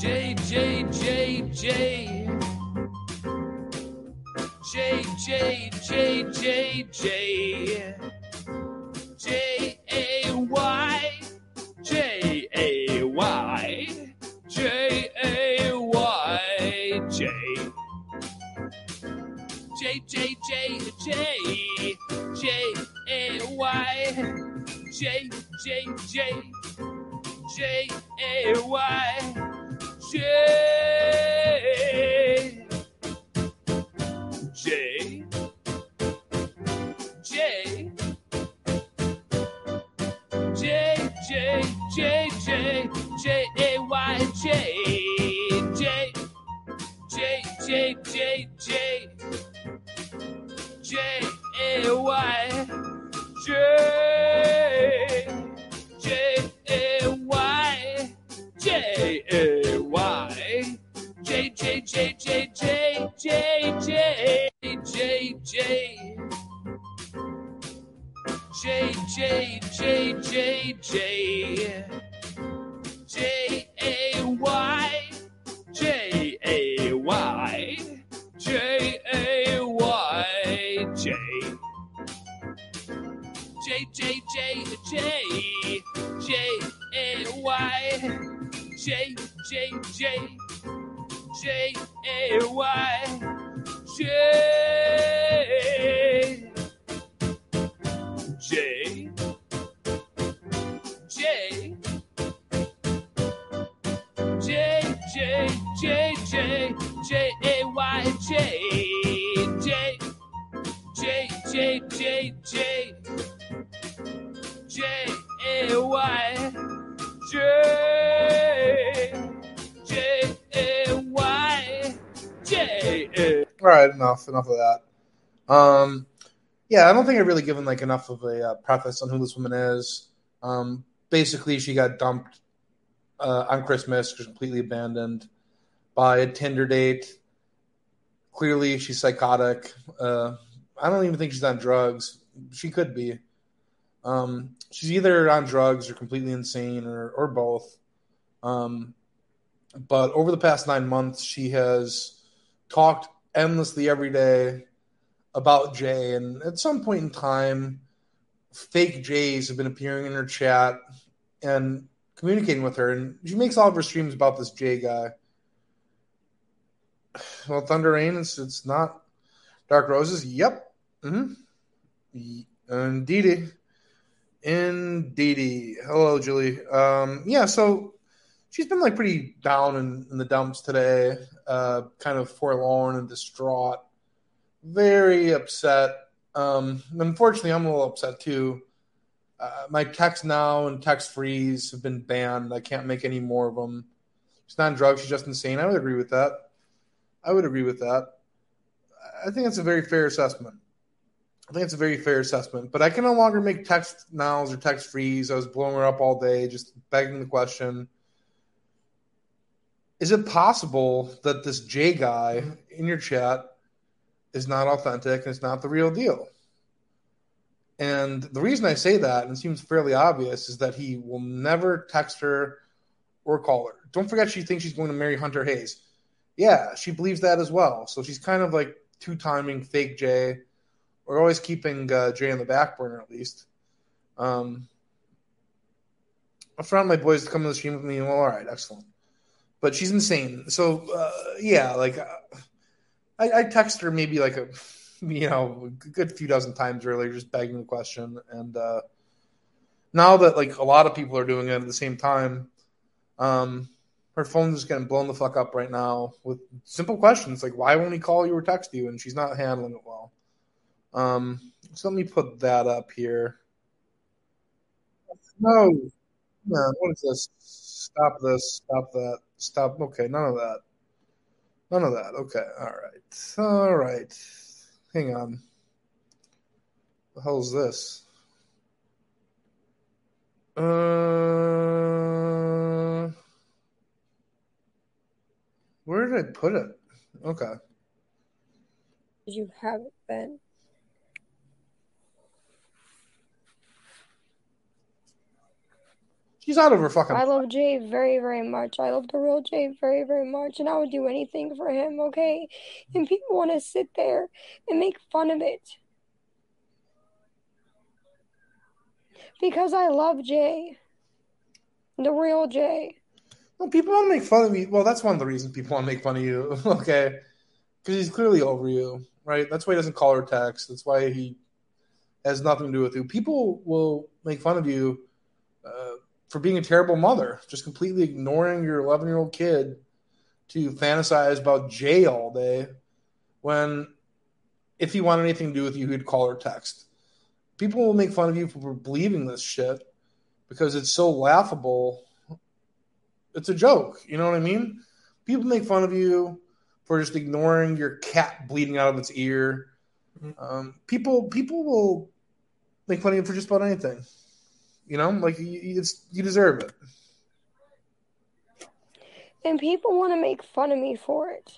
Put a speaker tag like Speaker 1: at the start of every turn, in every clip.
Speaker 1: J, J, J, J. J, J, J, J, J. J-A-Y. J-A-Y. J-A-Y. J. J, J, J, J. J-A-Y. J, J, J. J-A-Y. J. J. J. J, J, J, J, J-A-Y, J. J, J, J, J, J. J-A-Y. J. J-A-Y. J-A-Y. J, J, J, J, J, J, J, J, J. J, J, J, J, J. J-A-Y. J-A-Y. J-A-Y. J. J, J, J, J. J-A-Y. J, J, J. J-A-Y. J. J. J. J, J, J, J, J-A-Y, J. J. J, J, J, J. J-A-Y. J. J-A-Y. J-A.
Speaker 2: All right, enough of that. Yeah, I don't think I've really given like enough of a preface on who this woman is. Basically, she got dumped on Christmas, completely abandoned by a Tinder date. Clearly, she's psychotic. I don't even think she's on drugs. She could be. She's either on drugs or completely insane or both. But over the past 9 months, she has talked endlessly every day about Jay. And at some point in time, fake Jays have been appearing in her chat and communicating with her. And she makes all of her streams about this Jay guy. Well, Thunder Rain, it's not Dark Roses. Yep. Mm-hmm. Indeedy. Hello, Julie. Yeah, so she's been like pretty down in the dumps today, kind of forlorn and distraught, very upset. Unfortunately, I'm a little upset too. My text now and text freeze have been banned. I can't make any more of them. She's not on drugs. She's just insane. I would agree with that. I think it's a very fair assessment. But I can no longer make text nows or text freeze. I was blowing her up all day, just begging the question. Is it possible that this J guy in your chat is not authentic and it's not the real deal? And the reason I say that, and it seems fairly obvious, is that he will never text her or call her. Don't forget she thinks she's going to marry Hunter Hayes. Yeah, she believes that as well. So she's kind of like two-timing fake Jay, or always keeping Jay on the back burner at least. I found my boys to come to the stream with me. Well, all right, excellent. But she's insane. So, yeah, like I text her maybe like a good few dozen times earlier, just begging the question. And now that like a lot of people are doing it at the same time, her phone's just getting blown the fuck up right now with simple questions like, why won't he call you or text you? And she's not handling it well. So let me put that up here. No, what is this? Stop this. Stop that. Stop. Okay, none of that. Okay, all right. Hang on. The hell is this? Where did I put it? Okay.
Speaker 3: You have it, Ben.
Speaker 2: She's out of her fucking.
Speaker 3: I love Jay very, very much. I love the real Jay very, very much, and I would do anything for him, okay? And people want to sit there and make fun of it. Because I love Jay. The real Jay.
Speaker 2: Well, people want to make fun of me. Well, that's one of the reasons people want to make fun of you, okay? Because he's clearly over you, right? That's why he doesn't call or text. That's why he has nothing to do with you. People will make fun of you for being a terrible mother, just completely ignoring your 11-year-old kid to fantasize about Jay all day when if he wanted anything to do with you, he'd call or text. People will make fun of you for believing this shit because it's so laughable. It's a joke. You know what I mean? People make fun of you for just ignoring your cat bleeding out of its ear. People will make fun of you for just about anything. You know, like you deserve it.
Speaker 3: And people want to make fun of me for it.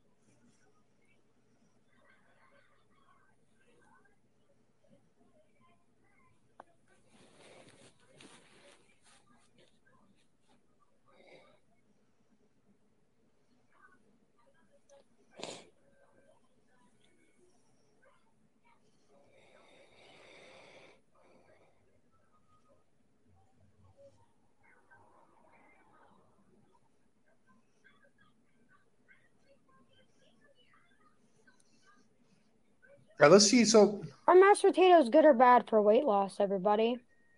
Speaker 2: All right, let's see. So,
Speaker 3: Are mashed potatoes good or bad for weight loss, everybody?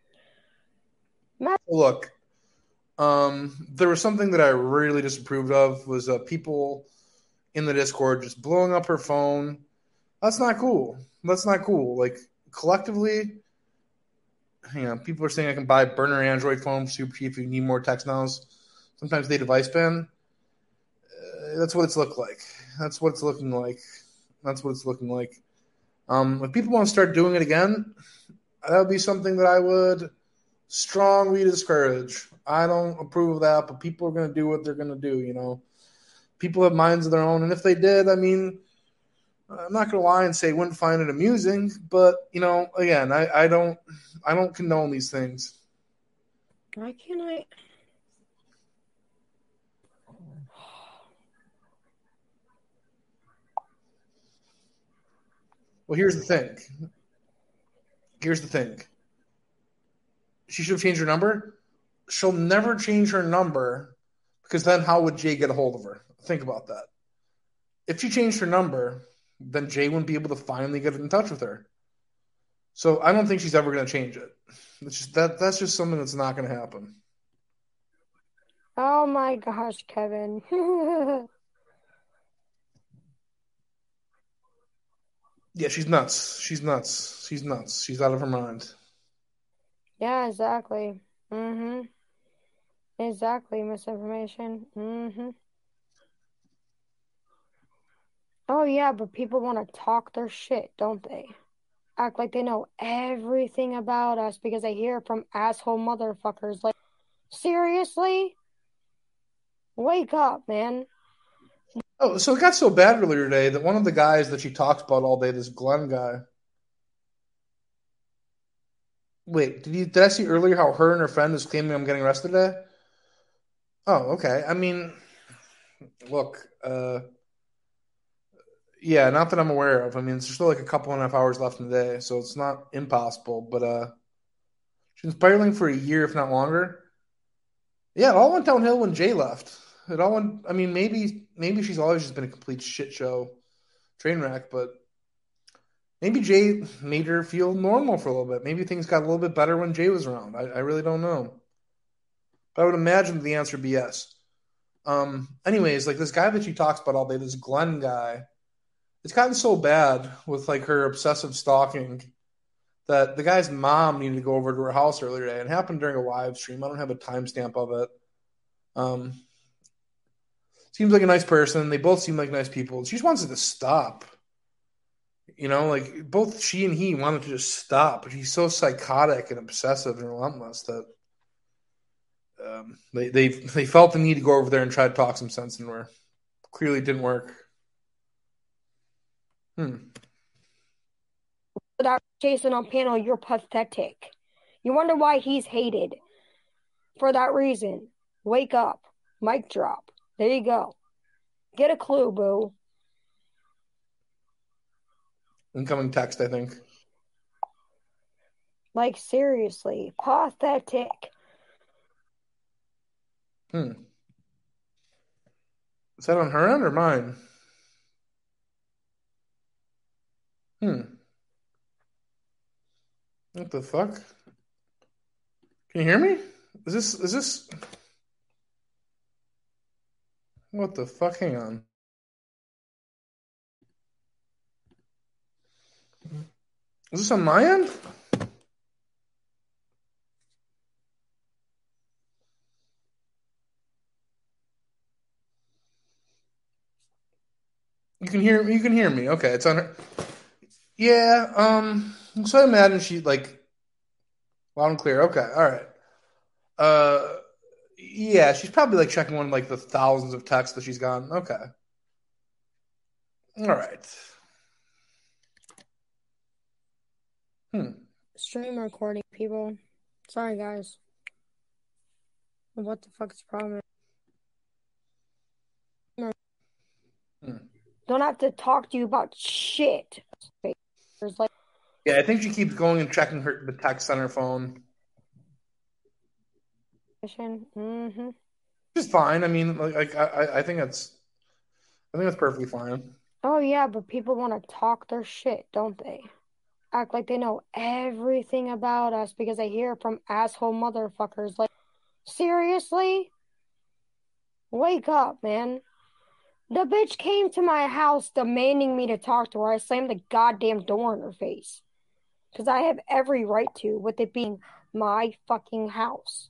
Speaker 2: look, there was something that I really disapproved of was people in the Discord just blowing up her phone. That's not cool. That's not cool. Like collectively, people are saying I can buy a burner Android phone super cheap if you need more text nows. Sometimes they device ban. That's what it's looked like. That's what it's looking like. That's what it's looking like. If people want to start doing it again, that would be something that I would strongly discourage. I don't approve of that, but people are going to do what they're going to do, you know. People have minds of their own, and if they did, I mean, I'm not going to lie and say I wouldn't find it amusing, but, you know, again, I don't condone these things.
Speaker 3: Why can't I?
Speaker 2: Well, here's the thing. She should have changed her number. She'll never change her number because then how would Jay get a hold of her? Think about that. If she changed her number, then Jay wouldn't be able to finally get in touch with her. So I don't think she's ever going to change it. That's just something that's not going to happen.
Speaker 3: Oh my gosh, Kevin.
Speaker 2: Yeah, she's nuts. She's nuts. She's nuts. She's out of her mind.
Speaker 3: Yeah, exactly. Exactly, misinformation. Oh yeah, but people want to talk their shit, don't they? Act like they know everything about us because they hear it from asshole motherfuckers. Like, seriously? Wake up, man.
Speaker 2: Oh, so it got so bad earlier today that one of the guys that she talks about all day, this Glenn guy. Wait, did I see earlier how her and her friend is claiming I'm getting arrested today? Oh, okay. I mean, look, yeah, not that I'm aware of. I mean, there's still like a couple and a half hours left in the day, so it's not impossible. But she's been spiraling for a year, if not longer. Yeah, it all went downhill when Jay left. It all went. I mean, maybe she's always just been a complete shit show, train wreck. But maybe Jay made her feel normal for a little bit. Maybe things got a little bit better when Jay was around. I really don't know. But I would imagine the answer would be yes. Anyways, like this guy that she talks about all day, this Glenn guy, it's gotten so bad with like her obsessive stalking that the guy's mom needed to go over to her house earlier today. It happened during a live stream. I don't have a timestamp of it. Seems like a nice person. They both seem like nice people. She just wants it to stop. You know, like both she and he wanted to just stop, but he's so psychotic and obsessive and relentless that they felt the need to go over there and try to talk some sense into her. Clearly, it didn't work.
Speaker 3: Without Jason on panel, you're pathetic. You wonder why he's hated. For that reason, wake up. Mic drop. There you go. Get a clue, boo.
Speaker 2: Incoming text, I think.
Speaker 3: Like, seriously. Pathetic.
Speaker 2: Is that on her end or mine? What the fuck? Can you hear me? Is this what the fuck? Hang on. Is this on my end? You can hear me. Okay, it's on her. Yeah, so I imagine she like loud and clear. Okay, all right. Yeah, she's probably like checking one of like the thousands of texts that she's gotten. Okay. All right.
Speaker 3: Stream recording, people. Sorry, guys. What the fuck is the problem? Don't have to talk to you about shit. There's like,
Speaker 2: Yeah, I think she keeps going and checking the text on her phone.
Speaker 3: mm-hmm.
Speaker 2: Which is fine. I mean, like I think that's perfectly fine.
Speaker 3: Oh yeah, but people want to talk their shit, don't they? Act like they know everything about us because I hear from asshole motherfuckers. Like, seriously? Wake up, man. The bitch came to my house demanding me to talk to her. I slammed the goddamn door in her face. Because I have every right to, with it being my fucking house.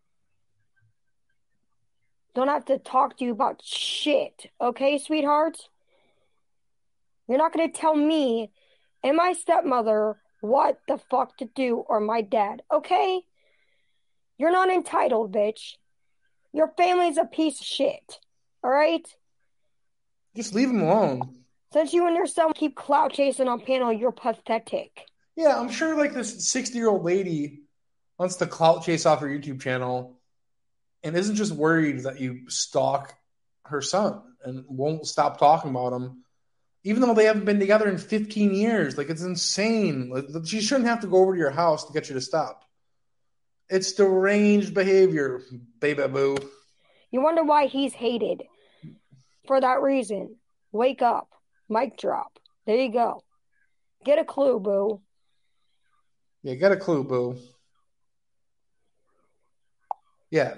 Speaker 3: Don't have to talk to you about shit, okay, sweetheart? You're not going to tell me and my stepmother what the fuck to do or my dad, okay? You're not entitled, bitch. Your family's a piece of shit, all right?
Speaker 2: Just leave him alone.
Speaker 3: Since you and your son keep clout chasing on panel, you're pathetic.
Speaker 2: Yeah, I'm sure like this 60-year-old lady wants to clout chase off her YouTube channel and isn't just worried that you stalk her son and won't stop talking about him, even though they haven't been together in 15 years. Like, it's insane. Like, she shouldn't have to go over to your house to get you to stop. It's deranged behavior, baby boo.
Speaker 3: You wonder why he's hated. For that reason, wake up. Mic drop. There you go. Get a clue, boo.
Speaker 2: Yeah, get a clue, boo. Yeah.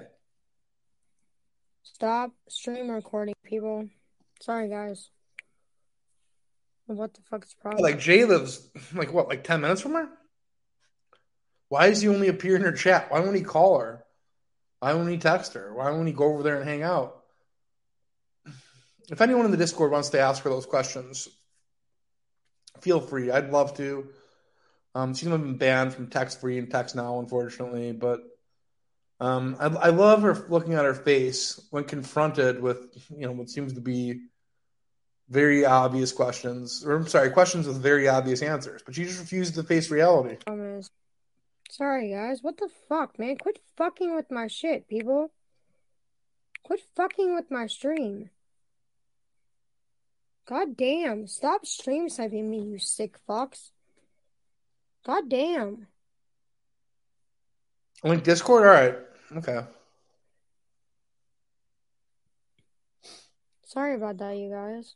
Speaker 3: Stop stream recording, people. Sorry, guys. What the fuck is the problem?
Speaker 2: Like, Jay lives, like, what, like 10 minutes from her? Why does he only appear in her chat? Why won't he call her? Why won't he text her? Why won't he go over there and hang out? If anyone in the Discord wants to ask her those questions, feel free. I'd love to. She's been banned from Text Free and Text Now, unfortunately, but I love her looking at her face when confronted with what seems to be very obvious questions, or I'm sorry, questions with very obvious answers, but she just refuses to face reality.
Speaker 3: Sorry, guys. What the fuck, man? Quit fucking with my shit, people. Quit fucking with my stream. God damn. Stop stream sniping me, you sick fucks. God damn.
Speaker 2: Link Discord? Alright. Okay.
Speaker 3: Sorry about that, you guys.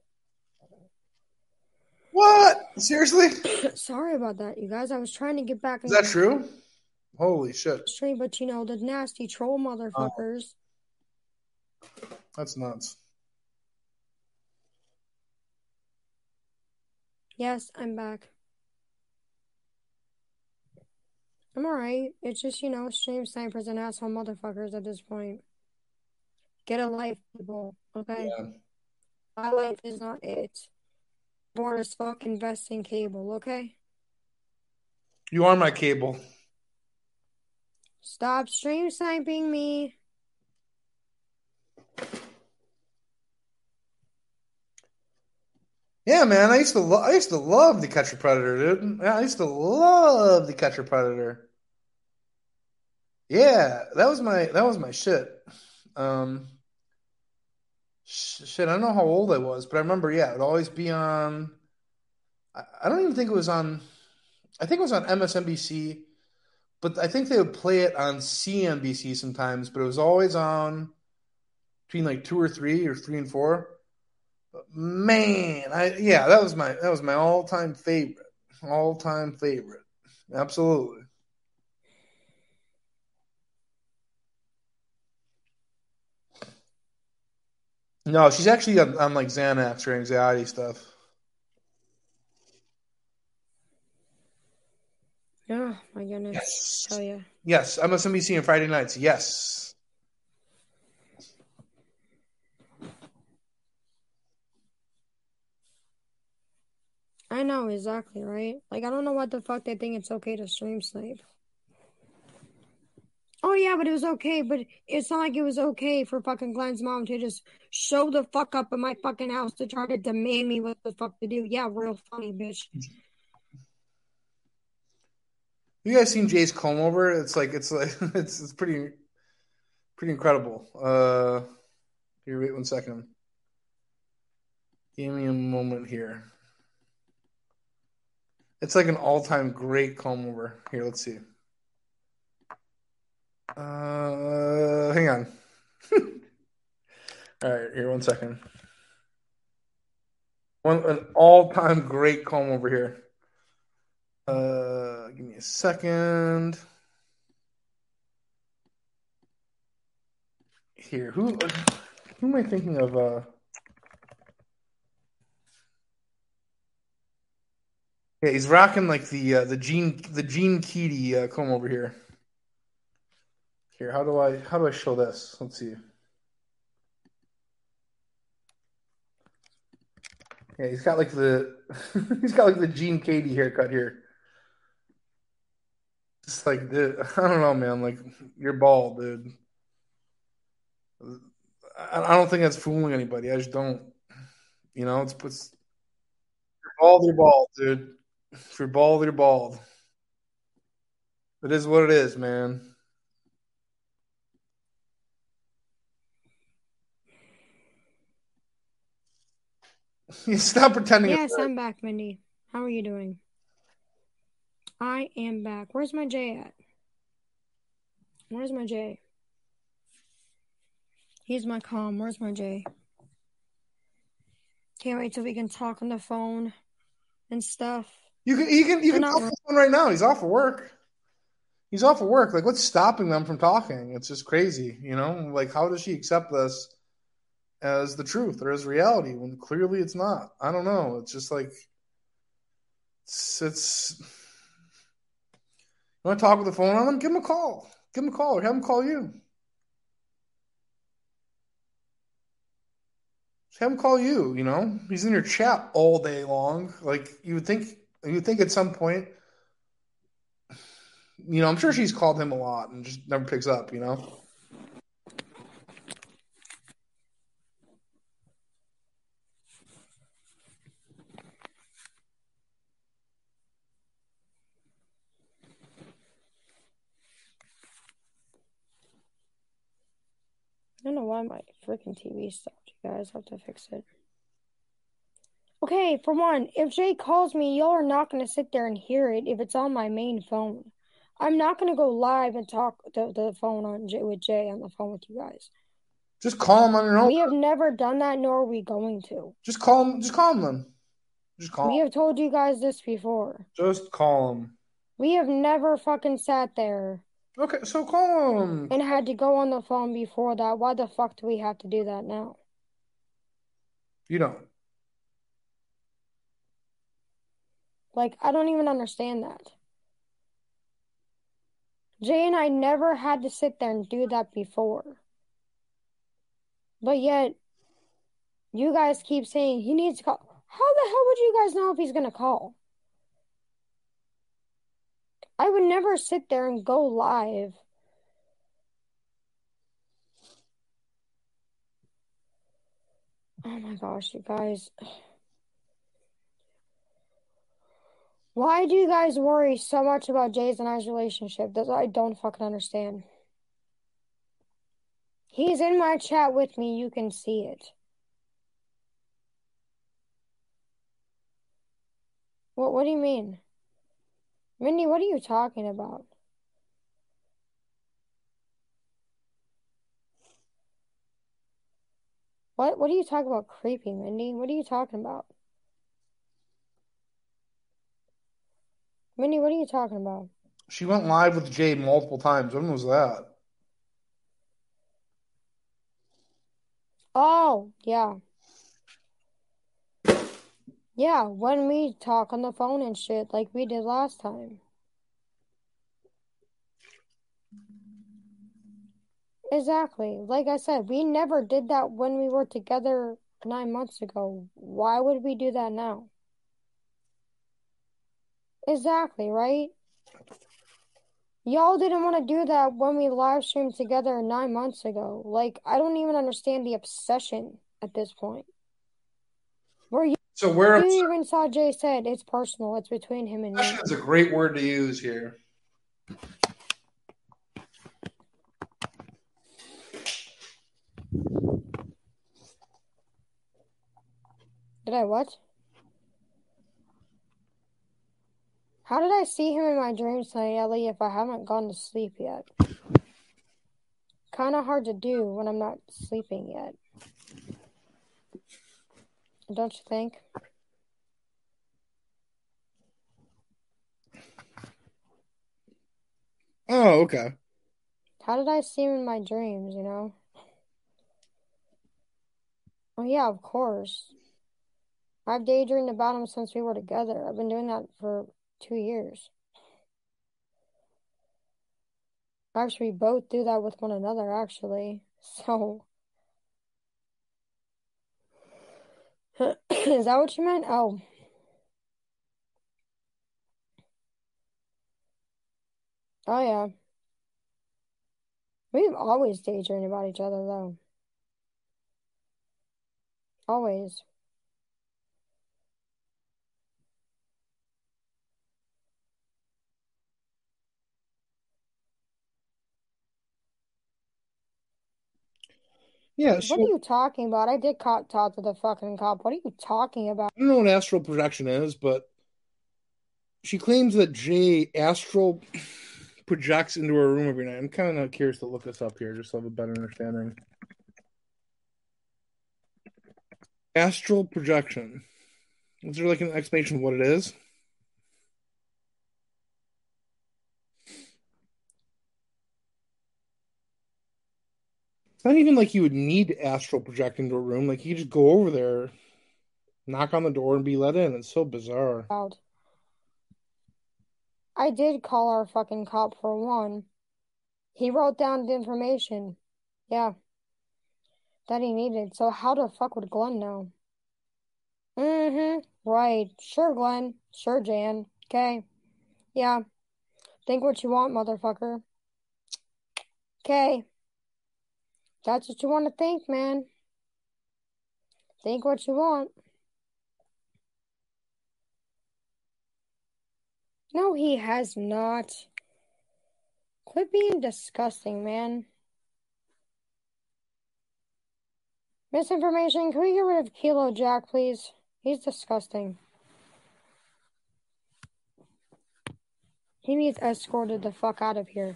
Speaker 2: What? Seriously?
Speaker 3: Sorry about that, you guys. I was trying to get back.
Speaker 2: Is that true? Holy shit.
Speaker 3: Stream, but the nasty troll motherfuckers.
Speaker 2: Oh. That's nuts.
Speaker 3: Yes, I'm back. I'm alright. It's just, stream snipers and asshole motherfuckers at this point. Get a life, people. Okay?
Speaker 2: Yeah.
Speaker 3: My life is not it. Bored as fuck, invest in cable, okay?
Speaker 2: You are my cable.
Speaker 3: Stop stream sniping me.
Speaker 2: Yeah, man, I used to love To Catch a Predator, dude. Yeah, I used to love To Catch a Predator. Yeah, that was my shit. Um, shit, I don't know how old I was, but I remember. Yeah, it'd always be on. I don't even think it was on. I think it was on MSNBC, but I think they would play it on CNBC sometimes. But it was always on between like two or three or three and four. But man, yeah, that was my all time favorite, absolutely. No, she's actually on like Xanax or anxiety stuff.
Speaker 3: Oh my goodness.
Speaker 2: Yes,
Speaker 3: Tell you.
Speaker 2: yes, MSNBC on Friday nights. Yes.
Speaker 3: I know exactly, right? Like I don't know what the fuck they think it's okay to stream snipe. Oh yeah, but it was okay, but it's not like it was okay for fucking Glenn's mom to just show the fuck up in my fucking house to try to demand me what the fuck to do. Yeah, real funny, bitch.
Speaker 2: You guys seen Jay's comb over? It's like it's pretty incredible. Here, wait one second. Give me a moment here. It's like an all time great comb over. Here, let's see. Hang on. All right, here, one second. An all time great comb over here. Give me a second. Here, who am I thinking of? Yeah, he's rocking like the Gene Keedy comb over here. Here, how do I show this? Let's see. Yeah, he's got like the he's got like the Gene Keedy haircut here. Just like I don't know, man. Like you're bald, dude. I don't think that's fooling anybody. I just don't. It's you're bald, you're bald, dude. If you're bald, you're bald. It is what it is, man. You stop pretending.
Speaker 3: Yes, I'm back, Mindy. How are you doing? I am back. Where's my J at? Where's my J? Here's my calm. Where's my J? Can't wait till we can talk on the phone and stuff.
Speaker 2: You can
Speaker 3: not
Speaker 2: talk on the phone right now. He's off of work. He's off of work. Like, what's stopping them from talking? It's just crazy, you know? Like, how does she accept this as the truth or as reality when clearly it's not? I don't know. It's just like, it's you want to talk with the phone on him? Give him a call. Give him a call or have him call you. Just have him call you, you know? He's in your chat all day long. Like, you would think at some point, I'm sure she's called him a lot and just never picks up, you know?
Speaker 3: I don't know why my freaking TV stopped. You guys have to fix it. Okay, for one, if Jay calls me, y'all are not going to sit there and hear it if it's on my main phone. I'm not going to go live and talk the phone with Jay on the phone with you guys.
Speaker 2: Just call him on your own.
Speaker 3: We have never done that, nor are we going to.
Speaker 2: Just call him. Just call him then. Just call
Speaker 3: We
Speaker 2: him.
Speaker 3: have told you guys this before.
Speaker 2: Just call him.
Speaker 3: We have never fucking sat there
Speaker 2: Okay, so call him.
Speaker 3: and had to go on the phone before that. Why the fuck do we have to do that now?
Speaker 2: You don't.
Speaker 3: Like, I don't even understand that. Jay and I never had to sit there and do that before. But yet, you guys keep saying he needs to call. How the hell would you guys know if he's going to call? I would never sit there and go live. Oh my gosh, you guys. Why do you guys worry so much about Jay's and I's relationship? That I don't fucking understand. He's in my chat with me. You can see it. What do you mean? Mindy, what are you talking about? What are you talking about creepy, Mindy? What are you talking about? Mindy, what are you talking about?
Speaker 2: She went live with Jay multiple times. When was that?
Speaker 3: Oh, yeah. Yeah, when we talk on the phone and shit like we did last time. Exactly. Like I said, we never did that when we were together 9 months ago. Why would we do that now? Exactly, right? Y'all didn't want to do that when we live streamed together 9 months ago. Like, I don't even understand the obsession at this point. Where you
Speaker 2: So where
Speaker 3: even saw Jay said it's personal, it's between him and me.
Speaker 2: obsession is a great word to use here.
Speaker 3: Did I what? How did I see him in my dreams tonight, Ellie, if I haven't gone to sleep yet? Kind of hard to do when I'm not sleeping yet. Don't you think?
Speaker 2: Oh, okay.
Speaker 3: How did I see him in my dreams, you know? Well, yeah, of course. I've daydreamed about him since we were together. I've been doing that for 2 years. Actually, we both do that with one another, actually. So, is that what you meant? Oh, oh yeah. We've always daydreamed about each other, though. Always.
Speaker 2: Yeah,
Speaker 3: What are
Speaker 2: so
Speaker 3: you talking about? I did talk to the fucking cop. What are you talking about?
Speaker 2: I don't know what astral projection is, but she claims that Jay astral projects into her room every night. I'm kind of curious to look this up here just to have a better understanding. Astral projection. Is there like an explanation of what it is? It's not even like you would need to astral project into a room. Like you just go over there, knock on the door, and be let in. It's so bizarre.
Speaker 3: I did call our fucking cop for one. He wrote down the information. Yeah, that he needed. So how the fuck would Glenn know? Mm-hmm. Right. Sure, Glenn. Sure, Jan. Okay. Yeah. Think what you want, motherfucker. Okay. That's what you want to think, man. Think what you want. No, he has not. Quit being disgusting, man. Misinformation. Can we get rid of Kilo Jack, please? He's disgusting. He needs escorted the fuck out of here.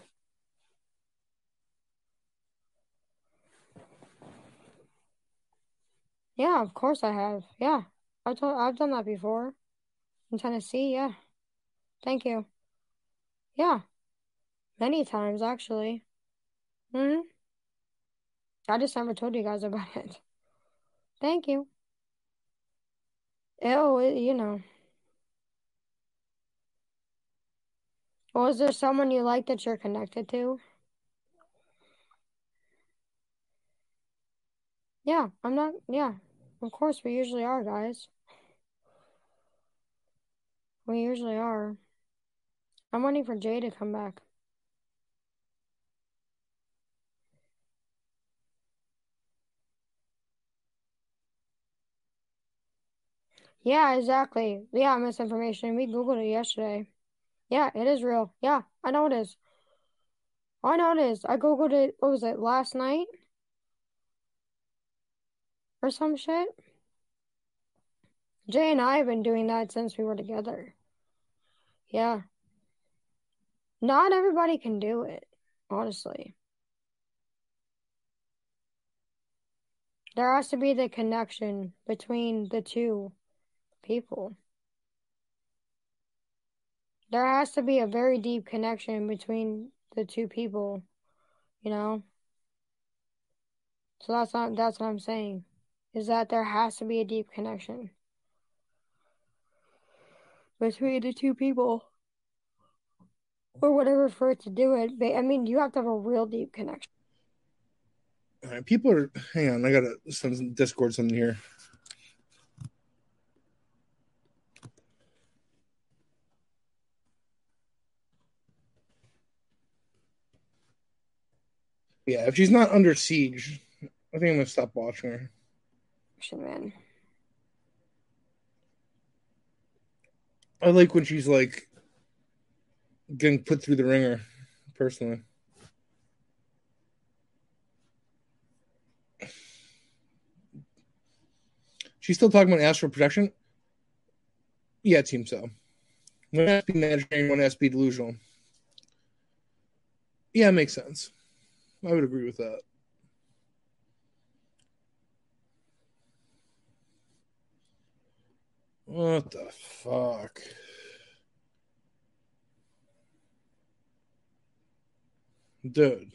Speaker 3: Yeah, of course I have. Yeah. I've done that before. In Tennessee, yeah. Thank you. Yeah. Many times, actually. Hmm. I just never told you guys about it. Thank you. Oh, you know. Well, is there someone you like that you're connected to? Yeah, I'm not. Yeah. Of course, we usually are, guys. We usually are. I'm waiting for Jay to come back. Yeah, exactly. Yeah, misinformation. We Googled it yesterday. Yeah, it is real. Yeah, I know it is. I know it is. I Googled it, what was it, last night? or some shit. Jay and I have been doing that since we were together. Yeah. Not everybody can do it, honestly. There has to be the connection between the two people. There has to be a very deep connection between the two people, you know? So that's what I'm saying. Is that there has to be a deep connection between the two people. Or whatever for it to do it. But, I mean, you have to have a real deep connection.
Speaker 2: All right, people are. Hang on, I gotta send some Discord something here. Yeah, if she's not under siege, I think I'm gonna stop watching her.
Speaker 3: Man.
Speaker 2: I like when she's like getting put through the ringer, personally. She's still talking about astral projection? Yeah, it seems so. One has to be imaginary, one has to be delusional. Yeah, it makes sense. I would agree with that. What the fuck? Dude.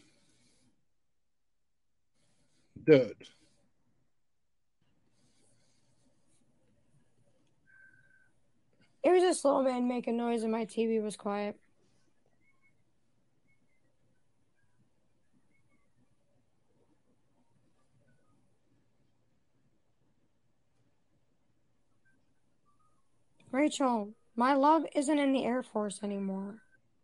Speaker 3: It was just little man making noise and my TV was quiet. Rachel, my love isn't in the Air Force anymore.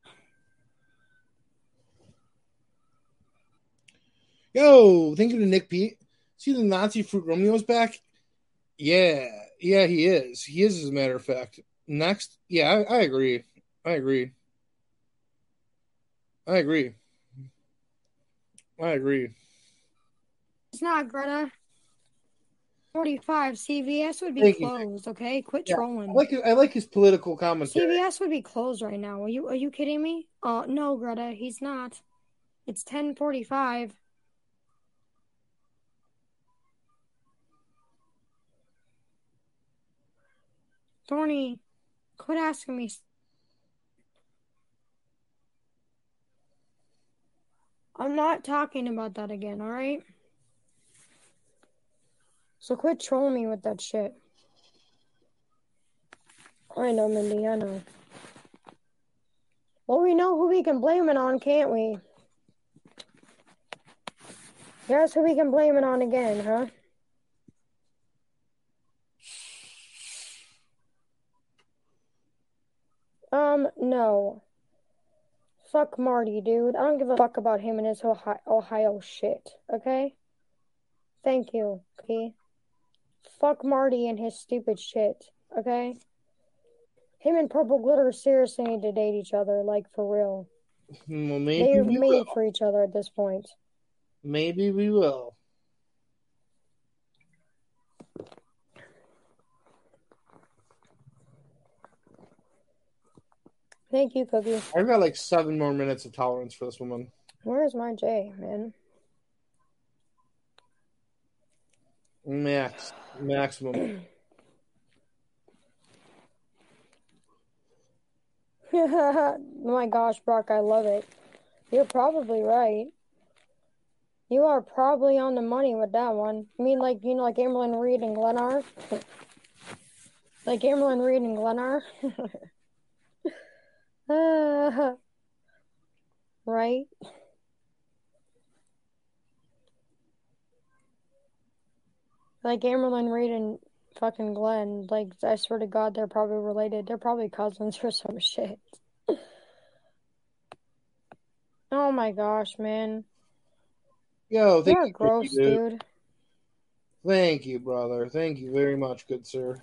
Speaker 2: Yo, thank you to Nick Pete. See the Nazi Fruit Romeo's back? Yeah, he is. He is, as a matter of fact. Next, yeah, I agree. I agree.
Speaker 3: It's not, Greta. 45, CVS would be
Speaker 2: Thank you.
Speaker 3: closed, okay? Quit
Speaker 2: Yeah,
Speaker 3: trolling.
Speaker 2: I like his political commentary.
Speaker 3: CVS would be closed right now. Are you kidding me? No, Greta, he's not. It's 10:45. Thorny, quit asking me. I'm not talking about that again, alright? So quit trolling me with that shit. I know, Mindy, I know. Well, we know who we can blame it on, can't we? Guess who we can blame it on again, huh? No. Fuck Marty, dude. I don't give a fuck about him and his Ohio shit, okay? Thank you, okay? Fuck Marty and his stupid shit, okay? Him and Purple Glitter seriously need to date each other, like, for real.
Speaker 2: Well, maybe
Speaker 3: They're
Speaker 2: we
Speaker 3: made
Speaker 2: will.
Speaker 3: for each other at this point.
Speaker 2: Maybe we will.
Speaker 3: Thank you, Cookie.
Speaker 2: I've got like 7 more minutes of tolerance for this woman.
Speaker 3: Where's my J, man?
Speaker 2: Maximum.
Speaker 3: Oh my gosh, Brock, I love it. You're probably right. You are probably on the money with that one. I mean, like, like Amberlyn Reed and Glennar? Like Amberlyn Reed and Glennar? Right? Like Amberlyn Reed and fucking Glenn. Like, I swear to God, they're probably related. They're probably cousins or some shit. Oh my gosh, man.
Speaker 2: Yo, thank
Speaker 3: You're
Speaker 2: you,
Speaker 3: gross, dude.
Speaker 2: Thank you, brother. Thank you very much, good sir.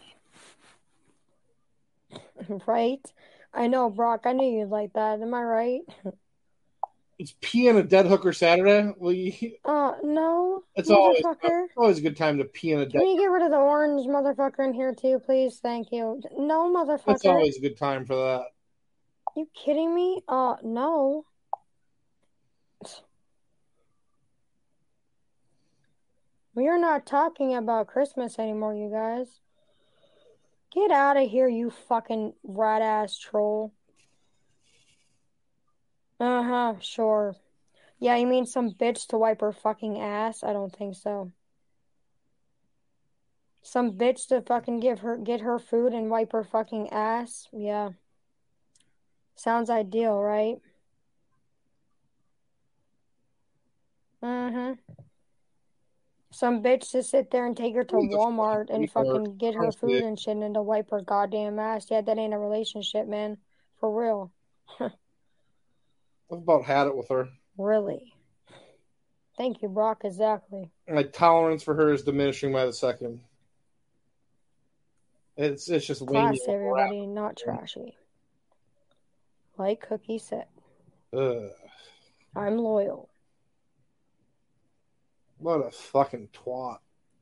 Speaker 3: Right? I know, Brock. I knew you'd like that. Am I right?
Speaker 2: It's pee on a dead hooker Saturday. Well,
Speaker 3: No,
Speaker 2: it's
Speaker 3: motherfucker.
Speaker 2: always a good time to pee on a dead.
Speaker 3: Can you get rid of the orange motherfucker in here too, please? Thank you. No, motherfucker.
Speaker 2: It's always a good time for that.
Speaker 3: You kidding me? No. We are not talking about Christmas anymore, you guys. Get out of here, you fucking rat-ass troll. Uh-huh, sure. Yeah, you mean some bitch to wipe her fucking ass? I don't think so. Some bitch to fucking get her food and wipe her fucking ass? Yeah. Sounds ideal, right? Mm-hmm. Some bitch to sit there and take her to Walmart and fucking get her food and shit and to wipe her goddamn ass. Yeah, that ain't a relationship, man. For real.
Speaker 2: I've about had it with her.
Speaker 3: Really? Thank you, Brock. Exactly.
Speaker 2: My tolerance for her is diminishing by the second. It's just
Speaker 3: class, everybody, not trashy. Like Cookie said. I'm loyal.
Speaker 2: What a fucking twat.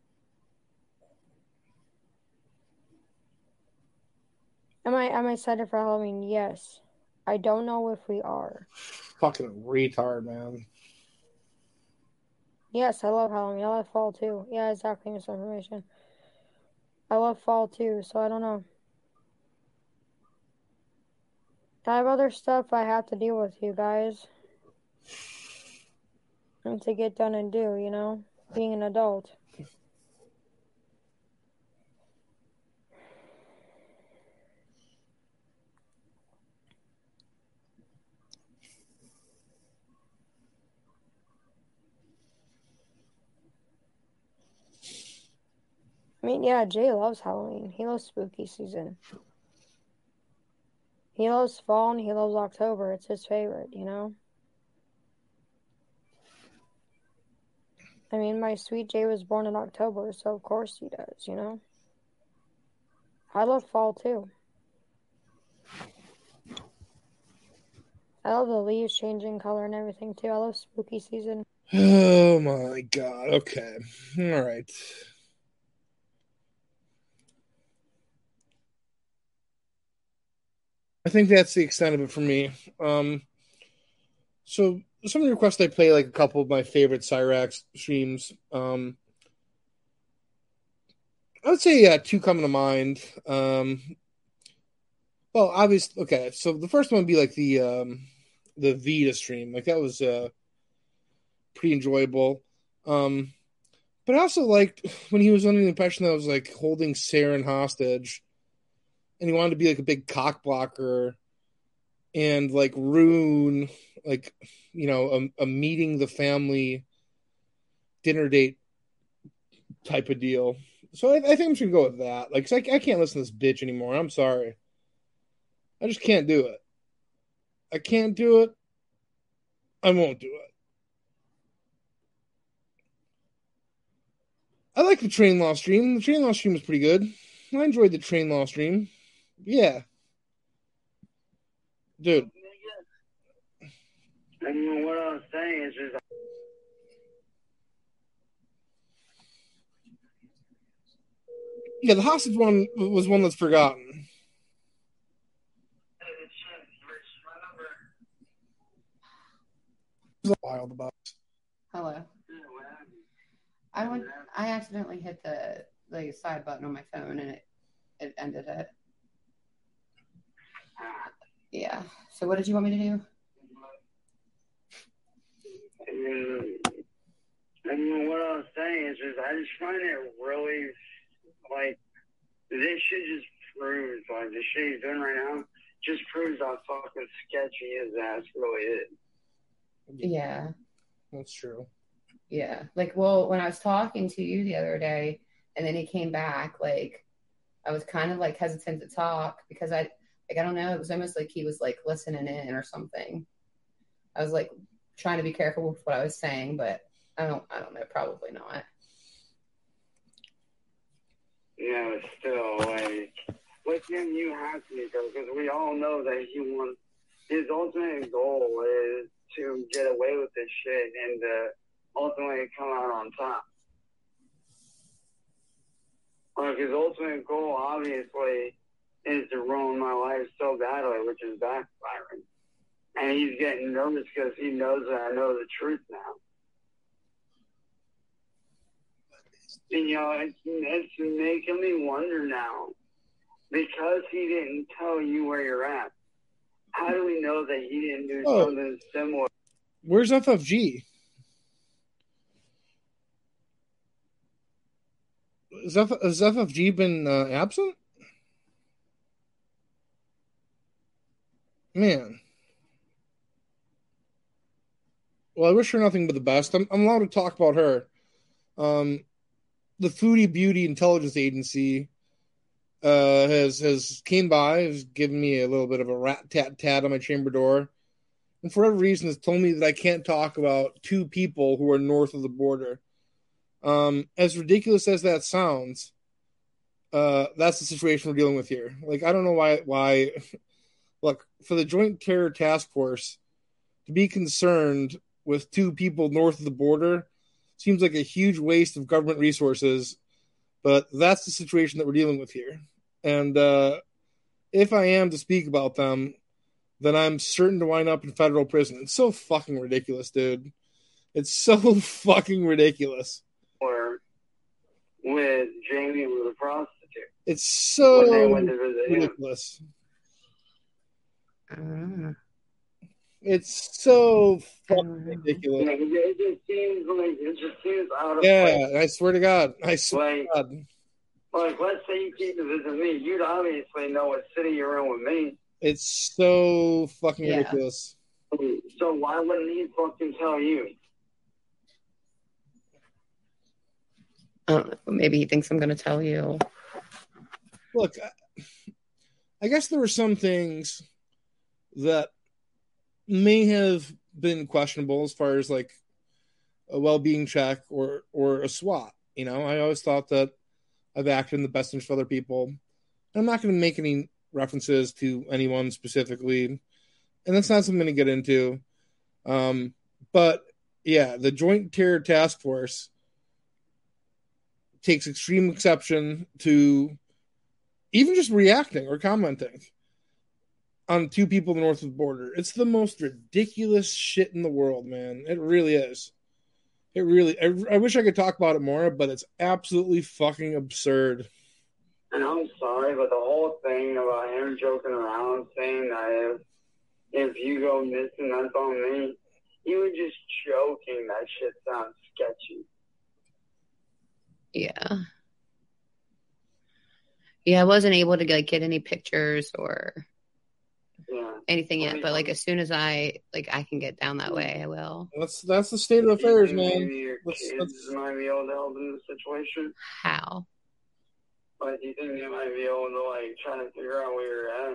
Speaker 3: Am I excited for Halloween? Yes. I don't know if we are.
Speaker 2: Fucking retard, man.
Speaker 3: Yes, I love Halloween. I love fall too. Yeah, exactly. Misinformation. I love fall too, so I don't know. I have other stuff I have to deal with, you guys. And to get done and do, you know? Being an adult. I mean, yeah, Jay loves Halloween. He loves spooky season. He loves fall and he loves October. It's his favorite, you know? I mean, my sweet Jay was born in October, so of course he does, you know? I love fall too. I love the leaves changing color and everything too. I love spooky season.
Speaker 2: Oh my god. Okay. All right. I think that's the extent of it for me. So some of the requests I play like a couple of my favorite Cyrax streams. I would say two come to mind. Well, obviously, okay. So the first one would be like the Vita stream. Like that was pretty enjoyable. But I also liked when he was under the impression that I was like holding Saren hostage, and he wanted to be like a big cock blocker, and like ruin like a meeting the family dinner date type of deal. So I think I'm just gonna go with that. Like, 'cause I can't listen to this bitch anymore. I'm sorry, I just can't do it. I can't do it. I won't do it. I like the train law stream. The train law stream was pretty good. I enjoyed the train law stream. Yeah. Dude.
Speaker 4: I mean, what I was saying is just.
Speaker 2: Yeah, the hostage one was one that's forgotten. Wild about it.
Speaker 5: Hello. I accidentally hit the side button on my phone and it ended it. Yeah. So what did you want me to do?
Speaker 4: I mean, what I was saying is just I just find it really like this shit just proves like the shit he's doing right now just proves how fucking sketchy his ass really is.
Speaker 5: Yeah.
Speaker 2: That's true.
Speaker 5: Yeah. Like, well, when I was talking to you the other day and then he came back, like, I was kind of like hesitant to talk because I don't know. It was almost like he was like listening in or something. I was like trying to be careful with what I was saying, but I don't know. Probably not.
Speaker 4: Yeah, but still, like, with him, you have to be careful because we all know that his ultimate goal is to get away with this shit and ultimately come out on top. Like, his ultimate goal, obviously, is to ruin my life so badly, which is backfiring. And he's getting nervous because he knows that I know the truth now. And, you know, it's making me wonder now, because he didn't tell you where you're at, how do we know that he didn't do something similar?
Speaker 2: Where's FFG? Has FFG been absent? Man. Well, I wish her nothing but the best. I'm allowed to talk about her. The Foodie Beauty Intelligence Agency has came by, has given me a little bit of a rat-tat-tat on my chamber door, and for whatever reason has told me that I can't talk about two people who are north of the border. As ridiculous as that sounds, that's the situation we're dealing with here. Like, I don't know why look, for the Joint Terror Task Force to be concerned with two people north of the border seems like a huge waste of government resources, but that's the situation that we're dealing with here. And if I am to speak about them, then I'm certain to wind up in federal prison. It's so fucking ridiculous, dude. It's so fucking ridiculous.
Speaker 4: Or with Jamie with a prostitute.
Speaker 2: It's so
Speaker 4: when they went to visit
Speaker 2: ridiculous. It's so fucking ridiculous.
Speaker 4: Yeah, it just seems out of place.
Speaker 2: Yeah, I swear to God.
Speaker 4: Like, let's say you came to visit me. You'd obviously know what city you're in with me.
Speaker 2: It's so fucking ridiculous.
Speaker 4: So why wouldn't he fucking tell you?
Speaker 5: Maybe he thinks I'm going to tell you.
Speaker 2: Look, I guess there were some things that may have been questionable as far as like a well-being check or a SWAT. You know, I always thought that I've acted in the best interest of other people. I'm not going to make any references to anyone specifically, and that's not something I'm going to get into. But yeah, the Joint Terror Task Force takes extreme exception to even just reacting or commenting on two people north of the border. It's the most ridiculous shit in the world, man. It really is. It really, I wish I could talk about it more, but it's absolutely fucking absurd.
Speaker 4: And I'm sorry, but the whole thing about him joking around saying that if you go missing, that's on me, he was just joking. That shit sounds sketchy.
Speaker 5: Yeah. Yeah, I wasn't able to get any pictures or anything yet, but like as soon as I can get down that way, I will.
Speaker 2: That's the state of affairs, man.
Speaker 4: Maybe your kids might be able to help in this situation.
Speaker 5: How?
Speaker 4: Like, do you think they might be able to like try to figure out where you're at?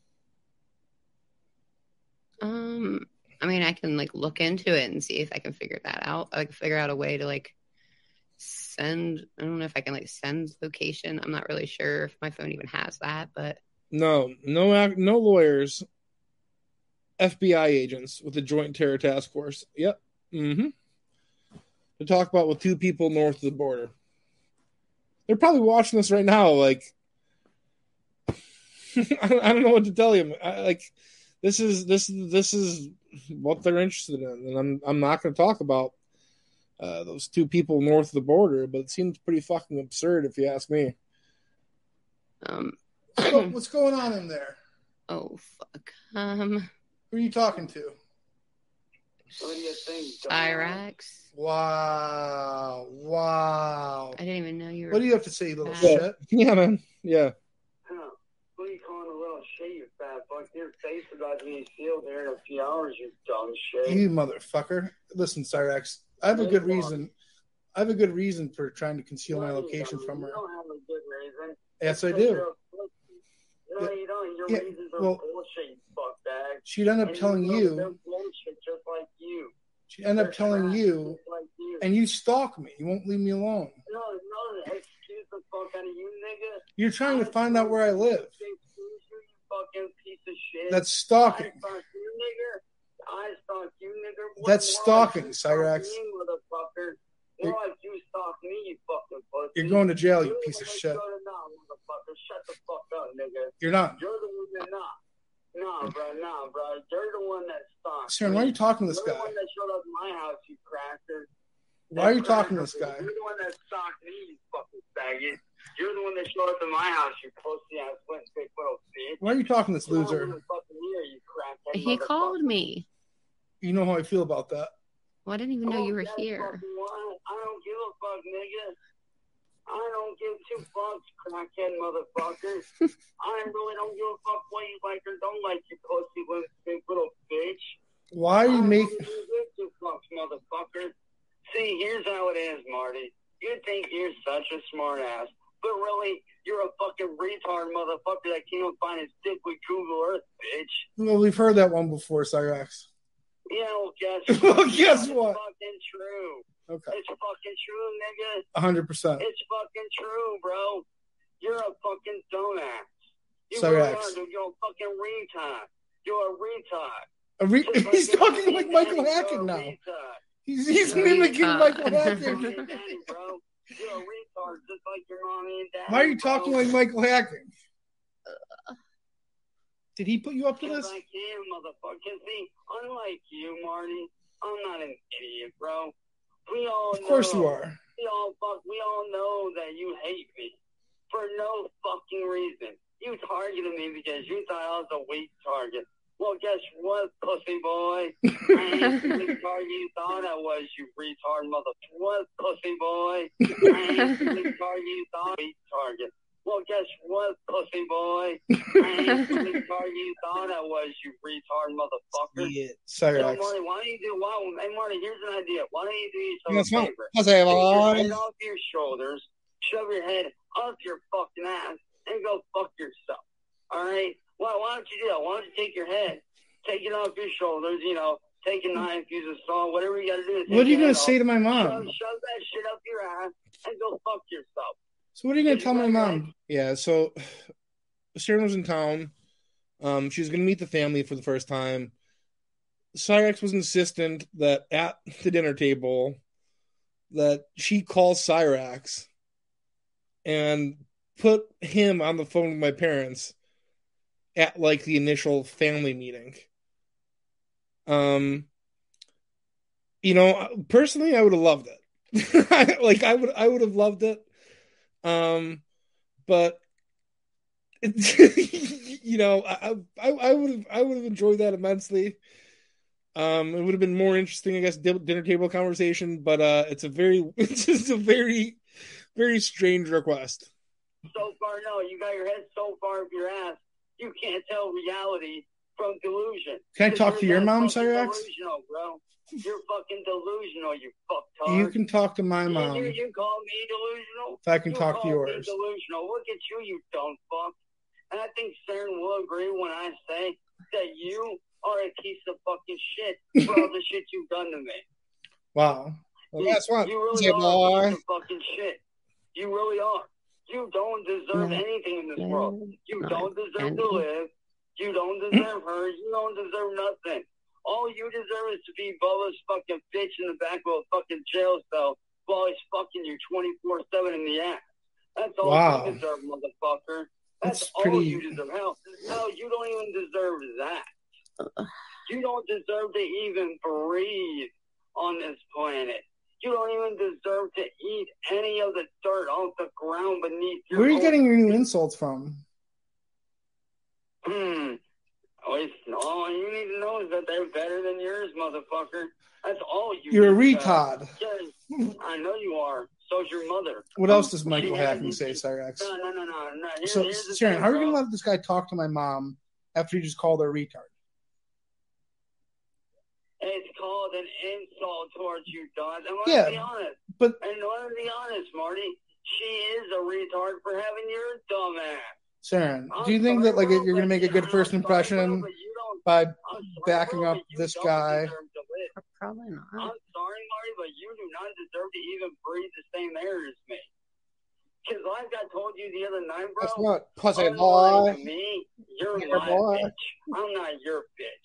Speaker 5: I mean, I can like look into it and see if I can figure that out. I can figure out a way to like send. I don't know if I can like send location. I'm not really sure if my phone even has that, but
Speaker 2: no lawyers, FBI agents with the Joint Terror Task Force. Yep. To talk about with two people north of the border. They're probably watching this right now. Like, I don't know what to tell you. This is what they're interested in, and I'm not going to talk about those two people north of the border, but it seems pretty fucking absurd if you ask me. What's going on in there?
Speaker 5: Oh fuck.
Speaker 2: Who are you talking to?
Speaker 4: What do you think?
Speaker 5: Cyrax.
Speaker 2: Wow.
Speaker 5: I didn't even know you were.
Speaker 2: What do you have to say, little shit? Yeah, man. Yeah.
Speaker 4: What are you calling a little shit, you fat fuck? Your face is about to be sealed there in a few hours, you dumb shit.
Speaker 2: You motherfucker. Listen, Cyrax, I have a good reason. I have a good reason for trying to conceal my location from her.
Speaker 4: You don't have a good reason.
Speaker 2: Yes, I do.
Speaker 4: No, you don't. Your reasons are bullshit, you fuckbag.
Speaker 2: She'd end up telling you.
Speaker 4: They're bullshit just like you.
Speaker 2: She'd end up telling you, and you stalk me. You won't leave me alone.
Speaker 4: No, excuse the fuck out of you, nigga.
Speaker 2: You're trying to find out where I live.
Speaker 4: You fucking piece of shit.
Speaker 2: That's stalking.
Speaker 4: I stalk you, nigga.
Speaker 2: That's stalking, Cyrax.
Speaker 4: Motherfucker. More like you stalk me, you fucking pussy.
Speaker 2: You're going to jail, you
Speaker 4: You're
Speaker 2: piece of
Speaker 4: the one
Speaker 2: shit.
Speaker 4: that showed it now, motherfucker. Shut the fuck up, nigga.
Speaker 2: You're not.
Speaker 4: You're the one that not. Nah, bro. You're the one that stalked.
Speaker 2: Sharon, why are you talking to this
Speaker 4: You're
Speaker 2: guy?
Speaker 4: the one that showed up at my house, you cracker.
Speaker 2: Why are you talking to this guy?
Speaker 4: You're the one that stalked me, you fucking faggot. You're the one that showed up at my house, you pussy ass big little bitch.
Speaker 2: Why are you talking to this loser?
Speaker 5: He called me.
Speaker 2: You know how I feel about that.
Speaker 5: Well, I didn't even know you were here.
Speaker 4: I don't give a fuck, nigga. I don't give two fucks, crackhead motherfucker. I really don't give a fuck what you like or don't like, you pussy big little bitch.
Speaker 2: Why are you making...
Speaker 4: I don't give two fucks, motherfucker. See, here's how it is, Marty. You think you're such a smart ass, but really, you're a fucking retard motherfucker that can't even find his dick with Google Earth, bitch.
Speaker 2: Well, we've heard that one before, Cyrax.
Speaker 4: Yeah, well, guess
Speaker 2: Well,
Speaker 4: what?
Speaker 2: guess what?
Speaker 4: It's fucking true.
Speaker 2: Okay.
Speaker 4: It's fucking true, nigga.
Speaker 2: 100%.
Speaker 4: It's fucking true, bro. You're a fucking dumbass. You
Speaker 2: Cyrax.
Speaker 4: really are, dude. You're a fucking retard. You're a retard.
Speaker 2: He's talking like Michael Hacken now. He's mimicking Michael Hacken.
Speaker 4: Daddy, bro. You're a retard, just like your mommy and daddy.
Speaker 2: Why are you talking like Michael Hacken? Did he put you up to this?
Speaker 4: I can, motherfucker. See, unlike you, Marty, I'm not an idiot, bro. We all know.
Speaker 2: Of course you are.
Speaker 4: We all know that you hate me for no fucking reason. You targeted me because you thought I was a weak target. Well, guess what, pussy boy? I ain't the retard you thought I was, you retard motherfucker. What, pussy boy? I ain't the retard you thought weak target. Well, guess what, pussy boy? I ain't the retard you thought I was, you retard motherfucker.
Speaker 2: Yeah, sorry,
Speaker 4: So, Marty, why don't you do? Hey, Marty, here's an idea. Why don't you do yourself a favor?
Speaker 2: Take
Speaker 4: your head off your shoulders, shove your head up your fucking ass, and go fuck yourself. All right? Why don't you do that? Why don't you take your head, take it off your shoulders, take a knife, use a saw, whatever you got to do.
Speaker 2: What are you going to say to my mom?
Speaker 4: Shove that shit up your ass and go fuck yourself.
Speaker 2: So what are you going to tell my mom? Yeah, so Sharon was in town. She was going to meet the family for the first time. Cyrax was insistent that at the dinner table that she call Cyrax and put him on the phone with my parents at like the initial family meeting. Personally I would have loved it. I would have loved it. But I would have enjoyed that immensely. It would have been more interesting, I guess, dinner table conversation, but it's just a very, very strange request.
Speaker 4: So far, no, you got your head so far up your ass, you can't tell reality from delusion.
Speaker 2: Can I talk to your mom, Cyrax?
Speaker 4: Delusional, bro. You're fucking delusional, you fucktard.
Speaker 2: You can talk to my mom.
Speaker 4: You call me delusional?
Speaker 2: If I can talk to yours.
Speaker 4: Delusional. Look at you dumb fuck. And I think Sharon will agree when I say that you are a piece of fucking shit for all the shit you've done to me.
Speaker 2: Wow. Well, guess what?
Speaker 4: You really are a piece of fucking shit. You really are. You don't deserve anything in this world. You don't deserve to live. You don't deserve her. You don't deserve nothing. All you deserve is to be Bubba's fucking bitch in the back of a fucking jail cell while he's fucking you 24/7 in the ass. That's all you deserve, motherfucker. That's all you deserve. Hell, you don't even deserve that. You don't deserve to even breathe on this planet. You don't even deserve to eat any of the dirt off the ground beneath your
Speaker 2: Where are you getting your new insults from?
Speaker 4: All you need to know is that they're better than yours, motherfucker. That's all you
Speaker 2: You're a
Speaker 4: need
Speaker 2: retard.
Speaker 4: I know you are. So's your mother.
Speaker 2: What else does Michael Hacken say, Cyrax?
Speaker 4: No.
Speaker 2: So, Sharon, how are you going to let this guy talk to my mom after you just called her a retard?
Speaker 4: It's called an insult towards you, Don. I want to be honest. I want to be honest, Marty. She is a retard for having your dumb ass.
Speaker 2: Sharon, do you think that you're going to make a good first impression by backing up this guy?
Speaker 5: Probably not.
Speaker 4: I'm sorry, Marty, but you do not deserve to even breathe the same air as me. Because like I told you the other night, bro.
Speaker 2: Guess what, pussy boy?
Speaker 4: Me, you're my bitch. I'm not your bitch.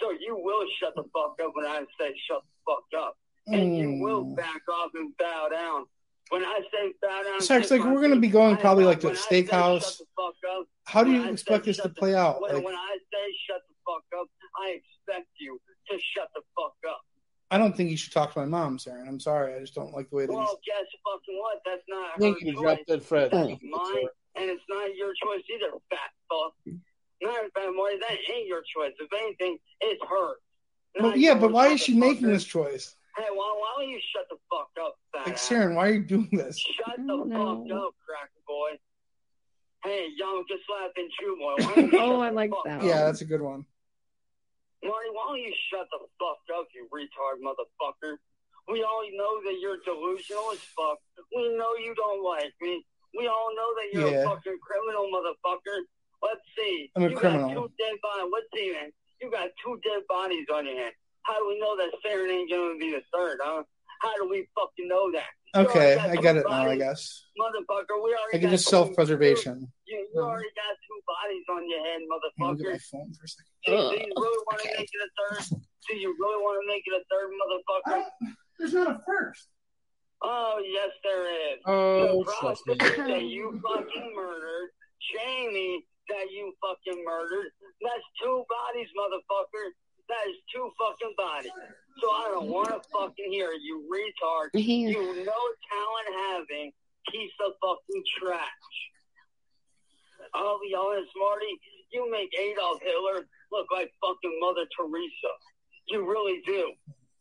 Speaker 4: So you will shut the fuck up when I say shut the fuck up. And you will back off and bow down. When I say bow down...
Speaker 2: So it's like we're going to be going probably like to a steakhouse. How do you expect this to play out?
Speaker 4: When I say shut the fuck up, I expect you to shut the fuck up.
Speaker 2: I don't think you should talk to my mom, Saren. I'm sorry. I just don't like the way it is.
Speaker 4: Well, guess fucking what? That's not her
Speaker 1: Thank you,
Speaker 4: choice.
Speaker 1: Drop Dead Fred.
Speaker 4: That's mine, and it's not your choice either, fat fuck. Not fat Marty. That ain't your choice. If anything, it's hers.
Speaker 2: Well, yeah, but why is she making this choice?
Speaker 4: Hey, why don't you shut the fuck up, fat
Speaker 2: Like,
Speaker 4: ass?
Speaker 2: Saren, why are you doing this?
Speaker 4: Shut the fuck up, cracker boy. Hey, young, just laughing true boy. Why don't you
Speaker 6: Oh,
Speaker 4: shut
Speaker 6: I
Speaker 4: the
Speaker 6: like
Speaker 4: fuck
Speaker 6: that.
Speaker 4: up?
Speaker 2: Yeah, that's a good one.
Speaker 4: Marty, why don't you shut the fuck up, you retard motherfucker? We all know that you're delusional as fuck. We know you don't like me. We all know that you're a fucking criminal motherfucker. Let's see.
Speaker 2: I'm a criminal.
Speaker 4: Got 2 dead bodies. Let's see, man. You got 2 dead bodies on your hand. How do we know that Saren ain't going to be the third, huh? How do we fucking know that?
Speaker 2: Okay, I get it now, I guess.
Speaker 4: Motherfucker, we already
Speaker 2: I can just self-preservation.
Speaker 4: You already got 2 bodies on your head,
Speaker 2: I'll get
Speaker 4: motherfucker.
Speaker 2: my phone for a second.
Speaker 4: Do you really want to make it a third? Do you really want to make it a third, motherfucker?
Speaker 2: There's not a first.
Speaker 4: Oh, yes, there is.
Speaker 1: Oh,
Speaker 4: the prostitute that you fucking murdered, Jamie, that you fucking murdered, that's 2 bodies, motherfucker. That is 2 fucking bodies. So I don't want to fucking hear it, you retard. You no talent having piece of fucking trash. I'll be honest, Marty, you make Adolf Hitler look like fucking Mother Teresa. You really do.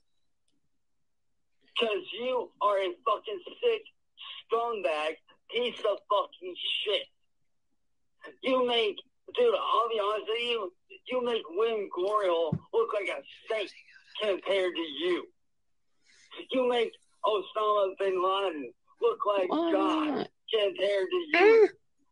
Speaker 4: Because you are a fucking sick scumbag piece of fucking shit. You make, dude, I'll be honest with you, you make William Glorial look like a saint compared to you. You make Osama bin Laden look like God compared to you.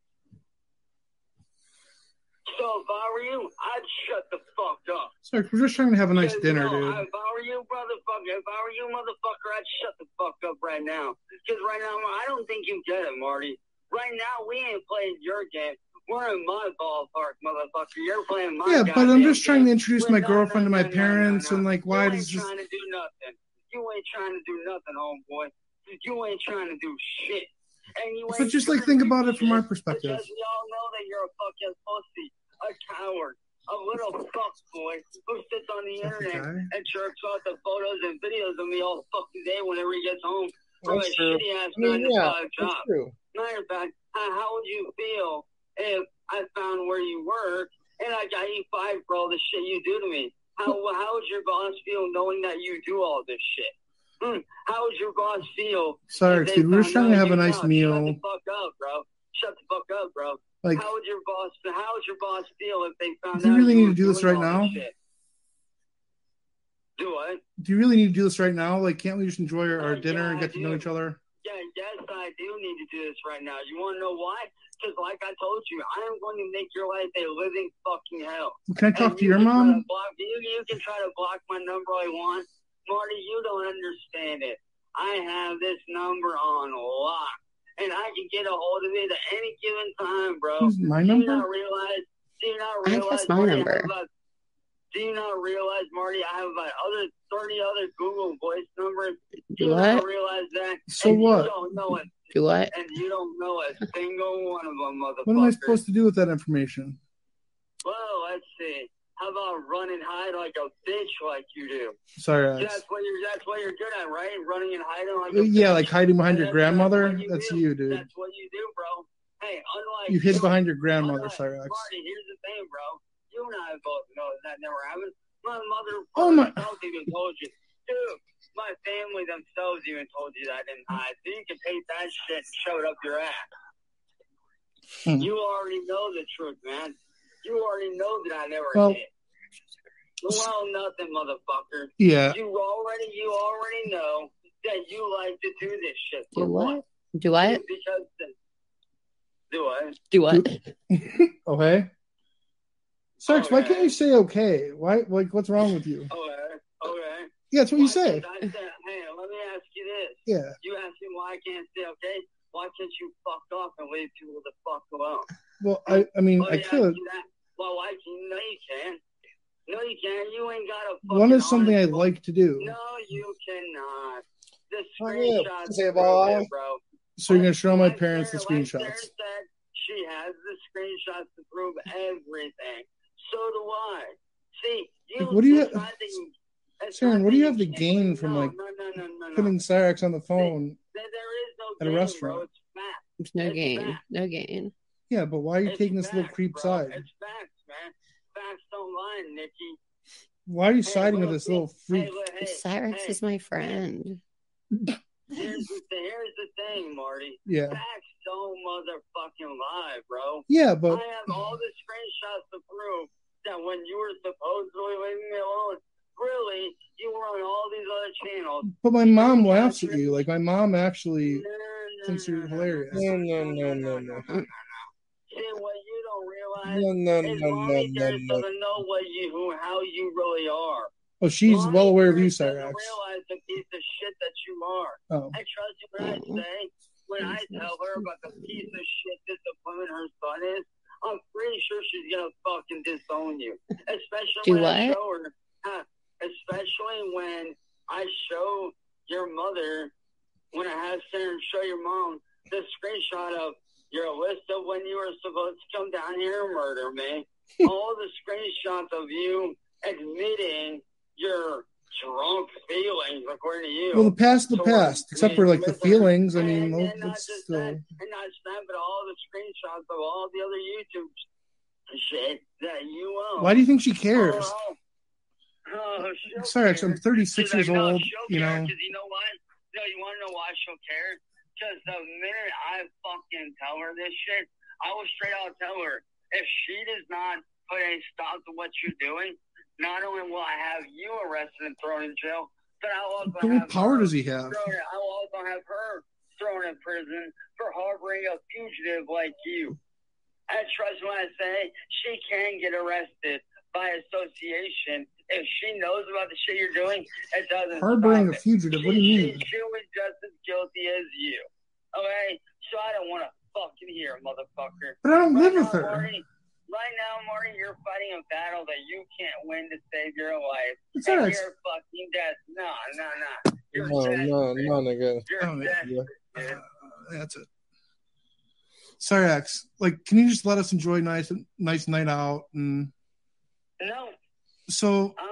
Speaker 4: So if I were you, I'd shut the fuck up.
Speaker 2: Sorry, we're just trying to have a nice dinner, dude.
Speaker 4: If I were you, motherfucker, I'd shut the fuck up right now. Because right now, I don't think you get it, Marty. Right now, we ain't playing your game. We're in my ballpark, motherfucker. You're playing my
Speaker 2: Yeah, but I'm just trying to introduce my
Speaker 4: No,
Speaker 2: girlfriend to my
Speaker 4: no,
Speaker 2: parents, and like, why
Speaker 4: you
Speaker 2: does
Speaker 4: ain't
Speaker 2: this?
Speaker 4: trying to do nothing. You ain't trying to do nothing, homeboy. You ain't trying to do shit. And you
Speaker 2: But
Speaker 4: ain't
Speaker 2: just like
Speaker 4: trying
Speaker 2: think
Speaker 4: to do
Speaker 2: about it from
Speaker 4: shit
Speaker 2: our perspective.
Speaker 4: Because we all know that you're a fucking pussy, a coward, a little fuckboy who sits on the internet and jerks out the photos and videos of me all fucking day whenever he gets home from a
Speaker 1: That's true.
Speaker 4: shitty ass
Speaker 1: I mean,
Speaker 4: 9 to 5
Speaker 1: yeah,
Speaker 4: job.
Speaker 1: that's true.
Speaker 4: Matter of fact, how would you feel if I found where you were and I got you fired for all the shit you do to me? How would your boss feel knowing that you do all this shit? How would your boss feel?
Speaker 2: Sorry,
Speaker 4: if they
Speaker 2: dude, we're just trying to
Speaker 4: found
Speaker 2: have
Speaker 4: out
Speaker 2: a
Speaker 4: you
Speaker 2: nice
Speaker 4: know?
Speaker 2: meal.
Speaker 4: Shut the fuck up, bro. Shut the fuck up, bro.
Speaker 2: Like,
Speaker 4: How would your boss feel if they found out?
Speaker 2: do you really
Speaker 4: you
Speaker 2: need
Speaker 4: were
Speaker 2: to do this
Speaker 4: doing
Speaker 2: right
Speaker 4: all
Speaker 2: now?
Speaker 4: shit? Do what?
Speaker 2: Do you really need to do this right now? Like, can't we just enjoy our dinner
Speaker 4: yeah,
Speaker 2: and
Speaker 4: I
Speaker 2: get to know
Speaker 4: do.
Speaker 2: each other?
Speaker 4: Yeah, yes, I do need to do this right now. You want to know why? Because, like I told you, I am going to make your life a living fucking hell.
Speaker 2: Can I talk
Speaker 4: And
Speaker 2: to your
Speaker 4: you can try
Speaker 2: mom?
Speaker 4: to block- You can try to block my number all you want. Marty, you don't understand it. I have this number on lock, and I can get a hold of it at any given time, bro.
Speaker 2: Who's my
Speaker 4: Do you
Speaker 2: number?
Speaker 4: not realize?
Speaker 5: I guess my
Speaker 4: Marty,
Speaker 5: number.
Speaker 4: do you not realize, Marty? I have about 30 other Google Voice numbers. Do you
Speaker 5: What?
Speaker 4: not realize that?
Speaker 2: So
Speaker 4: And
Speaker 2: what?
Speaker 4: You don't know it.
Speaker 5: Do what?
Speaker 4: And you don't know a single one of them, motherfucker.
Speaker 2: What am I supposed to do with that information?
Speaker 4: Well, let's see. How about run and hide like a bitch like you do?
Speaker 2: Sorry, Alex.
Speaker 4: That's what you're good at, right? Running and hiding like a
Speaker 2: Yeah,
Speaker 4: bitch.
Speaker 2: like hiding behind your
Speaker 4: That's
Speaker 2: grandmother.
Speaker 4: what you
Speaker 2: That's
Speaker 4: do.
Speaker 2: you, dude.
Speaker 4: That's what you do, bro. Hey, unlike
Speaker 2: You hid behind your grandmother.
Speaker 4: unlike-
Speaker 2: Sorry, Alex.
Speaker 4: Marty, here's the thing, bro. You and I both know that never happened. My mother
Speaker 2: Oh, my-
Speaker 4: themselves even told you. Dude, my family themselves even told you that I didn't hide. So you can take that shit and shove it up your ass. You already know the truth, man. You already know that I never
Speaker 2: Well-
Speaker 4: did. Well, nothing, motherfucker.
Speaker 2: Yeah.
Speaker 4: You already know that you like to do this shit.
Speaker 5: Do
Speaker 4: For
Speaker 5: what? Do what?
Speaker 4: Because do what?
Speaker 5: Do what?
Speaker 2: Okay. Sarks, why can't you say okay? Why? Like, what's wrong with you?
Speaker 4: Okay.
Speaker 2: Yeah, that's what you
Speaker 4: Why
Speaker 2: say.
Speaker 4: can't I say, hey, let me ask you this.
Speaker 2: Yeah.
Speaker 4: You ask me why I can't say okay. Why can't you fuck off and leave people the fuck alone?
Speaker 2: Well, I mean,
Speaker 4: Let
Speaker 2: I
Speaker 4: me ask
Speaker 2: could.
Speaker 4: you that. Well, why can you know you can? No, you can't. You ain't got a
Speaker 2: One is something I
Speaker 4: honest book.
Speaker 2: like to do.
Speaker 4: No, you cannot. The
Speaker 2: Oh, yeah.
Speaker 4: screenshots
Speaker 2: Say
Speaker 4: prove
Speaker 2: bye.
Speaker 4: it, bro.
Speaker 2: So you're gonna show my
Speaker 4: Like
Speaker 2: parents the
Speaker 4: Sarah
Speaker 2: screenshots.
Speaker 4: said, she has the screenshots to prove everything. So do I. See, you.
Speaker 2: Like, what do you,
Speaker 4: it's not that you- it's
Speaker 2: Saren?
Speaker 4: not
Speaker 2: What
Speaker 4: that
Speaker 2: do you
Speaker 4: you
Speaker 2: have to
Speaker 4: can't-
Speaker 2: gain from
Speaker 4: no,
Speaker 2: like
Speaker 4: no.
Speaker 2: putting Cyrex on the phone
Speaker 4: There is no
Speaker 2: at a
Speaker 4: gain,
Speaker 2: restaurant?
Speaker 4: bro. It's fact.
Speaker 5: There's no
Speaker 4: It's
Speaker 5: gain.
Speaker 4: fact.
Speaker 5: No gain.
Speaker 2: Yeah, but why are you
Speaker 4: It's
Speaker 2: taking this little
Speaker 4: facts,
Speaker 2: creep
Speaker 4: bro.
Speaker 2: side?
Speaker 4: It's facts, man. Facts don't lie, Nikki.
Speaker 2: Why are you
Speaker 4: Hey,
Speaker 2: siding with
Speaker 4: look,
Speaker 2: this little freak?
Speaker 4: Hey,
Speaker 5: Cyrex is my friend.
Speaker 4: Here's the thing, Marty.
Speaker 2: Yeah.
Speaker 4: Facts don't motherfucking lie, bro.
Speaker 2: Yeah, but
Speaker 4: I have all the screenshots to prove that when you were supposedly leaving me alone, really, you were on all these other channels.
Speaker 2: but my mom laughs at you. Like my mom actually thinks you're hilarious.
Speaker 4: No. See, what you don't realize is Mommy Dearest doesn't know how you really are.
Speaker 2: Oh, she's
Speaker 4: Mommy
Speaker 2: well aware of you,
Speaker 4: Dearest doesn't
Speaker 2: Cyrex.
Speaker 4: realize the piece of shit that you are.
Speaker 2: Oh.
Speaker 4: I trust you when I say, when I tell her about the piece of shit disappointment her son is, I'm pretty sure she's gonna fucking disown you. Especially when I show your mother, when I have Sarah show your mom the screenshot of your list of when you were supposed to come down here and murder me. All the screenshots of you admitting your drunk feelings, according to you.
Speaker 2: Well, the past, except for like the feelings. I
Speaker 4: And
Speaker 2: mean,
Speaker 4: then not
Speaker 2: that's
Speaker 4: just
Speaker 2: still.
Speaker 4: that, but all the screenshots of all the other YouTube shit that you own.
Speaker 2: Why do you think she cares?
Speaker 4: Sorry,
Speaker 2: I'm 36 years old. You know.
Speaker 4: Because you know what? No, you want to know why she'll care? Because the minute I fucking tell her this shit, I will straight out tell her, if she does not put a stop to what you're doing, not only will I have you arrested and thrown in jail, but I will also
Speaker 2: But what power does he have?
Speaker 4: I will also have her thrown in prison for harboring a fugitive like you. I trust when I say she can get arrested by association. If she knows about the shit you're doing, it doesn't
Speaker 2: Harboring a
Speaker 4: stop it.
Speaker 2: fugitive? What do you mean?
Speaker 4: She was just as guilty as you. Okay? So I don't want to fucking hear, motherfucker.
Speaker 2: But I don't live with her.
Speaker 4: Right now, Marty, you're fighting a battle that you can't win to save your life.
Speaker 2: It's
Speaker 4: and
Speaker 2: Cyrex.
Speaker 4: you're fucking dead. No. You're
Speaker 2: No, nigga.
Speaker 4: You're desperate, dude.
Speaker 2: That's it. Cyrex, like, can you just let us enjoy nice night out and?
Speaker 4: No.
Speaker 2: So.
Speaker 4: I'm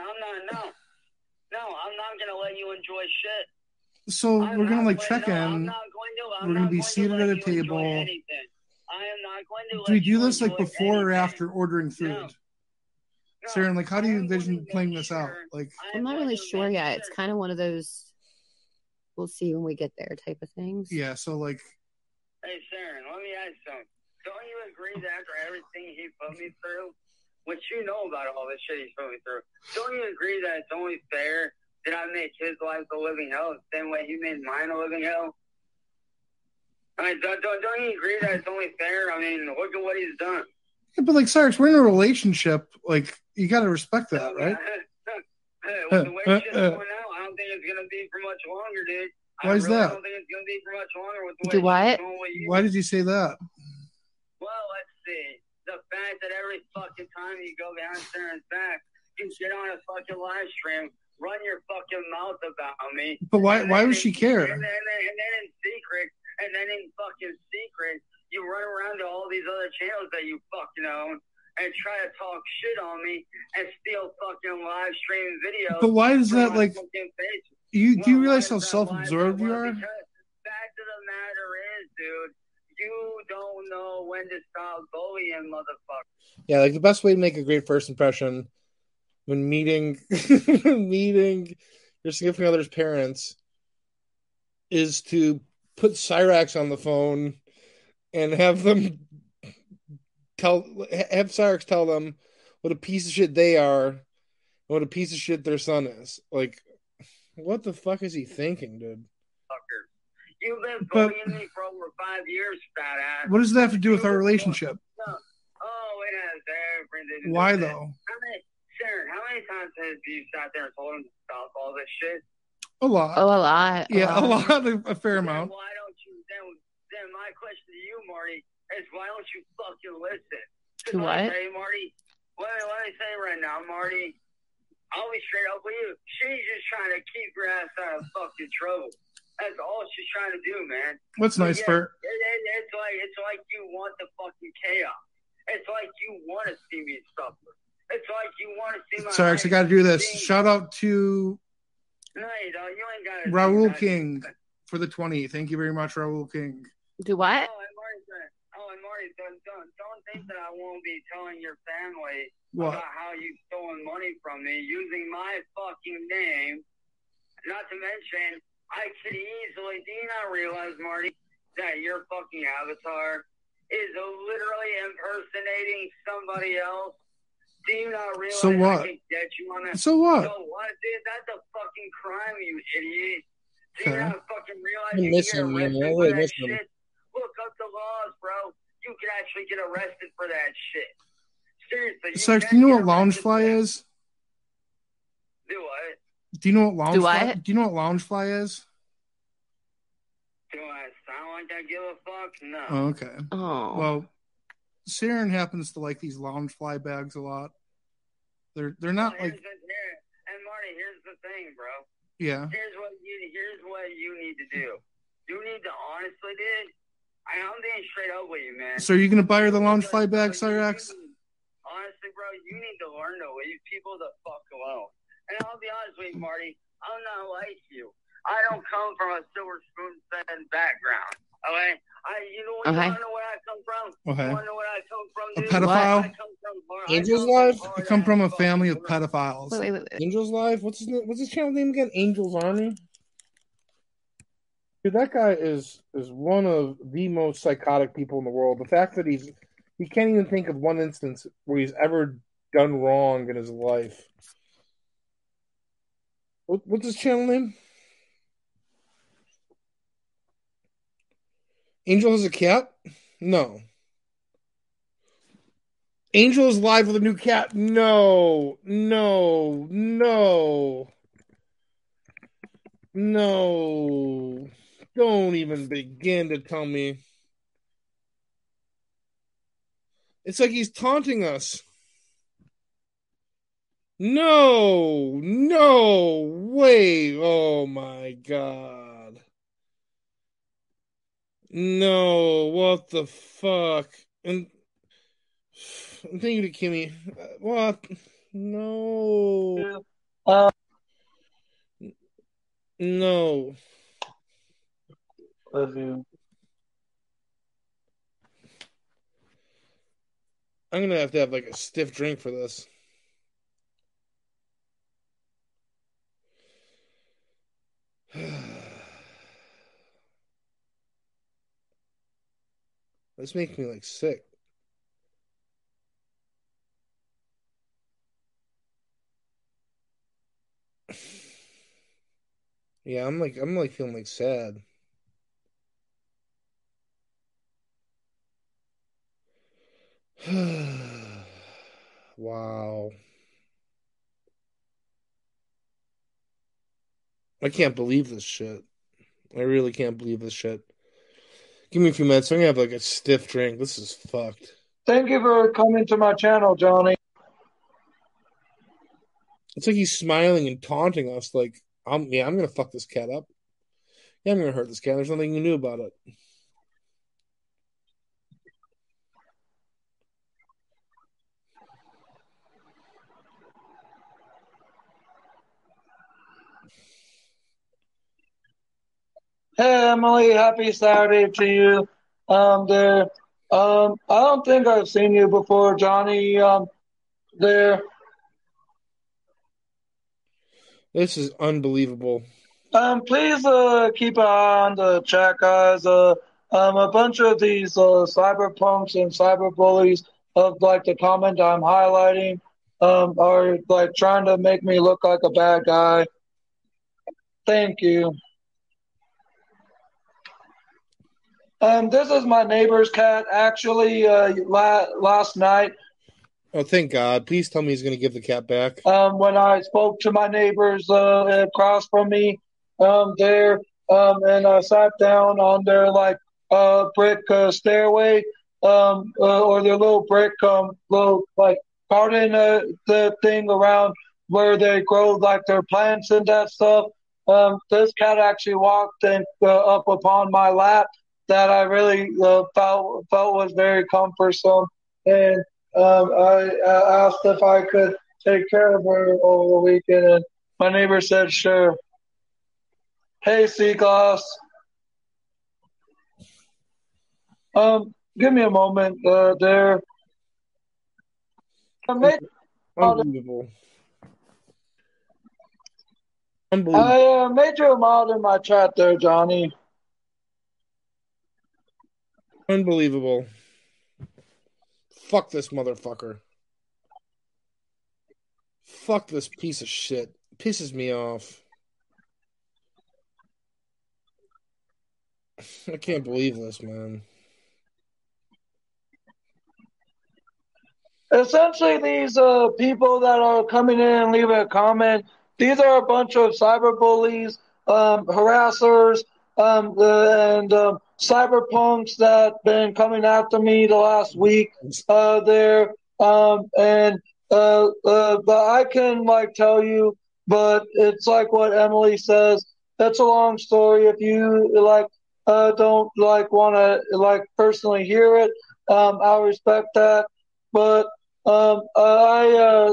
Speaker 4: not gonna let you enjoy shit.
Speaker 2: So we're gonna like check in.
Speaker 4: I'm
Speaker 2: we're gonna be seated at a table.
Speaker 4: I am not going to.
Speaker 2: Do we do this like before or after ordering food?
Speaker 4: No.
Speaker 2: Sarah, like, how do you envision playing this out? Like,
Speaker 5: I'm not really sure yet. It's kind of one of those we'll see when we get there type of things.
Speaker 2: Yeah. So like.
Speaker 4: Hey, Sarah, let me ask you something. Don't you agree that after everything he put me through, which you know about all this shit he's put me through, don't you agree that it's only fair that I make his life a living hell the same way he made mine a living hell? I mean, don't you agree that it's only fair? I mean, look at what he's done.
Speaker 2: Yeah, but like, Cyrex, we're in a relationship. Like, you got to respect that, right?
Speaker 4: With the way shit's going now, I don't think it's gonna be for much longer, dude.
Speaker 2: Why is that?
Speaker 4: I don't think it's gonna be for much longer with the way
Speaker 5: Do what?
Speaker 2: Why did you say that?
Speaker 4: Well, let's see. The fact that every fucking time you go behind Sarah's back, you get on a fucking live stream, run your fucking mouth about me.
Speaker 2: But why would she care?
Speaker 4: And then in secret, you run around to all these other channels that you fucking own and try to talk shit on me and steal fucking live stream videos.
Speaker 2: But why is that like? Do you
Speaker 4: Well,
Speaker 2: realize how
Speaker 4: why is that?
Speaker 2: self-absorbed you are?
Speaker 4: Because the fact of the matter is, dude, you don't know when to stop bullying, motherfucker. Yeah, like the best way to make a great first impression when meeting your significant other's parents is to put Cyrex on the phone and have Cyrex tell them what a piece of shit they are and what a piece of shit their son is. Like, what the fuck is he thinking, dude? You've been bullying me for over 5 years, fat ass.
Speaker 2: What does that have to do with our relationship?
Speaker 4: Oh, it has everything.
Speaker 2: Why though?
Speaker 4: Sharon, how many times have you sat there and told him to stop all this shit?
Speaker 2: A lot.
Speaker 5: Oh, a lot.
Speaker 2: Yeah, a lot. A fair amount.
Speaker 4: Why don't you? Then my question to you, Marty, is why don't you fucking listen?
Speaker 5: To what?
Speaker 4: Hey, Marty, let me say right now, Marty, I'll be straight up with you. She's just trying to keep her ass out of fucking trouble. That's all she's trying to do, man.
Speaker 2: What's nice for her?
Speaker 4: It's like you want the fucking chaos. It's like you want to see me suffer. It's like you want to see my.
Speaker 2: Sorry, I got to do this. Shout out to
Speaker 4: No, you don't. You ain't got to.
Speaker 2: Raul King for the 20. Thank you very much, Raul King.
Speaker 6: Do what?
Speaker 4: And Marty, don't think that I won't be telling your family
Speaker 2: What?
Speaker 4: about how you've stolen money from me using my fucking name. Not to mention, I could easily. Do you not realize, Marty, that your fucking avatar is literally impersonating somebody else? Do you not realize
Speaker 2: So what?
Speaker 4: I could get you on that?
Speaker 2: So what?
Speaker 4: So what, dude? That's a fucking crime, you idiot. Do you
Speaker 2: Okay.
Speaker 4: not fucking realize
Speaker 7: I'm
Speaker 4: you
Speaker 7: missing
Speaker 4: get
Speaker 7: you,
Speaker 4: arrested
Speaker 7: man.
Speaker 4: for
Speaker 7: Really
Speaker 4: that
Speaker 7: missing you.
Speaker 4: shit? Look up the laws, bro. You could actually get arrested for that shit. Seriously.
Speaker 2: Sarge,
Speaker 4: can
Speaker 2: do you know
Speaker 4: get
Speaker 2: what
Speaker 4: arrested for
Speaker 2: Loungefly
Speaker 4: that.
Speaker 2: is?
Speaker 4: Do what?
Speaker 2: Do you know what
Speaker 6: Do
Speaker 2: Loungefly?
Speaker 6: what?
Speaker 2: Do you know what Loungefly is?
Speaker 4: Do I sound like I give a fuck? No.
Speaker 2: Oh, okay.
Speaker 6: Oh.
Speaker 2: Well, Saren happens to like these Loungefly bags a lot. They're not like
Speaker 4: And Marty, here's the thing, bro.
Speaker 2: yeah.
Speaker 4: Here's what you need to do. You need to honestly, dude. I'm being straight up with you, man.
Speaker 2: So are you gonna buy her the Loungefly bag, Cyrex?
Speaker 4: Honestly, bro, you need to learn to leave people the fuck alone. And I'll be honest with you, Marty, I'm not like you. I don't come from a silver spoon-fed background. Okay? You know
Speaker 6: Okay.
Speaker 4: where I come from?
Speaker 2: Okay.
Speaker 4: You wanna know where I come from,
Speaker 2: A
Speaker 4: dude?
Speaker 2: pedophile?
Speaker 4: I come from
Speaker 7: Angels Live?
Speaker 2: I come from a family of pedophiles.
Speaker 6: Wait.
Speaker 7: Angels Live? What's his channel name again? Angels Army?
Speaker 2: Dude, that guy is one of the most psychotic people in the world. The fact that he can't even think of one instance where he's ever done wrong in his life. What's his channel name? Angel has a cat? No. Angel is live with a new cat? No. Don't even begin to tell me. It's like he's taunting us. No, wait. Oh my God. No, what the fuck? And thank you to Kimmy. What? No. No.
Speaker 7: Love you.
Speaker 2: I'm gonna have to have like a stiff drink for this. This makes me like sick. Yeah, I'm like feeling like sad. Wow. I can't believe this shit. I really can't believe this shit. Give me a few minutes. I'm gonna have like a stiff drink. This is fucked.
Speaker 7: Thank you for coming to my channel, Johnny.
Speaker 2: It's like he's smiling and taunting us. Like, I'm gonna fuck this cat up. Yeah, I'm gonna hurt this cat. There's nothing you knew about it.
Speaker 7: Hey, Emily. Happy Saturday to you. There. I don't think I've seen you before, Johnny. There.
Speaker 2: This is unbelievable.
Speaker 7: Please keep an eye on the chat, guys. A bunch of these cyberpunks and cyberbullies of like the comment I'm highlighting are like trying to make me look like a bad guy. Thank you. This is my neighbor's cat. Actually, last night.
Speaker 2: Oh, thank God. Please tell me he's gonna give the cat back.
Speaker 7: When I spoke to my neighbors across from me, there, and I sat down on their like brick stairway, or their little brick little like garden, the thing around where they grow like their plants and that stuff. This cat actually walked up upon my lap that I really felt was very cumbersome, and I asked if I could take care of her over the weekend, and my neighbor said sure. Hey, Seaglass. Give me a moment there.
Speaker 2: Unbelievable. Unbelievable.
Speaker 7: I made you a mod in my chat there, Johnny.
Speaker 2: Unbelievable. Fuck this motherfucker. Fuck this piece of shit. Pisses me off. I can't believe this, man.
Speaker 7: Essentially, these people that are coming in and leaving a comment, these are a bunch of cyberbullies, harassers, and cyberpunks that been coming after me the last week there. But I can like tell you, but it's like what Emily says. That's a long story. If you don't like want to like personally hear it, I'll respect that. But I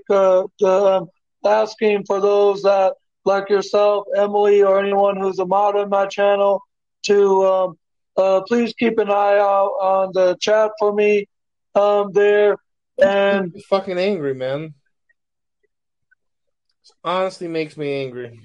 Speaker 7: asking for those that like yourself, Emily, or anyone who's a mod on my channel to please keep an eye out on the chat for me there. And
Speaker 2: fucking angry, man. This honestly makes me angry.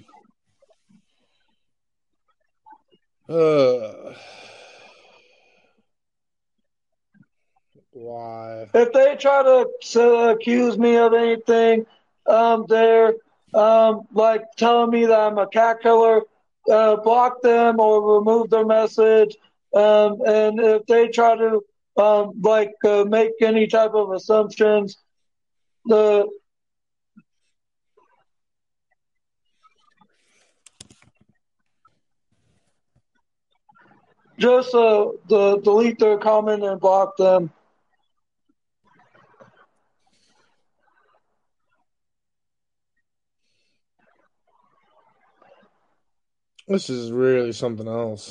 Speaker 2: Why?
Speaker 7: If they try to accuse me of anything, they're like telling me that I'm a cat killer, block them or remove their message. And if they try to make any type of assumptions, the just delete their comment and block them.
Speaker 2: This is really something else.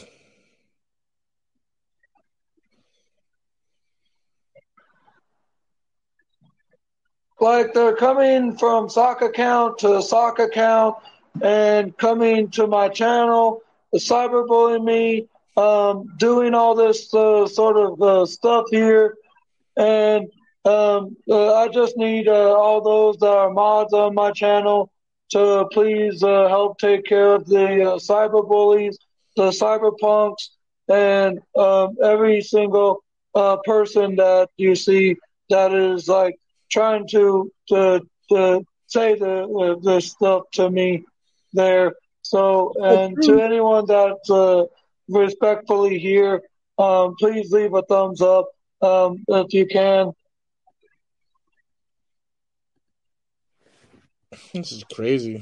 Speaker 7: Like they're coming from sock account to sock account and coming to my channel, cyberbullying me, doing all this sort of stuff here. And I just need all those that are mods on my channel to please help take care of the cyberbullies, the cyberpunks, and every single person that you see that is like trying to say the stuff to me there. So, and to anyone that's respectfully here, please leave a thumbs up if you can.
Speaker 2: This is crazy.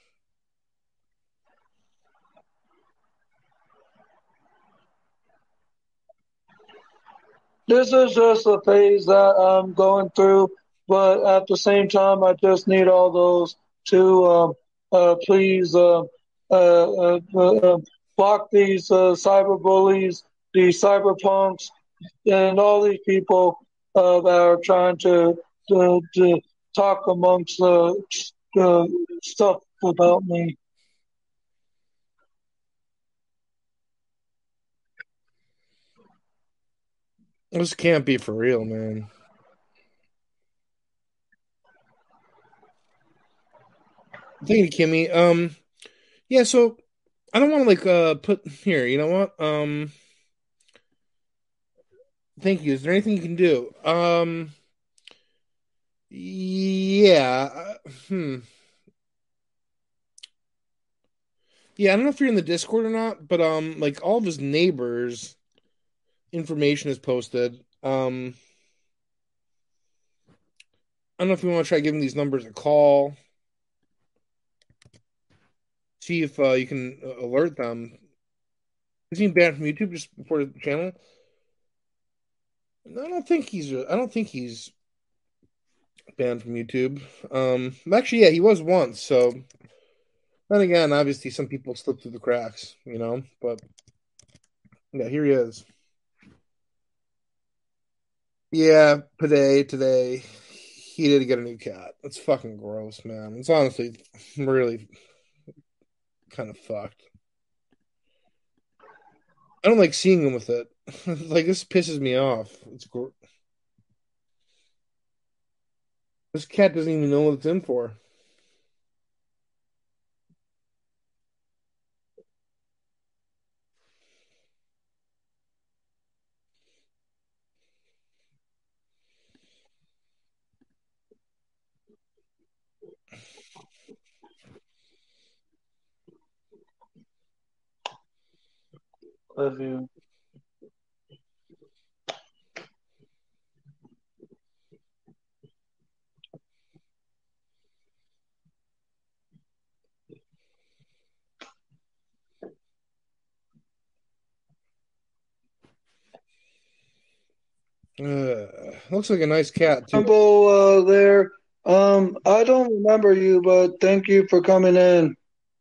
Speaker 7: This is just a phase that I'm going through, but at the same time, I just need all those to please block these cyberbullies, these cyberpunks, and all these people that are trying to talk amongst stuff about me.
Speaker 2: This can't be for real, man. Thank you, Kimmy. Yeah, so I don't want to like put here, you know what? Thank you. Is there anything you can do? Yeah. Yeah, I don't know if you're in the Discord or not, but like all of his neighbors' information is posted. I don't know if you want to try giving these numbers a call. See if you can alert them. Is he banned from YouTube just before the channel? No, I don't think he's banned from YouTube. Actually, yeah, he was once. So then again, obviously, some people slip through the cracks, you know. But yeah, here he is. Yeah, today, he did get a new cat. It's fucking gross, man. It's honestly really kind of fucked. I don't like seeing him with it. Like this pisses me off. This cat doesn't even know what it's in for.
Speaker 7: Love you.
Speaker 2: Looks like a nice cat too.
Speaker 7: Rumble there. I don't remember you, but thank you for coming in.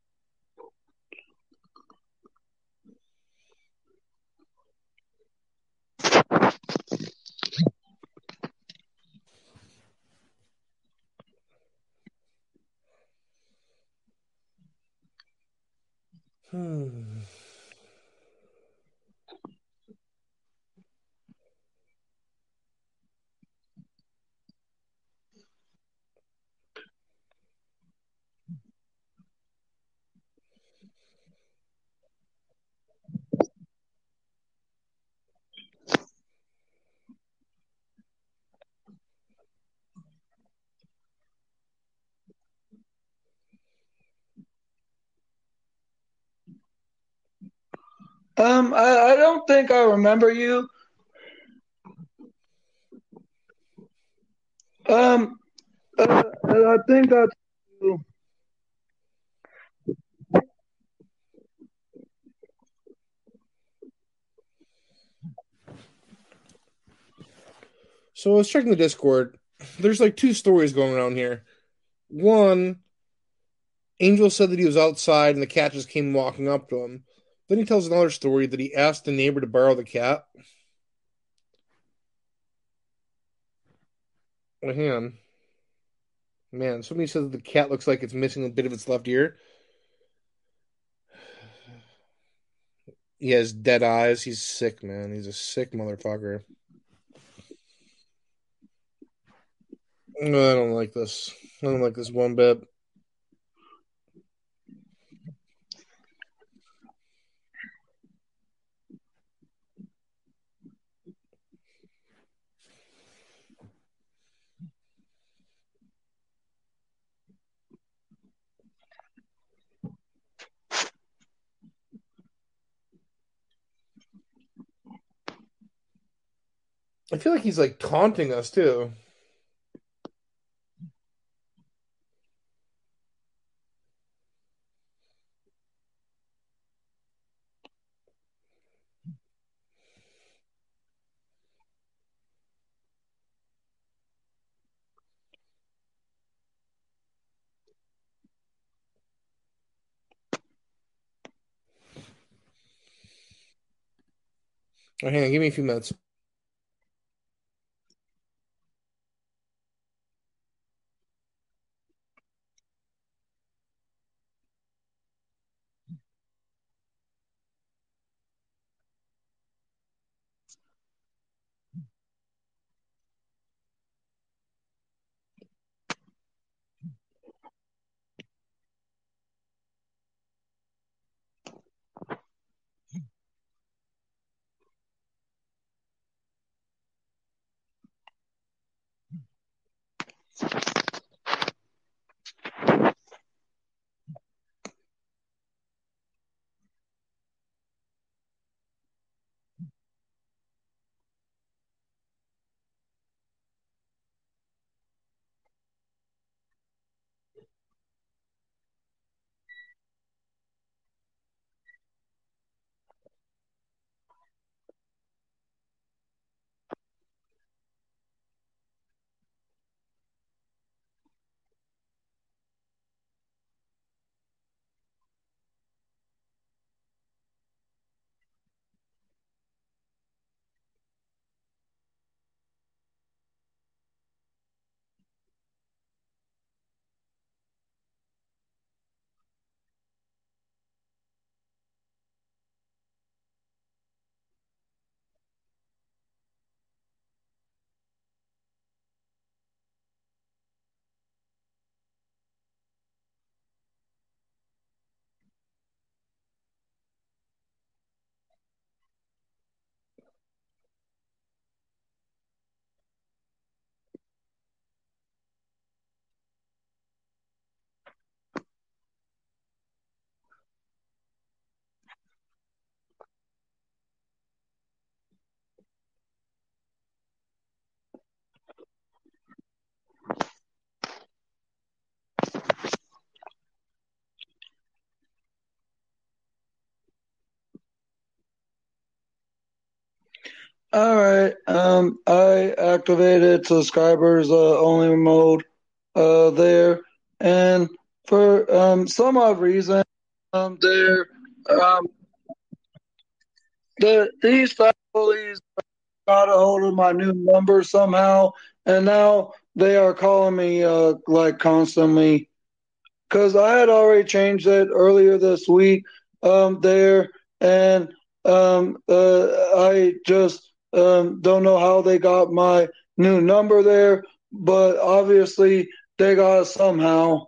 Speaker 2: Hmm.
Speaker 7: I don't think I remember you. Um, I think that's you.
Speaker 2: So I was checking the Discord. There's like two stories going around here. One, Angel said that he was outside and the cat just came walking up to him. Then he tells another story that he asked the neighbor to borrow the cat. Well, hang on. Man, somebody says that the cat looks like it's missing a bit of its left ear. He has dead eyes. He's sick, man. He's a sick motherfucker. No, I don't like this. I don't like this one bit. I feel like he's like taunting us too. Oh, hang on, give me a few minutes.
Speaker 7: All right. I activated subscribers only mode there, and for some odd reason, there um these fat bullies got a hold of my new number somehow, and now they are calling me like constantly because I had already changed it earlier this week there, and I just don't know how they got my new number there, but obviously they got it somehow.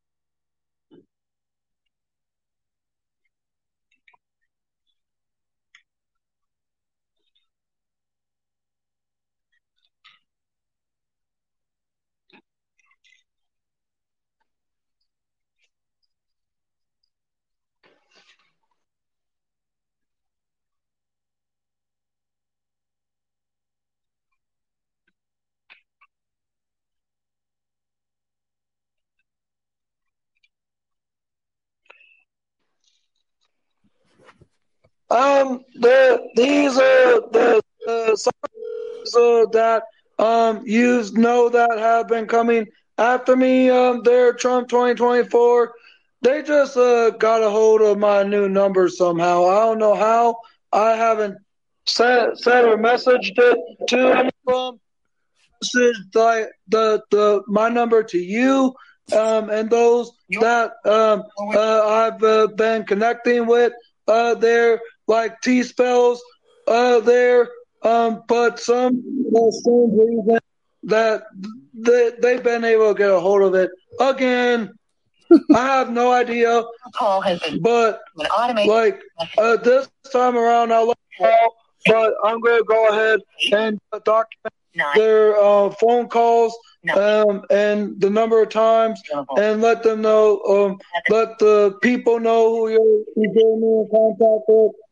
Speaker 7: These are the signs that you know that have been coming after me. There, Trump 2024. They just got a hold of my new number somehow. I don't know how. I haven't sent or messaged it to any of them. Messaged like the my number to you and those that I've been connecting with there, like T spells there. But some strange reason that they've been able to get a hold of it again. I have no idea, but like this time around, I'll let you know. But I'm going to go ahead and document their phone calls and the number of times, and let them know. Let the people know who you're getting in contact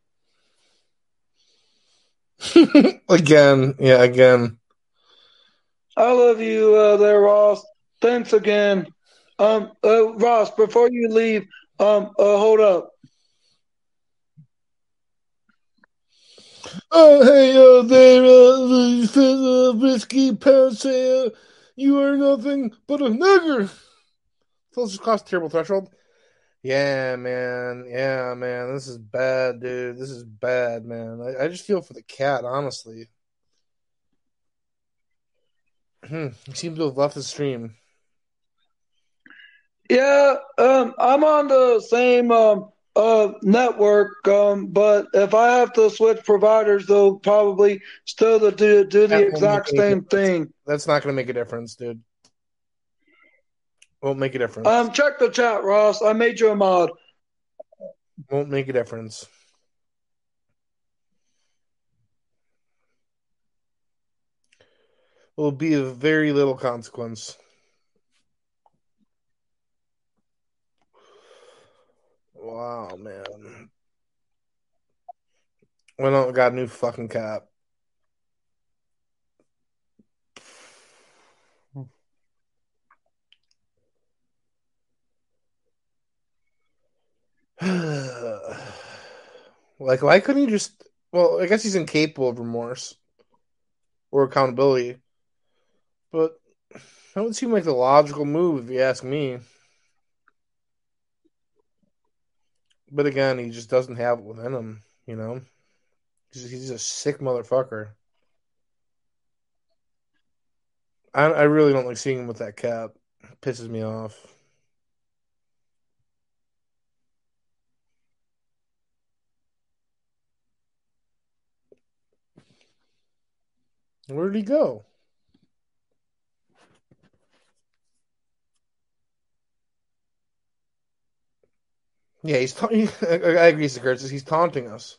Speaker 7: with.
Speaker 2: Again, yeah, again.
Speaker 7: I love you there, Ross. Thanks again. Ross, before you leave, hold up.
Speaker 2: Oh, hey, there, Whiskey Pants, you are nothing but a nigger. So just crossed terrible threshold. Yeah, man. Yeah, man. This is bad, dude. This is bad, man. I just feel for the cat, honestly. He seems to have left the stream.
Speaker 7: Yeah, I'm on the same network, but if I have to switch providers, they'll probably still do the exact same thing.
Speaker 2: That's not going to make a difference, dude. Won't make a difference.
Speaker 7: Check the chat, Ross. I made you a mod.
Speaker 2: Won't make a difference. Will be of very little consequence. Wow, man. Went out and got a new fucking cap. Like, why couldn't he just... Well, I guess he's incapable of remorse or accountability. But that would seem like the logical move, if you ask me. But again, he just doesn't have it within him, you know? He's a sick motherfucker. I really don't like seeing him with that cap. It pisses me off. Where did he go? Yeah, I agree, Curtis. He's taunting us.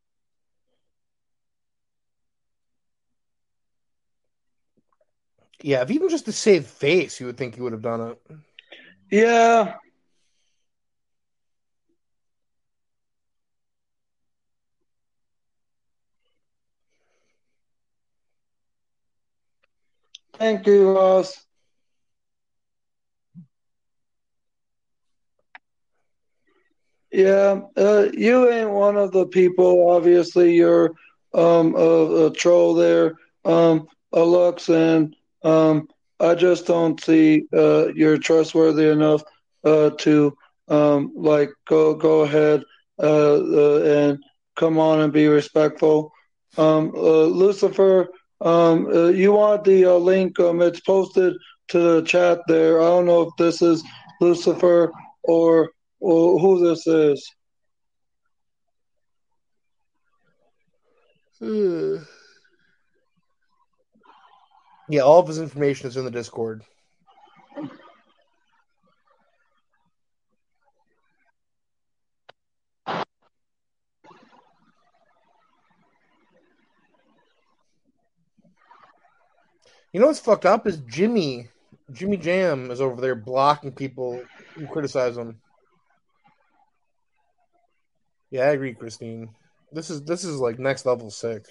Speaker 2: Yeah, if even just to save face, you would think he would have done it.
Speaker 7: Yeah. Thank you, Ross. Yeah, you ain't one of the people. Obviously, you're a troll there, Alux, and I just don't see you're trustworthy enough to like go ahead and come on and be respectful. Lucifer, you want the link? It's posted to the chat there. I don't know if this is Lucifer or who this is.
Speaker 2: Yeah, all of his information is in the Discord. You know what's fucked up is Jimmy Jam is over there blocking people who criticize him. Yeah, I agree, Christine. This is like next level sick.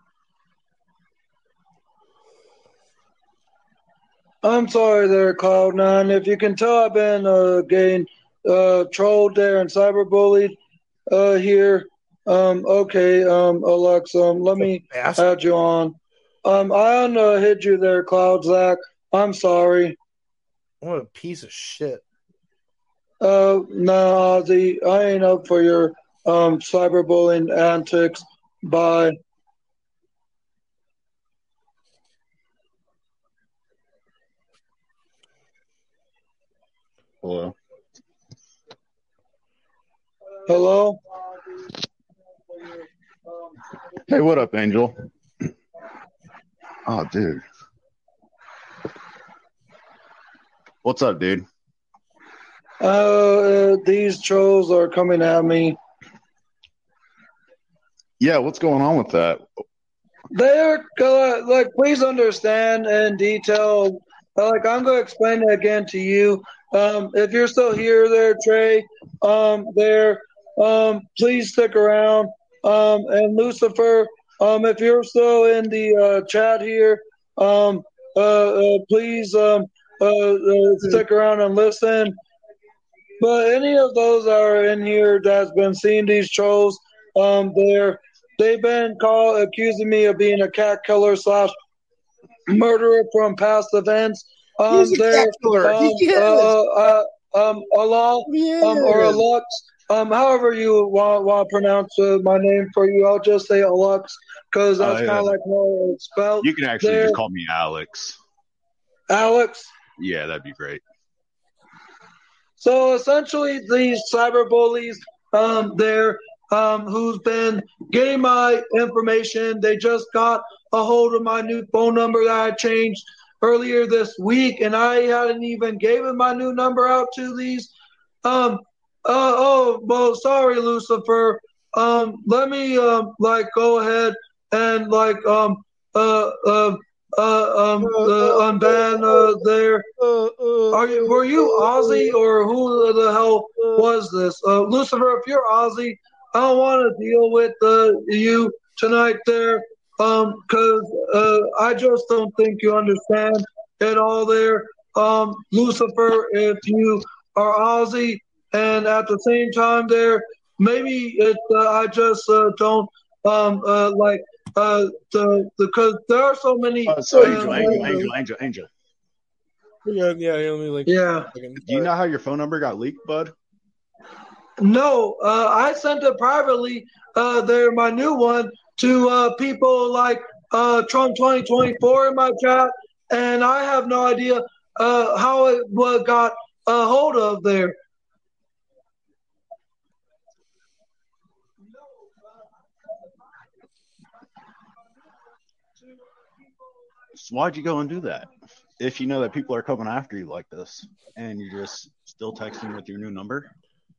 Speaker 7: I'm sorry there, Cloud9. If you can tell, I've been getting trolled there and cyberbullied here. Okay, Alexa, let me add you on. I unhid you there, Cloud Zach. I'm sorry.
Speaker 2: What a piece of shit.
Speaker 7: No, Ozzy, I ain't up for your cyberbullying antics. Bye.
Speaker 6: Hello.
Speaker 7: Hello?
Speaker 6: Hey, what up, Angel? Oh, dude. What's up, dude?
Speaker 7: These trolls are coming at me.
Speaker 6: Yeah, what's going on with that?
Speaker 7: They're like, please understand in detail. Like, I'm going to explain it again to you. If you're still here, there, Trey, please stick around. And Lucifer, if you're still in the chat here, please stick around and listen. But any of those that are in here that's been seeing these trolls, they've been accusing me of being a cat killer / murderer from past events.
Speaker 2: He's a cat killer.
Speaker 7: Allah, or Alux, however you want to pronounce my name for you, I'll just say Alux because that's kind of like how it's spelled.
Speaker 6: You can actually just call me Alex.
Speaker 7: Alex?
Speaker 6: Yeah, that'd be great.
Speaker 7: So essentially, these cyber bullies, who's been getting my information, they just got a hold of my new phone number that I changed earlier this week, and I hadn't even given my new number out to these. Well, sorry, Lucifer. Let me go ahead and unban there. Were you Ozzy or who the hell was this? Lucifer, if you're Ozzy, I don't want to deal with you tonight there, because I just don't think you understand at all there. Lucifer, if you are Ozzy, and at the same time there, maybe I just don't because there are so many.
Speaker 6: Angel.
Speaker 7: Yeah.
Speaker 6: Do you know how your phone number got leaked, bud?
Speaker 7: No, I sent it privately. My new one to people like Trump 2024 in my chat, and I have no idea how it got a hold of there.
Speaker 6: So why'd you go and do that? If you know that people are coming after you like this, and you're just still texting with your new number?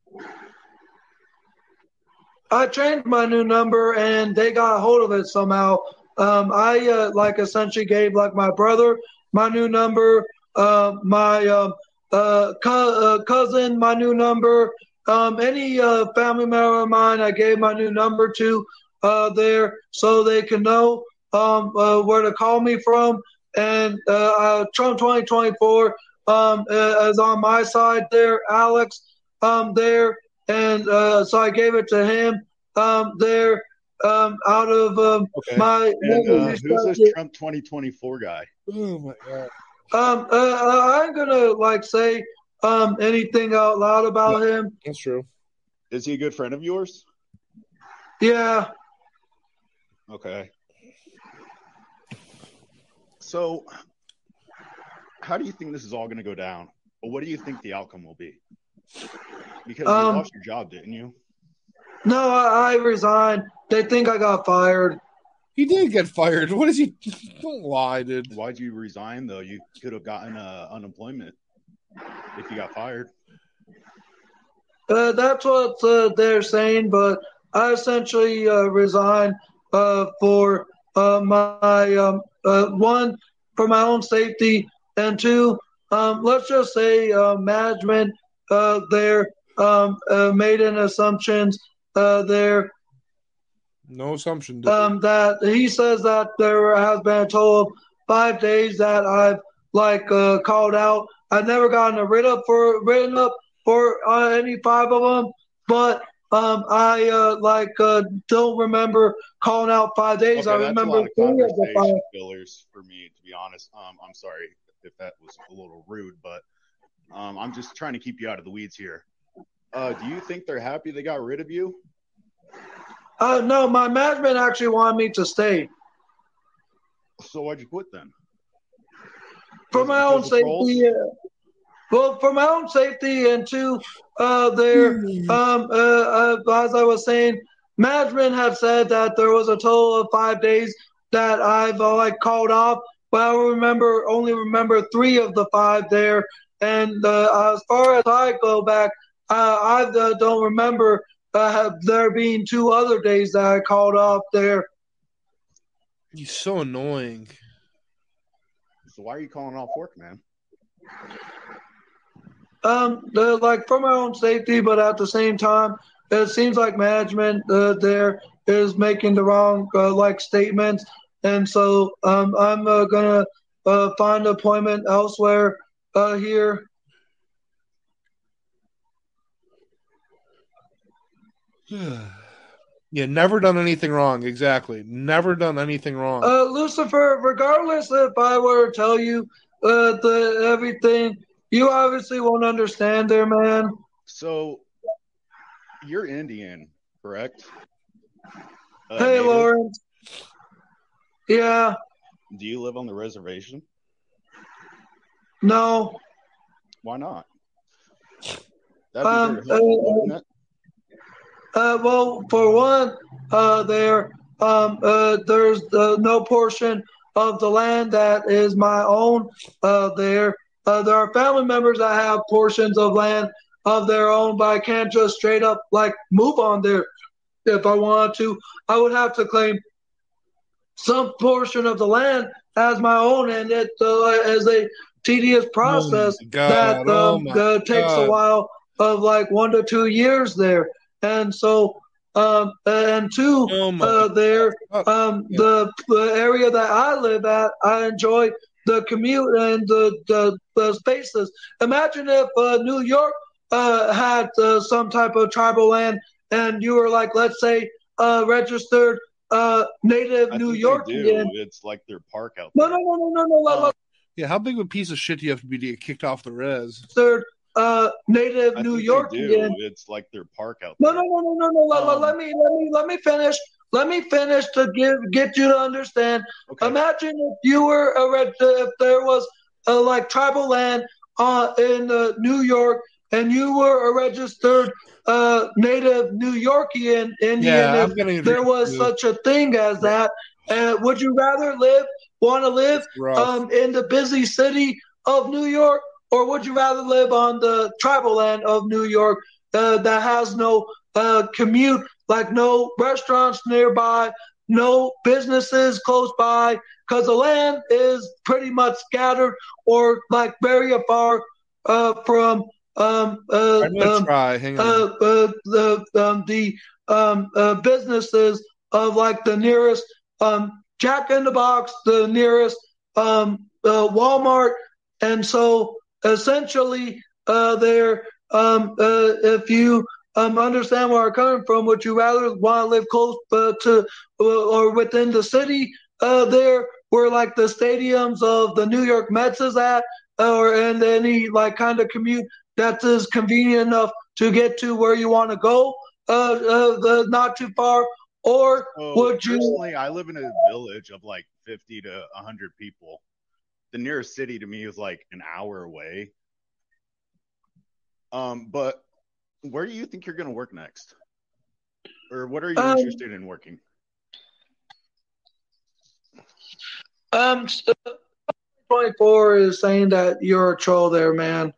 Speaker 7: I changed my new number, and they got a hold of it somehow. I essentially gave my brother my new number, my cousin my new number, any family member of mine I gave my new number to there so they can know where to call me from. And Trump 2024 is on my side there, Alex there. And so I gave it to him there. out of
Speaker 2: Okay.
Speaker 7: my
Speaker 6: And
Speaker 7: movies.
Speaker 6: who's this Trump 2024 guy?
Speaker 2: Oh my god.
Speaker 7: I ain't gonna like say anything out loud about him.
Speaker 2: That's true.
Speaker 6: Is he a good friend of yours?
Speaker 7: Yeah.
Speaker 6: Okay. So, how do you think this is all going to go down? Or what do you think the outcome will be? Because you lost your job, didn't you?
Speaker 7: No, I resigned. They think I got fired.
Speaker 2: He did get fired. What is he? Don't lie, dude.
Speaker 6: Why'd you resign, though? You could have gotten unemployment if you got fired.
Speaker 7: That's what they're saying, but I essentially resigned for my one, for my own safety, and two, let's just say management there made an assumptions there
Speaker 2: No assumption. Dude.
Speaker 7: that he says that there has been a total of 5 days that I've called out. I've never gotten written up for any 5 of them, but I don't remember calling out 5 days.
Speaker 6: Okay,
Speaker 7: I
Speaker 6: that's
Speaker 7: remember
Speaker 6: a lot of
Speaker 7: 3 of the 5.
Speaker 6: conversation fillers for me, to be honest. I'm sorry if that was a little rude, but I'm just trying to keep you out of the weeds here. Do you think they're happy they got rid of you?
Speaker 7: No, my management actually wanted me to stay.
Speaker 6: So why'd you quit then?
Speaker 7: For
Speaker 6: Was it
Speaker 7: my own
Speaker 6: because of trolls?
Speaker 7: safety, well, for my own safety, and two, as I was saying, management had said that there was a total of 5 days that I've called off, but I only remember 3 of the 5 there. And as far as I go back, I don't remember there being 2 other days that I called off there.
Speaker 2: He's so annoying.
Speaker 6: So why are you calling off work, man?
Speaker 7: For my own safety, but at the same time, it seems like management there is making the wrong statements, and so I'm gonna find employment elsewhere here.
Speaker 2: Yeah, never done anything wrong. Exactly. Never done anything wrong.
Speaker 7: Lucifer, regardless if I were to tell you everything, you obviously won't understand there, man.
Speaker 6: So you're Indian, correct?
Speaker 7: Hey,
Speaker 6: native?
Speaker 7: Lawrence. Yeah.
Speaker 6: Do you live on the reservation?
Speaker 7: No.
Speaker 6: Why not? That'd be very helpful, wouldn't it?
Speaker 7: Well, for one, there's no portion of the land that is my own there. There are family members that have portions of land of their own, but I can't just straight up move on there. If I wanted to, I would have to claim some portion of the land as my own, and it is a tedious process that takes a while of 1 to 2 years there. And so, and two, the area that I live at, I enjoy the commute and the spaces. Imagine if New York had some type of tribal land, and you were let's say, registered native New Yorkian.
Speaker 6: It's like their park out there.
Speaker 7: No.
Speaker 2: Yeah, how big of a piece of shit do you have to be to get kicked off the res?
Speaker 7: Native New Yorkian.
Speaker 6: It's like their park out there.
Speaker 7: No. Let me finish. Let me finish to get you to understand. Okay. Imagine if you were if there was tribal land in New York, and you were a registered native New Yorkian Indian.
Speaker 2: Yeah,
Speaker 7: if there was such a thing as that, would you rather want to live in the busy city of New York? Or would you rather live on the tribal land of New York that has no commute, no restaurants nearby, no businesses close by, because the land is pretty much scattered or very far from the businesses of the nearest Jack in the Box, the nearest Walmart, and so. Essentially, if you understand where I'm coming from. Would you rather want to live close to or within the city there, where like the stadiums of the New York Mets is at, or and any like kind of commute that is convenient enough to get to where you want to go, not too far, or
Speaker 6: So
Speaker 7: would you?
Speaker 6: personally, I live in a village of like 50 to 100 people. The nearest city to me is like an hour away. But where do you think you're going to work next? Or what are you interested in working?
Speaker 7: 24 is saying that you're a troll there, man.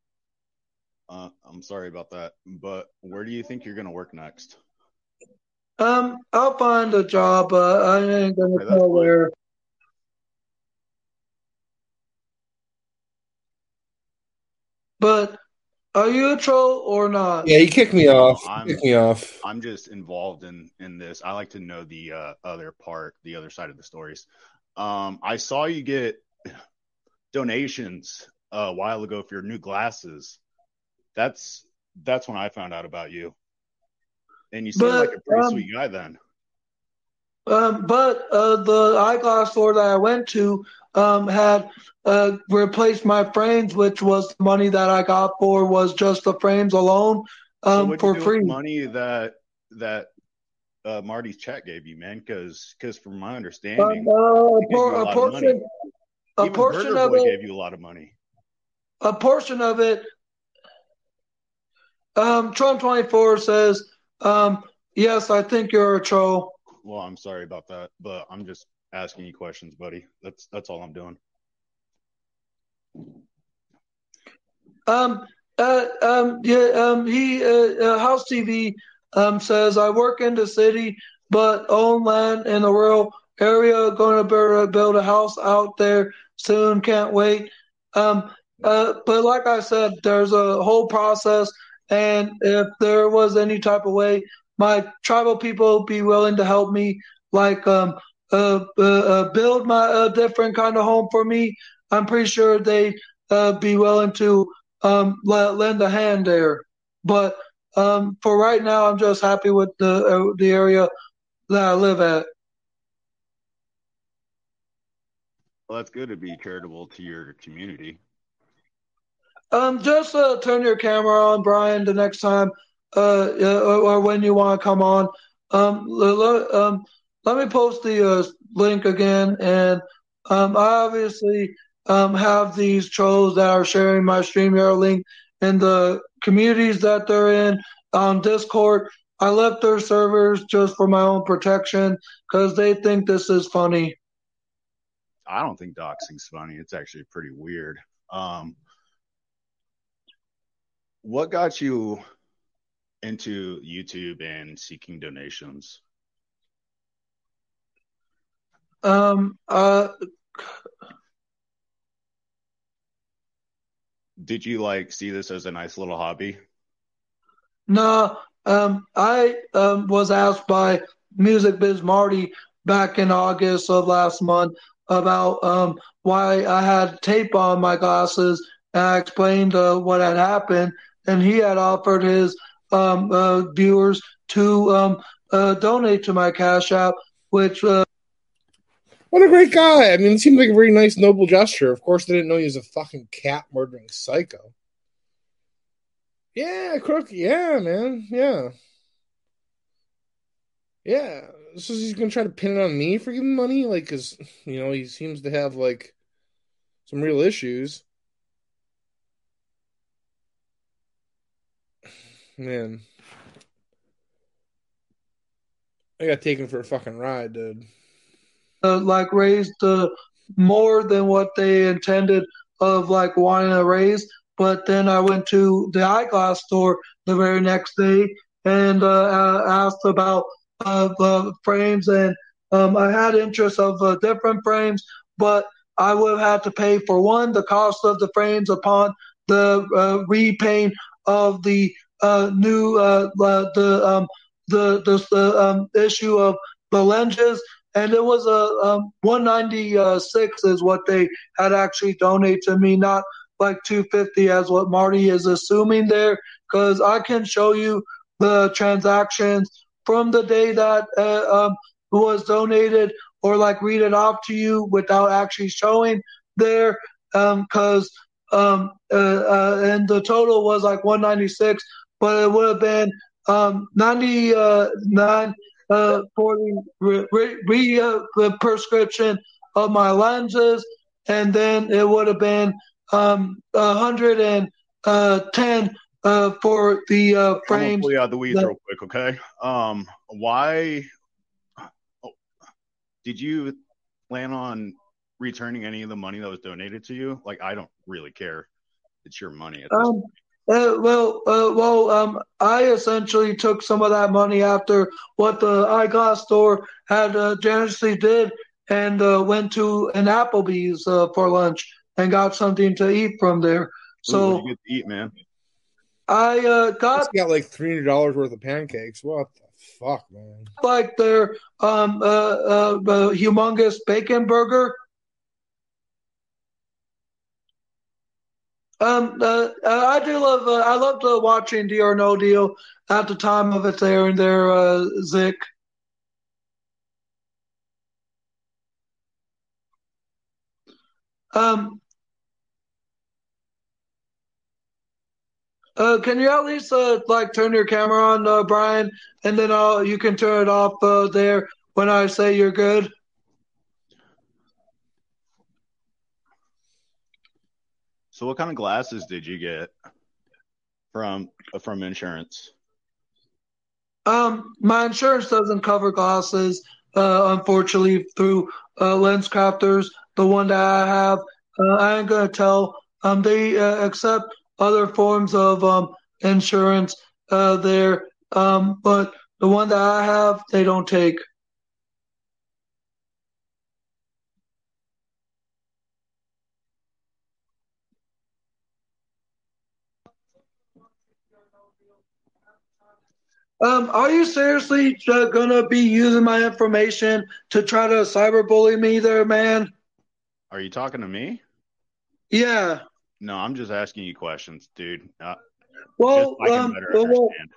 Speaker 6: I'm sorry about that, but where do you think you're going to work next?
Speaker 7: I'll find a job. I ain't gonna
Speaker 6: Okay, that's
Speaker 7: tell
Speaker 6: fine.
Speaker 7: where. But are you a troll or not?
Speaker 2: Yeah, he kicked me
Speaker 6: No,
Speaker 2: off. He kicked me off.
Speaker 6: I'm just involved in this. I like to know the other part, the other side of the stories. I saw you get donations a while ago for your new glasses. That's when I found out about you. And you seem like a pretty sweet guy then.
Speaker 7: But the eyeglass store that I went to had replaced my frames, which was the money that I got for was just the frames alone
Speaker 6: So what'd you
Speaker 7: for
Speaker 6: do
Speaker 7: free.
Speaker 6: with the money that Marty's check gave you, man? Because from my understanding, he gave you a lot of money. Even
Speaker 7: portion
Speaker 6: Burger
Speaker 7: of
Speaker 6: Boy
Speaker 7: it,
Speaker 6: gave you a lot of money.
Speaker 7: a portion of it. Trump 24 says, yes, I think you're a troll.
Speaker 6: Well, I'm sorry about that, but I'm just asking you questions, buddy. That's all I'm doing.
Speaker 7: House TV says I work in the city, but own land in a rural area. Going to build a house out there soon. Can't wait. But like I said, there's a whole process, and if there was any type of way, my tribal people be willing to help me, like build my different kind of home for me. I'm pretty sure they be willing to lend a hand there. But for right now, I'm just happy with the area that I live at.
Speaker 6: Well, that's good to be charitable to your community.
Speaker 7: Just turn your camera on, Brian, the next time, or when you want to come on. Let me post the link again, and I obviously have these trolls that are sharing my StreamYard link in the communities that they're in on Discord. I left their servers just for my own protection because they think this is funny.
Speaker 6: I don't think doxing's funny. It's actually pretty weird. What got you into YouTube and seeking donations? Did you like see this as a nice little hobby?
Speaker 7: No, I was asked by Music Biz Marty back in August of last month about why I had tape on my glasses, and I explained what had happened, and he had offered his viewers to donate to my Cash App, which.
Speaker 2: What a great guy. I mean, it seems like a very nice, noble gesture. Of course, they didn't know he was a fucking cat murdering psycho. Yeah, Crook. Yeah, man. Yeah. Yeah. So he's going to try to pin it on me for giving money? Like, because, he seems to have, like, some real issues. Man. I got taken for a fucking ride, dude.
Speaker 7: Raised more than what they intended of like wanting to raise. But then I went to the eyeglass store the very next day and asked about frames, and I had interest of different frames, but I would have had to pay for one the cost of the frames upon the repaint of the new the issue of the lenses, and it was a 196 is what they had actually donated to me, not like 250 as what Marty is assuming there, because I can show you the transactions from the day that was donated, or like read it off to you without actually showing there, because and the total was like 196, but it would have been 99 for the prescription of my lenses, and then it would have been 110 for the
Speaker 6: I'm gonna
Speaker 7: frames.
Speaker 6: pull you out of the weeds real quick, okay? Why did you plan on returning any of the money that was donated to you? Like, I don't really care. It's your money at this point.
Speaker 7: I essentially took some of that money after what the eyeglass store had generously did, and went to an Applebee's for lunch and got something to eat from there.
Speaker 6: What
Speaker 7: So
Speaker 6: did you get to eat, man?
Speaker 7: I got
Speaker 2: It's got like $300 worth of pancakes. What the fuck, man?
Speaker 7: like their humongous bacon burger. I do love. I loved watching Deal or No Deal at the time of its airing there, Zick. Um, can you at least like turn your camera on, Brian, and then you can turn it off there when I say you're good.
Speaker 6: So, what kind of glasses did you get from insurance?
Speaker 7: My insurance doesn't cover glasses, unfortunately, through Lens Crafters. The one that I have, I ain't gonna tell. They accept other forms of insurance there, but the one that I have, they don't take. Are you seriously gonna be using my information to try to cyberbully me there, man?
Speaker 6: Are you talking to me?
Speaker 7: Yeah.
Speaker 6: No, I'm just asking you questions, dude.
Speaker 7: Well,
Speaker 6: just so I can better understand.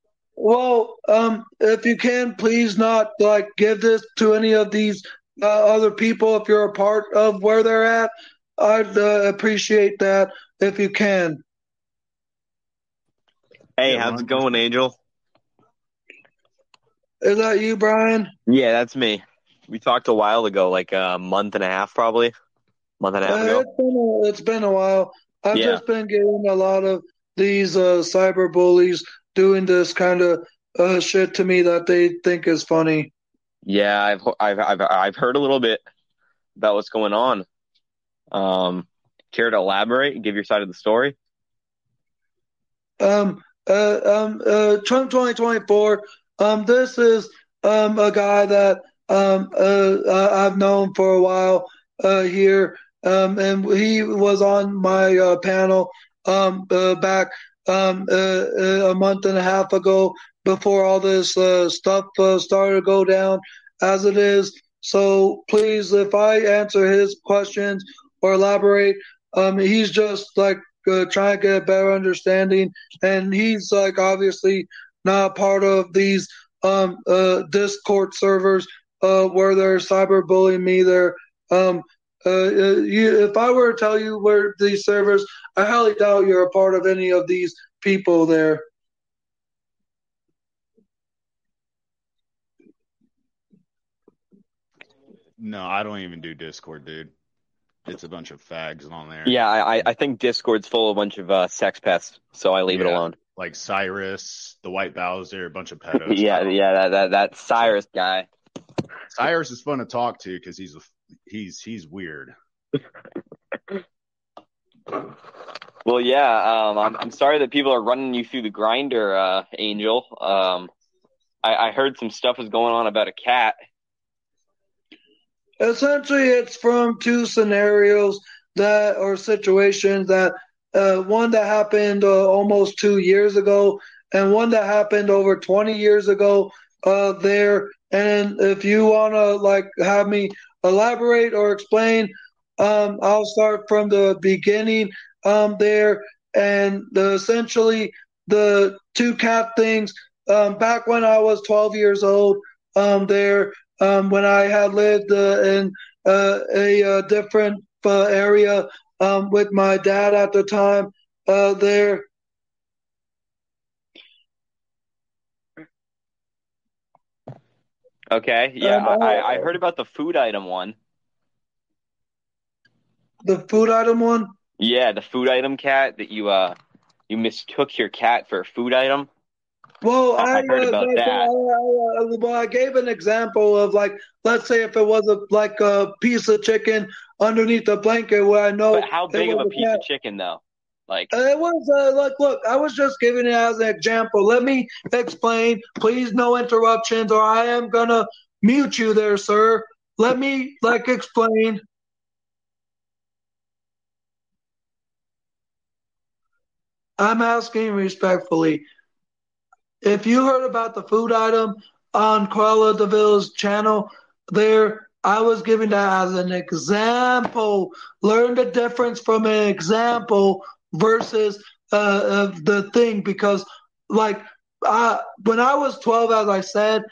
Speaker 7: If you can, please not like give this to any of these other people if you're a part of where they're at. I'd appreciate that if you can.
Speaker 8: Hey,
Speaker 6: Yeah,
Speaker 8: how's it going, Angel?
Speaker 7: Is that you, Brian?
Speaker 8: Yeah, that's me. We talked a while ago, like a month and a half, probably. Month and a half ago.
Speaker 7: It's been a while. I've
Speaker 8: Yeah.
Speaker 7: just been getting a lot of these cyber bullies doing this kind of shit to me that they think is funny.
Speaker 8: Yeah, I've heard a little bit about what's going on. Care to elaborate? Give your side of the story?
Speaker 7: Trump 2024. This is a guy that I've known for a while here, and he was on my panel back a month and a half ago before all this stuff started to go down as it is. So please, if I answer his questions or elaborate, he's just like trying to get a better understanding, and he's like obviously not part of these Discord servers where they're cyberbullying me. If I were to tell you where these servers, I highly doubt you're a part of any of these people there.
Speaker 6: No, I don't even do Discord, dude. It's a bunch of fags on there.
Speaker 8: Yeah, I think Discord's full of a bunch of sex pests, so I leave it alone.
Speaker 6: Like Cyrus, the White Bowser, a bunch of pedos.
Speaker 8: Yeah, that Cyrus guy.
Speaker 6: Cyrus is fun to talk to because he's weird.
Speaker 8: Well, yeah. I'm sorry that people are running you through the grinder, Angel. I heard some stuff was going on about a cat.
Speaker 7: Essentially, it's from two scenarios or situations that one that happened almost 2 years ago, and one that happened over 20 years ago there. And if you want to like have me elaborate or explain, I'll start from the beginning there. And essentially, the two cat things back when I was 12 years old, when I had lived in a different area with my dad at the time, there.
Speaker 8: Okay, yeah, I heard about the food item one.
Speaker 7: The food item one?
Speaker 8: Yeah, the food item cat that you mistook your cat for a food item.
Speaker 7: Well,
Speaker 8: I heard about that.
Speaker 7: Well, I gave an example of, like, let's say if it was a piece of chicken underneath the blanket where I know.
Speaker 8: But how big of a piece of chicken, though? Like
Speaker 7: it was look, I was just giving it as an example. Let me explain. Please, no interruptions, or I am gonna mute you there, sir. Let me explain. I'm asking respectfully. If you heard about the food item on Cruella de Vil's channel, I was giving that as an example. Learn the difference from an example versus the thing, because when I was 12, as I said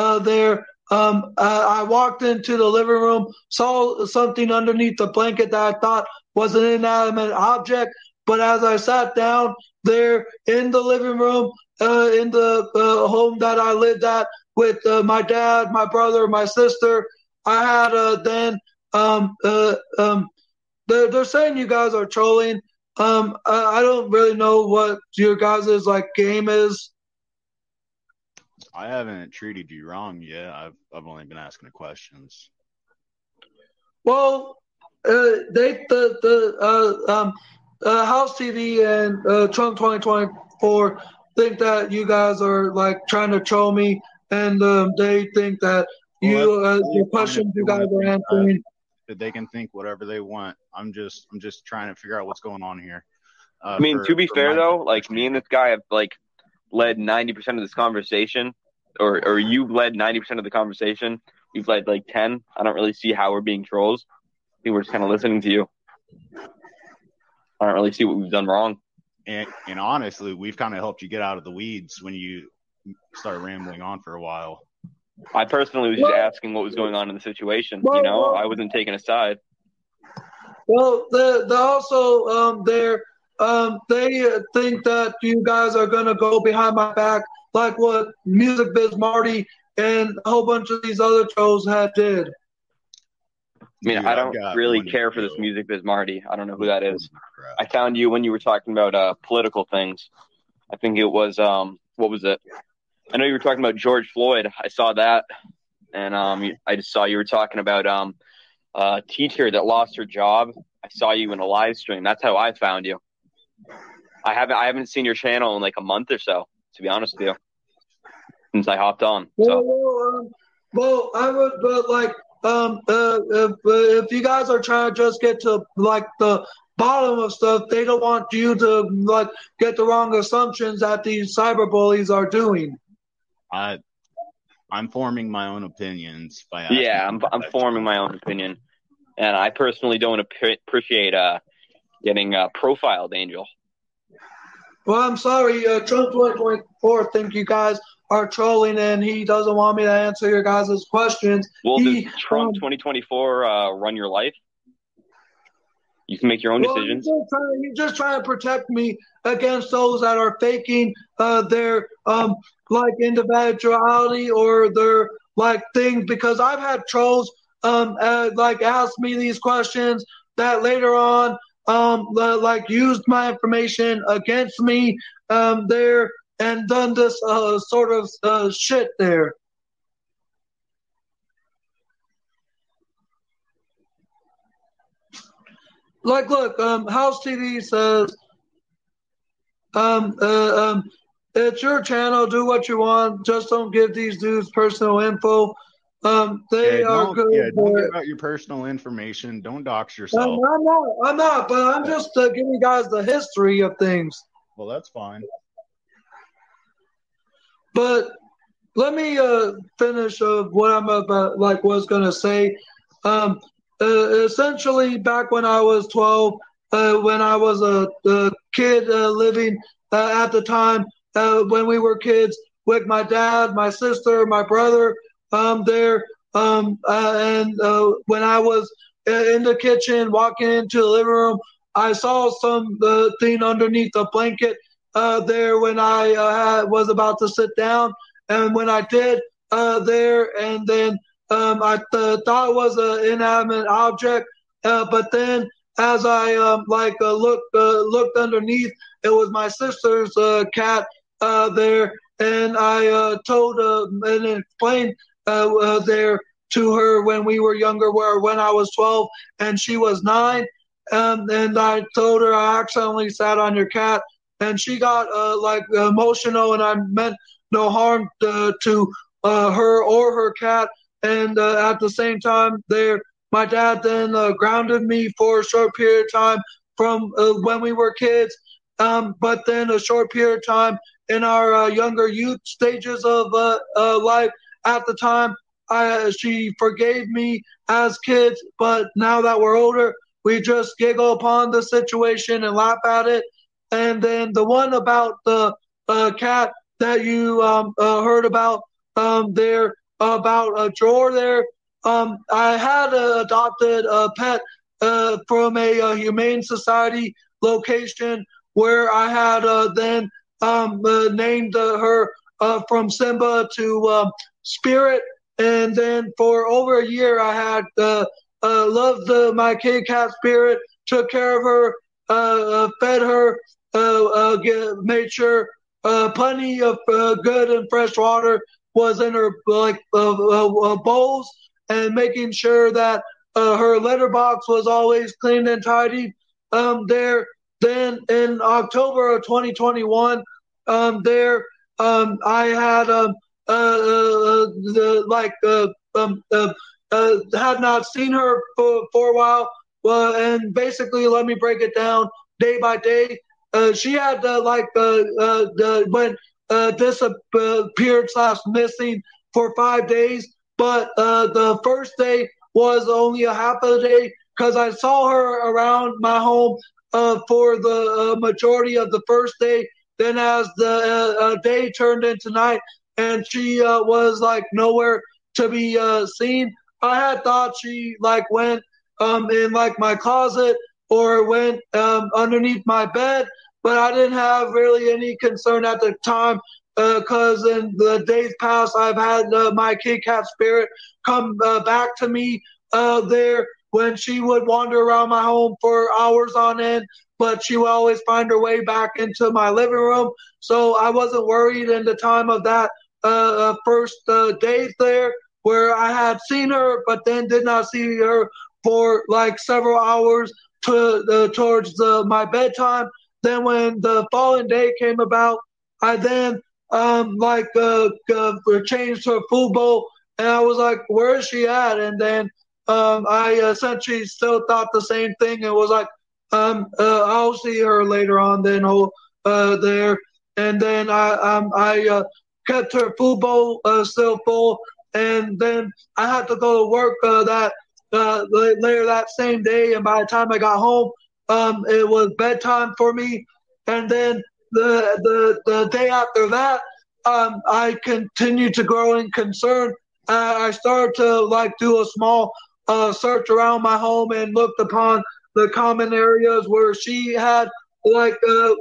Speaker 7: I walked into the living room, saw something underneath the blanket that I thought was an inanimate object, but as I sat down there in the living room, in the home that I lived at with my dad, my brother, my sister, I had they're saying you guys are trolling. I don't really know what your guys' game is.
Speaker 6: I haven't treated you wrong yet. I've only been asking the questions.
Speaker 7: Well, House TV and Trump 2024 think that you guys are trying to troll me, and they think that the questions you guys are answering.
Speaker 6: That they can think whatever they want. I'm just trying to figure out what's going on here.
Speaker 8: I mean, to be fair though, me and this guy have led 90% of this conversation, or you've led 90% of the conversation. You've led 10. I don't really see how we're being trolls. I think we're just kind of listening to you. I don't really see what we've done wrong.
Speaker 6: And honestly, we've kind of helped you get out of the weeds when you start rambling on for a while.
Speaker 8: I personally was just asking what was going on in the situation. I wasn't taking a side.
Speaker 7: Well, they also they think that you guys are gonna go behind my back, like what Music Biz Marty and a whole bunch of these other trolls did.
Speaker 8: I mean, I don't really care for this Music Biz Marty. I don't know who that is. I found you when you were talking about political things. I think it was what was it? I know you were talking about George Floyd. I saw that, and I just saw you were talking about a teacher that lost her job. I saw you in a live stream. That's how I found you. I haven't seen your channel in a month or so, to be honest with you, since I hopped on. So.
Speaker 7: Well, I would, but if you guys are trying to just get to the bottom of stuff, they don't want you to get the wrong assumptions that these cyberbullies are doing.
Speaker 6: I'm forming my own opinions by asking.
Speaker 8: Yeah, I'm forming my own opinion, and I personally don't appreciate getting profiled, Angel.
Speaker 7: Well, I'm sorry, Trump 2024 think you guys are trolling, and he doesn't want me to answer your guys' questions.
Speaker 8: Well, does Trump 2024 run your life? You can make your own decisions.
Speaker 7: He's just trying to protect me against those that are faking their individuality or their things, because I've had trolls ask me these questions that later on used my information against me there and done this sort of shit there. Look, House TV says, it's your channel. Do what you want. Just don't give these dudes personal info. They are good.
Speaker 6: Yeah, don't give out your personal information. Don't dox yourself.
Speaker 7: I'm not. But I'm just giving you guys the history of things.
Speaker 6: Well, that's fine.
Speaker 7: But let me finish what I'm about. Was gonna say. Essentially, back when I was 12, when I was a kid living at the time, when we were kids, with my dad, my sister, my brother there. And when I was in the kitchen, walking into the living room, I saw some thing underneath the blanket there when I was about to sit down. And when I did there, and then I thought it was an inanimate object. But then as I looked underneath, it was my sister's cat there. And I told and explained there to her when we were younger, when I was 12 and she was 9. And I told her I accidentally sat on your cat, and she got emotional, and I meant no harm to her or her cat. And at the same time there, my dad then grounded me for a short period of time from when we were kids. But then a short period of time in our younger youth stages of life. At the time, she forgave me as kids, but now that we're older, we just giggle upon the situation and laugh at it. And then the one about the cat that you heard about there, about a drawer there, I had adopted a pet from a humane society location where I had then named her from Simba to Spirit. And then for over a year, I had loved my kitty cat Spirit, took care of her, fed her, made sure plenty of good and fresh water was in her bowls, and making sure that her litter box was always clean and tidy there. Then in October of 2021, there I had had not seen her for a while. And basically, let me break it down day by day. She had went disappeared / missing for 5 days, but the first day was only a half of a day because I saw her around my home for the majority of the first day. Then as the day turned into night and she was nowhere to be seen, I had thought she went in my closet or went underneath my bed, but I didn't have really any concern at the time because in the days past I've had my kitty cat Spirit come back to me there when she would wander around my home for hours on end, but she would always find her way back into my living room. So I wasn't worried in the time of that first days there where I had seen her, but then did not see her for several hours towards my bedtime. Then when the following day came about, I then changed her food bowl, and I was like, where is she at? And then I essentially still thought the same thing and was like, I'll see her later on then there. And then I kept her food bowl still full, and then I had to go to work later that same day, and by the time I got home, it was bedtime for me. And then the day after that, I continued to grow in concern. I started to do a small search around my home and looked upon the common areas where she had would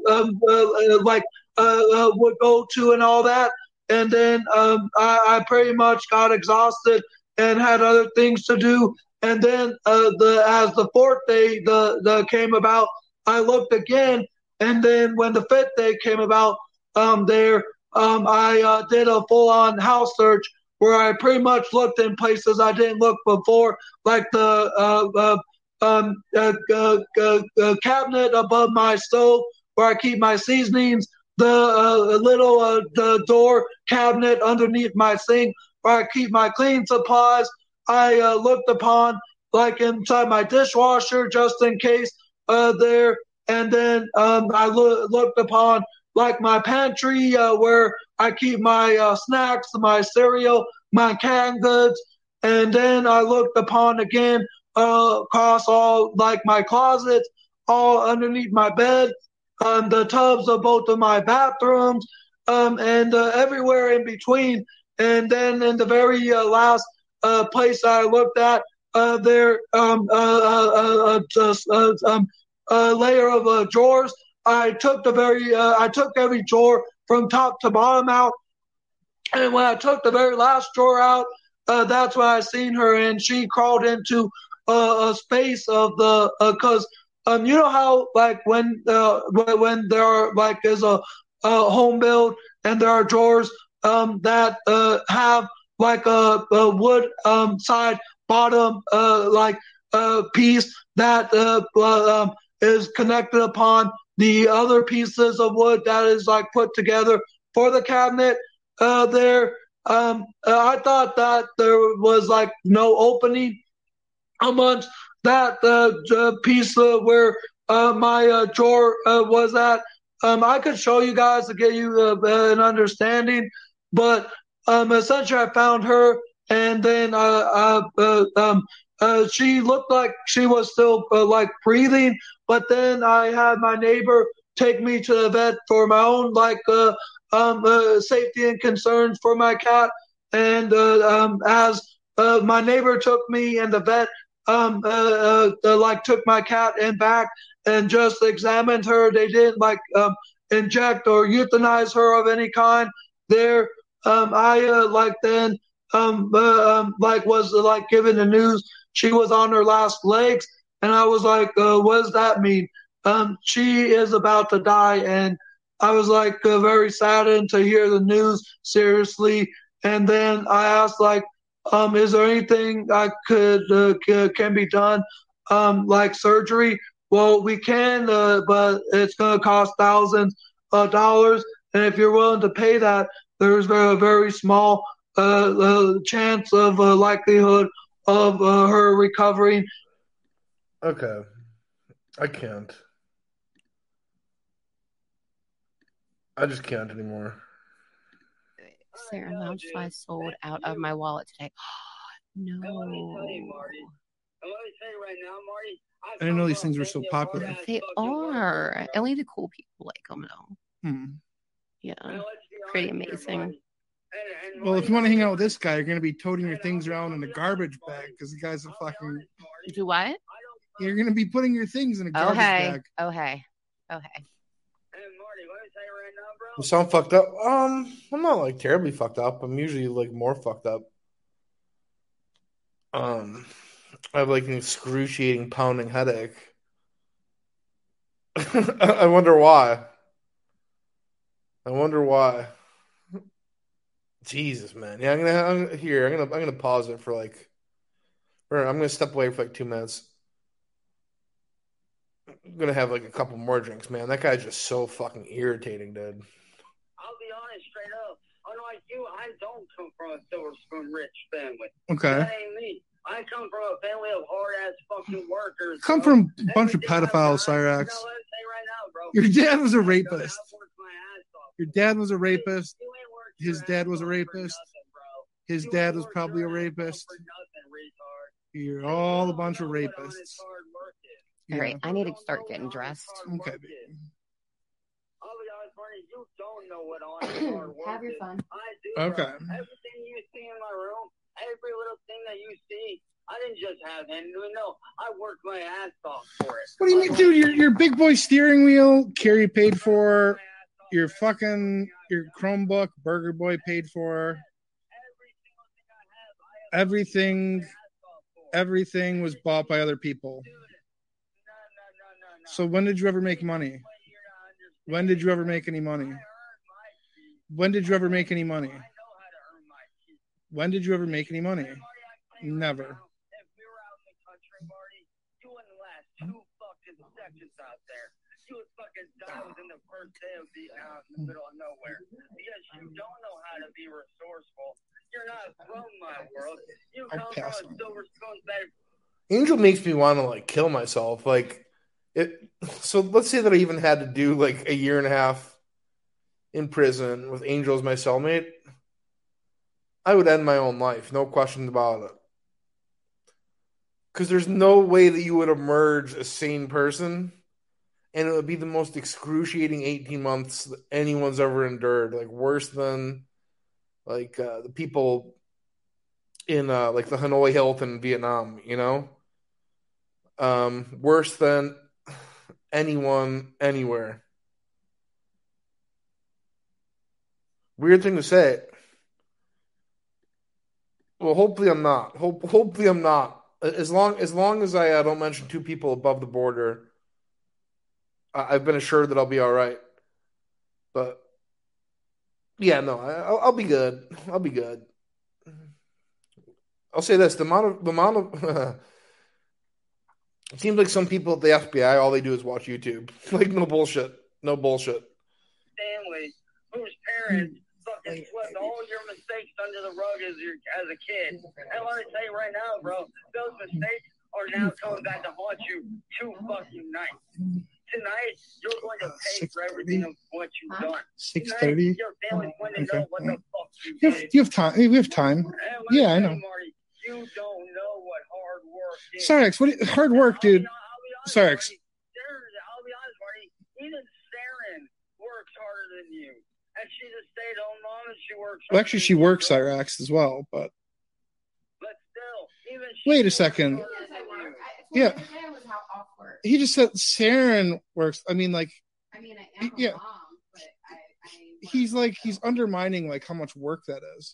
Speaker 7: go to and all that. And then I pretty much got exhausted and had other things to do. And then as the fourth day came about, I looked again. And then when the fifth day came about, I did a full-on house search where I pretty much looked in places I didn't look before, like the cabinet above my stove where I keep my seasonings, the little the door cabinet underneath my sink where I keep my cleaning supplies. I looked upon inside my dishwasher just in case there. And then I looked upon my pantry where I keep my snacks, my cereal, my canned goods. And then I looked upon again across all my closets, all underneath my bed, the tubs of both of my bathrooms, and everywhere in between. And then in the very last place I looked at, there layer of drawers. I took every drawer from top to bottom out, and when I took the very last drawer out, that's when I seen her, and she crawled into a space of the because you know how like when there are like there's a home build and there are drawers that have like a wood side bottom piece that is connected upon the other pieces of wood that is like put together for the cabinet there. I thought that there was like no opening amongst that piece where my drawer was at. I could show you guys to get you an understanding, but essentially I found her, and then she looked like she was still like breathing, but then I had my neighbor take me to the vet for my own safety and concerns for my cat, and as my neighbor took me and the vet took my cat in back and just examined her. They didn't inject or euthanize her of any kind. There, I was given the news she was on her last legs, and I was like, what does that mean? She is about to die, and I was very saddened to hear the news. Seriously, and then I asked is there anything I can be done, like surgery? Well, we can, but it's going to cost thousands of dollars. And if you're willing to pay that, there's a very small chance of likelihood of her recovering.
Speaker 2: Okay. I can't. I just can't anymore.
Speaker 9: Sarah Loungefly sold out of my wallet today. No.
Speaker 4: Let me tell you, right now, Marty.
Speaker 10: I didn't know these things were so popular.
Speaker 9: They are. Only the cool people like them, though. Yeah. Pretty amazing.
Speaker 10: Well, if you want to hang out with this guy, you're going to be toting your things around in a garbage bag because the guy's a fucking.
Speaker 9: Do what?
Speaker 10: You're going to be putting your things in a garbage bag.
Speaker 9: Okay.
Speaker 2: You sound fucked up. I'm not terribly fucked up. I'm usually more fucked up. I have an excruciating pounding headache. I wonder why. Jesus, man. Yeah, I'm gonna pause it for I'm gonna step away for 2 minutes. I'm gonna have a couple more drinks, man. That guy's just so fucking irritating, dude.
Speaker 4: I'll be honest, straight up. Unlike you, I don't come from a silver spoon rich family.
Speaker 10: Okay.
Speaker 4: That ain't me. I come from a family of hard ass fucking workers.
Speaker 10: Come from a bunch of pedophiles, Cyrax. Your dad was a rapist. Your dad was a rapist. His dad was a rapist. His dad was probably a rapist. You're all a bunch of rapists.
Speaker 9: All right, I need to start getting dressed.
Speaker 10: Okay.
Speaker 4: You don't know what hard work
Speaker 9: Have your fun.
Speaker 4: I do.
Speaker 10: Okay.
Speaker 4: Everything you see in my room, every little thing that you see, I didn't just have it. No, I worked my ass off for it.
Speaker 10: What do you mean, dude? Your big boy steering wheel, Carrie paid for. Your Chromebook, Burger Boy paid for. Everything was bought by other people. So when did you ever make money? When did you ever make any money? When did you ever make any money? When did you ever make any money? Never.
Speaker 4: You would fucking die within the first day of being out in the middle of nowhere because you don't know how to be resourceful. You're not from my world. You come from a silver spoon bed.
Speaker 2: Angel makes me want to kill myself. So let's say that I even had to do a year and a half in prison with Angel as my cellmate. I would end my own life, no question about it. Because there's no way that you would emerge a sane person and it would be the most excruciating 18 months that anyone's ever endured. Like worse than like the people in like the Hanoi Hilton in Vietnam, you know? Worse than anyone anywhere. Weird thing to say. Well, hopefully I'm not. Hopefully I'm not. As long as I don't mention two people above the border, I've been assured that I'll be all right. But yeah, no, I'll be good. I'll be good. I'll say this: the amount of it seems like some people at the FBI, all they do is watch YouTube. Like no bullshit.
Speaker 4: Family whose parents fucking swept all your mistakes under the rug as a kid. And let me tell you right now, bro, those mistakes are now coming back to haunt you two fucking nights. Tonight, you're going to pay for everything of what you've done.
Speaker 10: 6:30.
Speaker 4: Your family's going to know what the fuck you did.
Speaker 10: You have time. We have time. Yeah, I know.
Speaker 4: Marty, you don't know what hard work is.
Speaker 10: Cyrex, hard work, dude. Cyrex.
Speaker 4: I'll be honest, Marty. Even Saren works harder than you. And she's a stay-at-home mom, and she works.
Speaker 10: Well, actually, she works Cyrex as well, but.
Speaker 4: But still, even
Speaker 10: wait a second. Yeah. He just said Saren works. I mean, like. I am a mom, but he's undermining like how much work that is.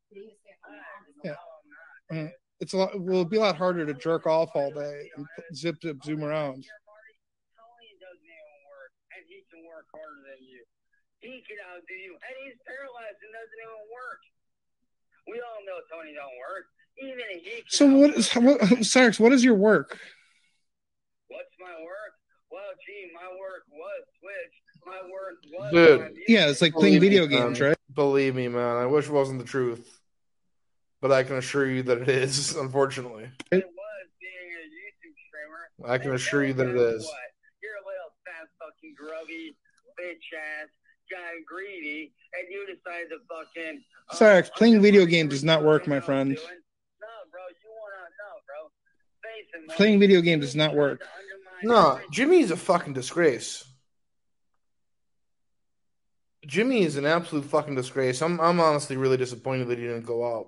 Speaker 10: Yeah. It's a lot. Well, it'd be a lot harder to jerk off all day and zip, zoom around.
Speaker 4: Tony doesn't even work, and he can work harder than you. He can outdo you, and he's paralyzed and doesn't even work. We all know Tony don't work. Even he can.
Speaker 10: So Cyrex, what is your work?
Speaker 4: What's my work? Well, gee, my work was Twitch. My work was.
Speaker 2: Dude,
Speaker 10: yeah, it's like playing video games, right?
Speaker 2: Believe me, man. I wish it wasn't the truth, but I can assure you that it is. Unfortunately,
Speaker 4: it was being a YouTube streamer.
Speaker 2: I can assure you that it is.
Speaker 4: What? You're a little fat, fucking grubby, bitch ass guy, greedy, and you decide to fucking.
Speaker 10: Cyrex, playing video games does not work, my friend.
Speaker 4: No, bro, you wanna bro. Face it,
Speaker 10: playing video games does not work.
Speaker 2: No, Jimmy's a fucking disgrace. Jimmy is an absolute fucking disgrace. I'm honestly really disappointed that he didn't go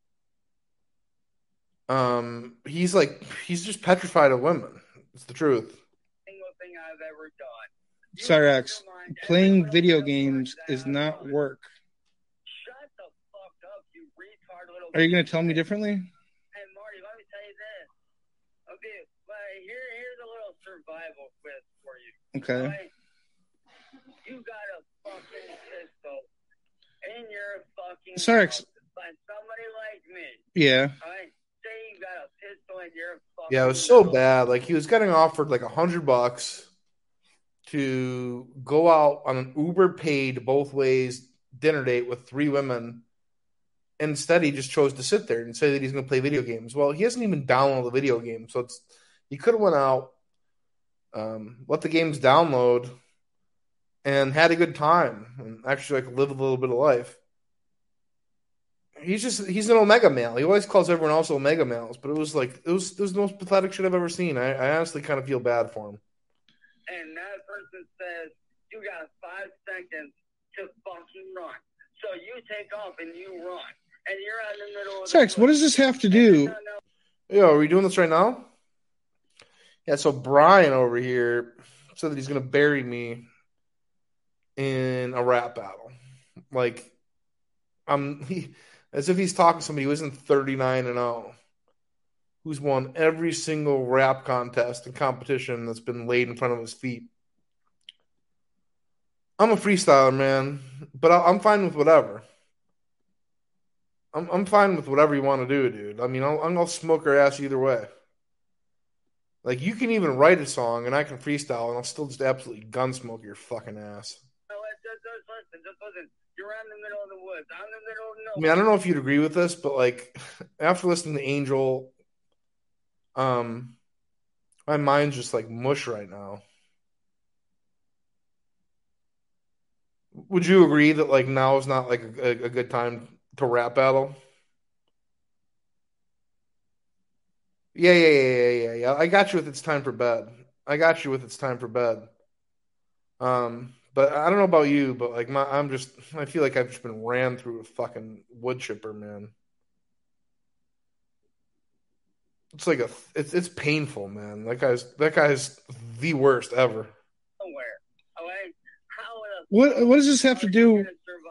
Speaker 2: out. He's just petrified of women. It's the truth.
Speaker 4: Single thing I've ever done.
Speaker 10: Cyrex, playing video games is not work.
Speaker 4: Shut the fuck up, you retard little.
Speaker 10: Are you gonna tell me differently?
Speaker 4: Hey Marty, let me tell you this. Okay, here's a little survival quiz for you.
Speaker 10: Okay.
Speaker 4: Right? You got a fucking pistol in your fucking
Speaker 10: Cyrex.
Speaker 4: by somebody like me.
Speaker 10: Yeah.
Speaker 4: Right? Say you got a pistol in your fucking
Speaker 2: Yeah, it was so bad. Like he was getting offered like $100 to go out on an Uber paid both ways dinner date with 3 women. Instead, he just chose to sit there and say that he's going to play video games. Well, he hasn't even downloaded the video game, so he could have went out, let the games download, and had a good time and actually like live a little bit of life. He's an Omega male. He always calls everyone else Omega males, but it was the most pathetic shit I've ever seen. I honestly kind of feel bad for him.
Speaker 4: And that person says you got 5 seconds to fucking run. So you take off and you run, and you're out in the middle of.
Speaker 10: Cyrex, what does this have to do?
Speaker 2: Yo, are we doing this right now? Yeah. So Brian over here said that he's going to bury me in a rap battle. Like, as if he's talking to somebody who isn't 39-0, who's won every single rap contest and competition that's been laid in front of his feet. I'm a freestyler, man, but I'm fine with whatever. I'm fine with whatever you want to do, dude. I mean, I'll smoke her ass either way. Like, you can even write a song, and I can freestyle, and I'll still just absolutely gunsmoke your fucking ass.
Speaker 4: Just listen. You're in the middle of the woods. I'm in the middle of nowhere.
Speaker 2: I mean, I don't know if you'd agree with this, but, like, after listening to Angel, my mind's just, like, mush right now. Would you agree that, like, now is not, like, a good time to rap battle? Yeah. I got you with it's time for bed. But I don't know about you, but like I feel like I've just been ran through a fucking wood chipper, man. It's like it's painful, man. That guy's the worst ever.
Speaker 10: What does this have to do?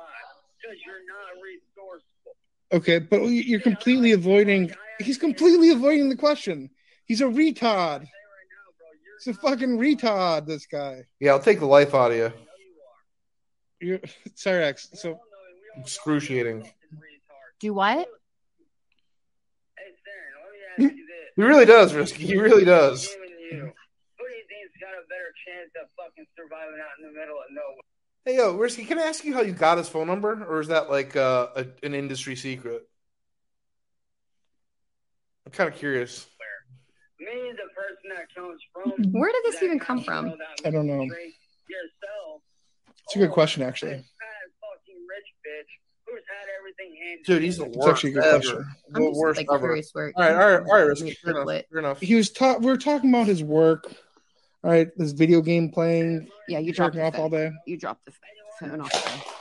Speaker 10: Okay, but you're completely avoiding. He's completely avoiding the question. He's a retard. He's a fucking retard. This guy.
Speaker 2: Yeah, I'll take the life out of you.
Speaker 10: Cyrax. So
Speaker 2: excruciating.
Speaker 9: Do what?
Speaker 2: He really does, Risky. He really does.
Speaker 4: Who do you think's got a better chance of fucking surviving out in the middle of nowhere?
Speaker 2: Hey, yo, Risky, can I ask you how you got his phone number, or is that like an industry secret? I'm kind of curious.
Speaker 4: Me, the person that comes from.
Speaker 9: Where did this even come from?
Speaker 10: I don't know.
Speaker 4: Yourself.
Speaker 10: It's a good question, actually.
Speaker 4: Fucking rich bitch who's had everything handed.
Speaker 2: Dude, he's the worst.
Speaker 10: It's actually a good question.
Speaker 9: I'm just
Speaker 2: worst
Speaker 9: like
Speaker 2: ever.
Speaker 9: curious where.
Speaker 2: All right, Risky. Fair enough.
Speaker 10: We were talking about his work. All right, this video game playing.
Speaker 9: Yeah, you dropped
Speaker 10: jerking off all day.
Speaker 9: You dropped the phone off.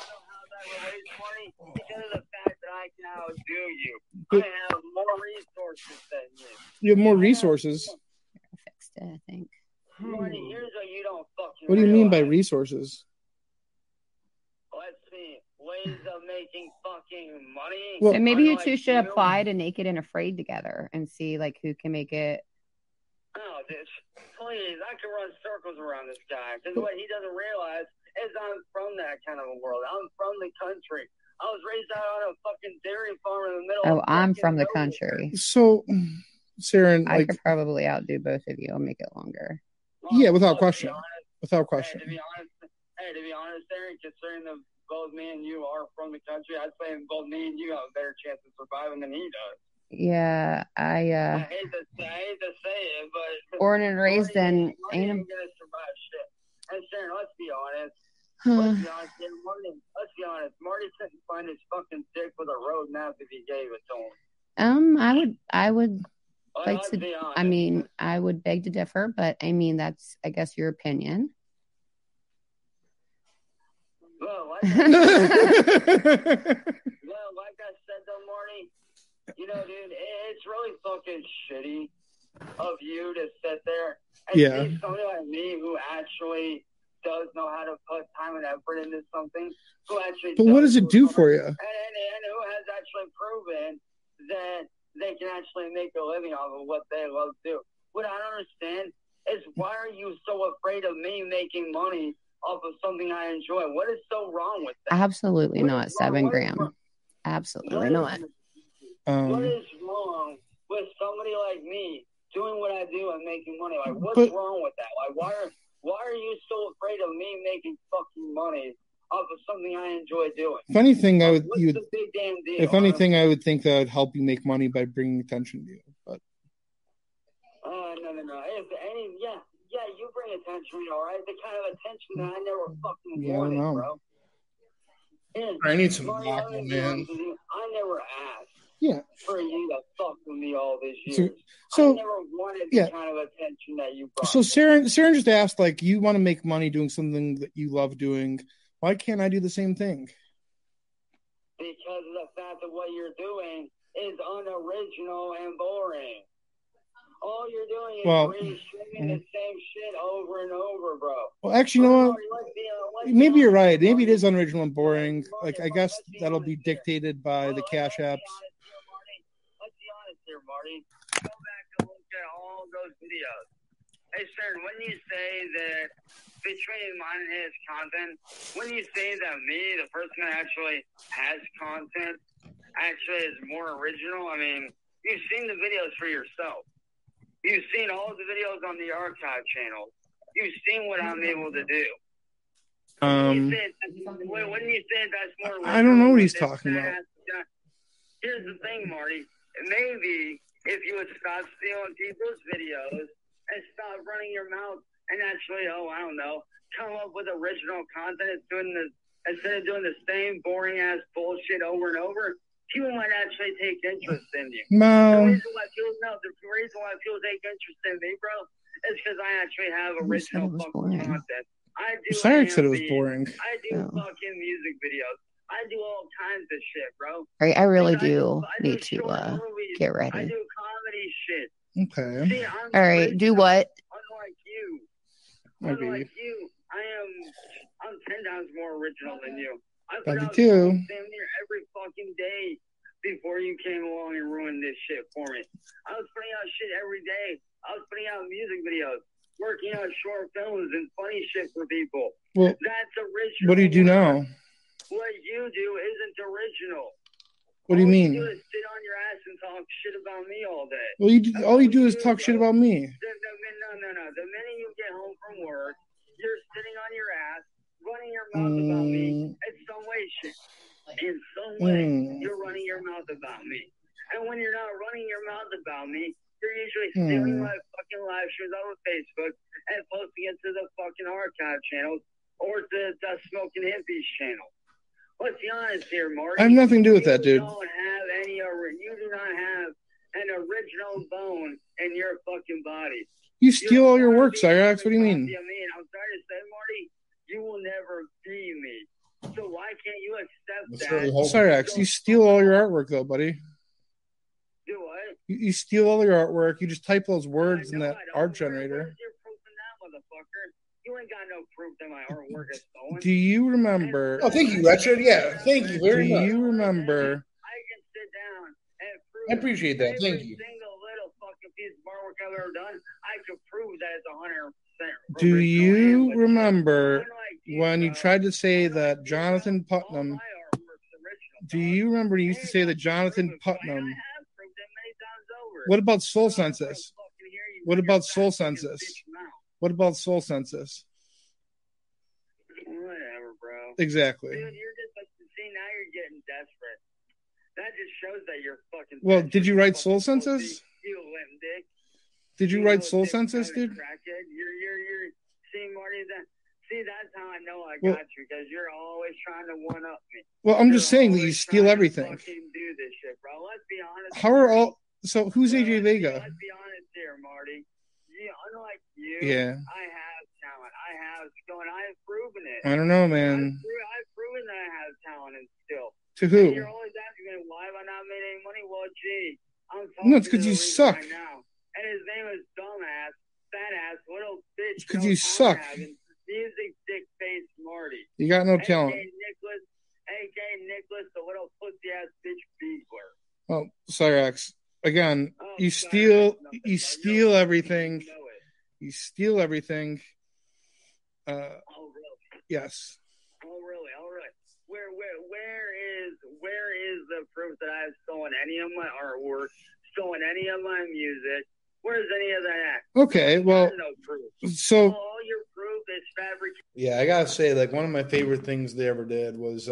Speaker 4: Because of the fact that I can outdo you. I have more resources than you.
Speaker 10: You have more resources.
Speaker 9: I fixed it, I think.
Speaker 4: Marty, here's what you don't fucking
Speaker 10: What do you mean by
Speaker 4: realize.
Speaker 10: resources?
Speaker 4: Let's see. Ways of making fucking money.
Speaker 10: Well,
Speaker 9: And maybe you
Speaker 4: Unlike
Speaker 9: two should
Speaker 4: you.
Speaker 9: apply to Naked and Afraid together and see like who can make it.
Speaker 4: Oh, this. Please, I can run circles around this guy. Because what he doesn't realize is I'm from that kind of a world. I'm from the country. I was raised out on a fucking dairy farm in the middle
Speaker 9: Oh,
Speaker 4: of
Speaker 9: I'm
Speaker 4: fucking
Speaker 9: from the
Speaker 4: nowhere.
Speaker 9: country.
Speaker 10: So, Saren,
Speaker 9: I
Speaker 10: like,
Speaker 9: could probably outdo both of you. I'll make it longer.
Speaker 10: yeah, without
Speaker 4: Let's be
Speaker 10: question.
Speaker 4: honest.
Speaker 10: Without
Speaker 4: Hey,
Speaker 10: question.
Speaker 4: to be honest, Aaron, considering that both me and you are from the country, I'd say both me and you have a better chance of surviving than he does.
Speaker 9: Yeah,
Speaker 4: I hate to say it, but
Speaker 9: born and raised in
Speaker 4: Marty
Speaker 9: ain't
Speaker 4: ain't gonna survive shit. And Sharon, let's be honest.
Speaker 9: Huh.
Speaker 4: Let's be honest, dude. Let's be honest. Marty couldn't find his fucking dick with a roadmap if he gave it to him.
Speaker 9: I would like
Speaker 4: Let's
Speaker 9: to.
Speaker 4: be honest.
Speaker 9: I mean, I would beg to differ, but I mean that's I guess your opinion.
Speaker 4: Well, like I said though, Marty, you know, dude, it's really fucking shitty of you to sit there and
Speaker 10: Yeah.
Speaker 4: see somebody like me who actually does know how to put time and effort into something, who actually
Speaker 10: But what does it do for you?
Speaker 4: and who has actually proven that they can actually make a living off of what they love to do. What I don't understand is why are you so afraid of me making money off of something I enjoy? What is so wrong with that?
Speaker 9: Absolutely
Speaker 4: What
Speaker 9: not.
Speaker 4: is wrong?
Speaker 9: 7
Speaker 4: What is
Speaker 9: gram.
Speaker 4: wrong?
Speaker 9: Absolutely not.
Speaker 4: What is wrong with somebody like me doing what I do and making money? Like, what's
Speaker 10: But-
Speaker 4: wrong with that? Like, why are you so afraid of me making fucking money off of something I enjoy doing?
Speaker 10: If anything,
Speaker 4: What's the big damn deal?
Speaker 10: if anything, I would think that would help you make money by bringing attention to you. But
Speaker 4: No. Yeah, you bring attention, all right? The kind of attention that I never fucking
Speaker 10: Yeah, I
Speaker 4: wanted,
Speaker 10: know.
Speaker 4: bro. And
Speaker 2: I need some
Speaker 4: Marty,
Speaker 2: guac,
Speaker 4: I'm gonna be
Speaker 2: man.
Speaker 4: honest with you, I never asked
Speaker 10: yeah,
Speaker 4: for you to fuck with me all these
Speaker 10: So-
Speaker 4: years.
Speaker 10: so-
Speaker 4: I never wanted the
Speaker 10: yeah.
Speaker 4: kind of attention that you brought.
Speaker 10: So Saren just asked, like, you want to make money doing something that you love doing. Why can't I do the same thing?
Speaker 4: Because of the fact that what you're doing is unoriginal and boring. All you're doing is
Speaker 10: Well,
Speaker 4: restreaming the same shit over and over, bro.
Speaker 10: Well, actually, you know what?
Speaker 4: Let's
Speaker 10: Maybe
Speaker 4: be
Speaker 10: you're
Speaker 4: honest
Speaker 10: right.
Speaker 4: here,
Speaker 10: Maybe it
Speaker 4: Marty.
Speaker 10: is unoriginal and boring. Like, I guess
Speaker 4: Let's be
Speaker 10: that'll
Speaker 4: honest
Speaker 10: be
Speaker 4: here.
Speaker 10: dictated by the cash apps.
Speaker 4: Let's be honest here, Marty. Go back and look at all those videos. Hey, sir, when you say that between mine and his content, when you say that me, the person that actually has content, actually is more original, I mean, you've seen the videos for yourself. You've seen all the videos on the archive channel. You've seen what I'm able to do. When you say that's more original,
Speaker 10: I don't know what he's
Speaker 4: this,
Speaker 10: talking
Speaker 4: that,
Speaker 10: about.
Speaker 4: that. Here's the thing, Marty. Maybe if you would stop stealing people's videos and stop running your mouth and actually, I don't know, come up with original content instead of doing the same boring ass bullshit over and over, people might actually take interest in you.
Speaker 10: No.
Speaker 4: The reason why people take interest in me, bro, is because I actually have original fucking content. I
Speaker 10: Cyrus said it was boring.
Speaker 4: I do fucking music videos. I do all kinds of shit, bro.
Speaker 9: All right, I really do need to get ready.
Speaker 4: I do comedy shit.
Speaker 10: Okay.
Speaker 4: See,
Speaker 9: all right, do what?
Speaker 4: Unlike you.
Speaker 10: Maybe.
Speaker 4: Unlike you, I'm 10 times more original than you. I put
Speaker 10: Probably
Speaker 4: out
Speaker 10: too.
Speaker 4: songs damn near every fucking day before you came along and ruined this shit for me. I was putting out shit every day. I was putting out music videos, working on short films and funny shit for people.
Speaker 10: Well,
Speaker 4: that's original.
Speaker 10: What do you do now?
Speaker 4: What you do isn't original.
Speaker 10: What do you mean?
Speaker 4: All you do is sit on your ass and talk shit about me all day.
Speaker 10: Well, all you do is talk shit about me.
Speaker 4: No. The minute you get home from work, you're sitting on your ass, running your mouth about me. In some way, you're running your mouth about me. And when you're not running your mouth about me, you're usually stealing my fucking live streams over Facebook and posting it to the fucking archive channels or to the Smoking Hippies channel. Let's be honest here, Marty.
Speaker 10: I have nothing to do with that, dude.
Speaker 4: You do not have an original bone in your fucking body.
Speaker 10: You steal all your work, Cyrax. What do you mean?
Speaker 4: I'm sorry to say, Marty, you will never be me. So why can't you accept that?
Speaker 10: Cyrax, you steal all your artwork, though, buddy.
Speaker 4: Do what?
Speaker 10: You steal all your artwork. You just type those words in that art generator.
Speaker 4: You ain't got no proof that my artwork is stolen.
Speaker 10: Do you remember?
Speaker 2: Oh, thank you, Richard. Yeah, thank you very much.
Speaker 10: Do you remember?
Speaker 4: I can sit down and prove
Speaker 2: I appreciate that. Thank you.
Speaker 4: every single little fucking piece of artwork I've ever done. I could prove that it's 100%.
Speaker 10: Do you remember when you tried to say that Jonathan Putnam? Do you remember you used to say that Jonathan Putnam? What about Soul Census? What about Soul Census? What about Soul Census?
Speaker 4: Whatever, bro.
Speaker 10: Exactly.
Speaker 4: Dude, you're just see now you're getting desperate. That just shows that you're fucking.
Speaker 10: Well, did you write Soul Census?
Speaker 4: You limp dick.
Speaker 10: Did you write Soul Census, dude?
Speaker 4: You're seeing Marty. That's how I know I got you because you're always trying to one up me.
Speaker 10: Well, I'm just saying that you steal everything.
Speaker 4: Fucking do this shit, bro. Let's be honest.
Speaker 10: How are all? So who's AJ Vega?
Speaker 4: Let's be honest here, Marty. Unlike you,
Speaker 10: Yeah.
Speaker 4: I have talent. I have skill, and I have proven it.
Speaker 10: I don't know, man.
Speaker 4: I've proven that I have talent and skill.
Speaker 10: To who?
Speaker 4: And you're always asking me why have I not made any money? Well, gee, I'm talking
Speaker 10: No, it's because you suck.
Speaker 4: right now. And his name is dumbass, fat ass, little bitch.
Speaker 10: It's because you suck.
Speaker 4: Music dick face Marty.
Speaker 10: You got no talent.
Speaker 4: A.K. Nicholas, the little pussy ass bitch Beagler.
Speaker 10: Well, Cyrax, again, you steal everything. You steal everything.
Speaker 4: Oh, really?
Speaker 10: Yes.
Speaker 4: Oh, really? All right. Where is the proof that I've stolen any of my artwork, stolen any of my music? Where's any of that?
Speaker 10: Okay, well,
Speaker 4: no proof.
Speaker 10: So
Speaker 4: all your proof is fabricated.
Speaker 2: Yeah, I gotta say, like, one of my favorite things they ever did was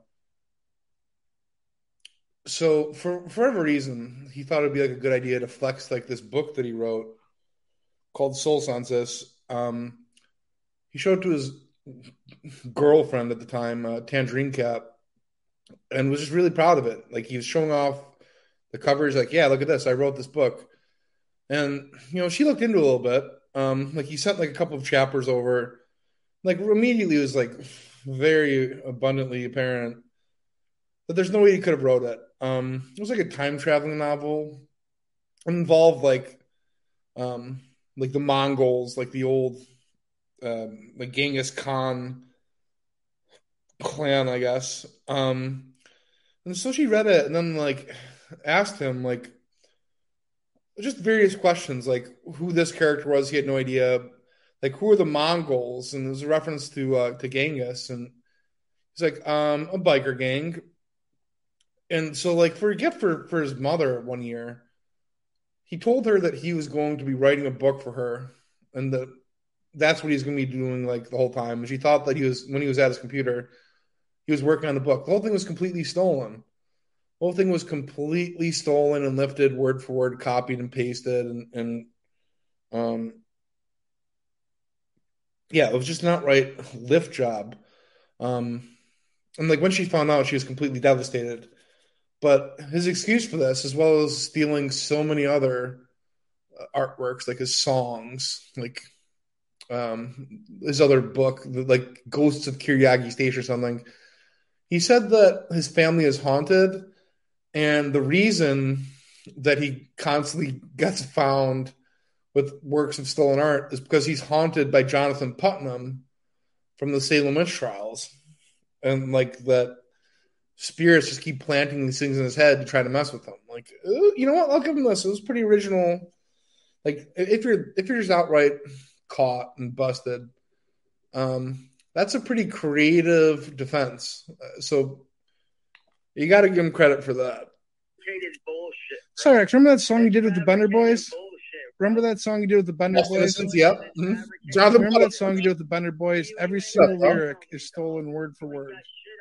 Speaker 2: so for whatever reason, he thought it'd be like a good idea to flex like this book that he wrote called Soul Census. He showed it to his girlfriend at the time, Tangerine Cap, and was just really proud of it. Like, he was showing off the covers, like, yeah, look at this, I wrote this book. And, she looked into it a little bit. Like, he sent like a couple of chapters over. Like, immediately it was like very abundantly apparent that there's no way he could have wrote it. It was like a time traveling novel. It involved like the Mongols, like the old like Genghis Khan clan, I guess. And so she read it and then like asked him like just various questions, like who this character was. He had no idea. Like, who are the Mongols? And there's a reference to Genghis, and he's like, a biker gang. And so, like, for a gift for his mother one year, he told her that he was going to be writing a book for her, and that's what he's going to be doing like the whole time. And she thought that when he was at his computer, he was working on the book. The whole thing was completely stolen. The whole thing was completely stolen and lifted word for word, copied and pasted, and yeah, it was just not right lift job. And like when she found out, she was completely devastated. But his excuse for this, as well as stealing so many other artworks, like his songs, like his other book, like Ghosts of Kiryagi Station or something. He said that his family is haunted, and the reason that he constantly gets found with works of stolen art is because he's haunted by Jonathan Putnam from the Salem witch trials, and like that spirits just keep planting these things in his head to try to mess with him. Like, you know what? I'll give him this. It was pretty original. Like, if you're just outright caught and busted, that's a pretty creative defense. So you got to give him credit for that.
Speaker 10: Sorry, remember that song you did with the Bender Boys? Remember that song you did with the Bender Boys?
Speaker 2: Yep.
Speaker 10: Mm-hmm. Remember that song you did with the Bender Boys? Every single lyric is stolen word for word.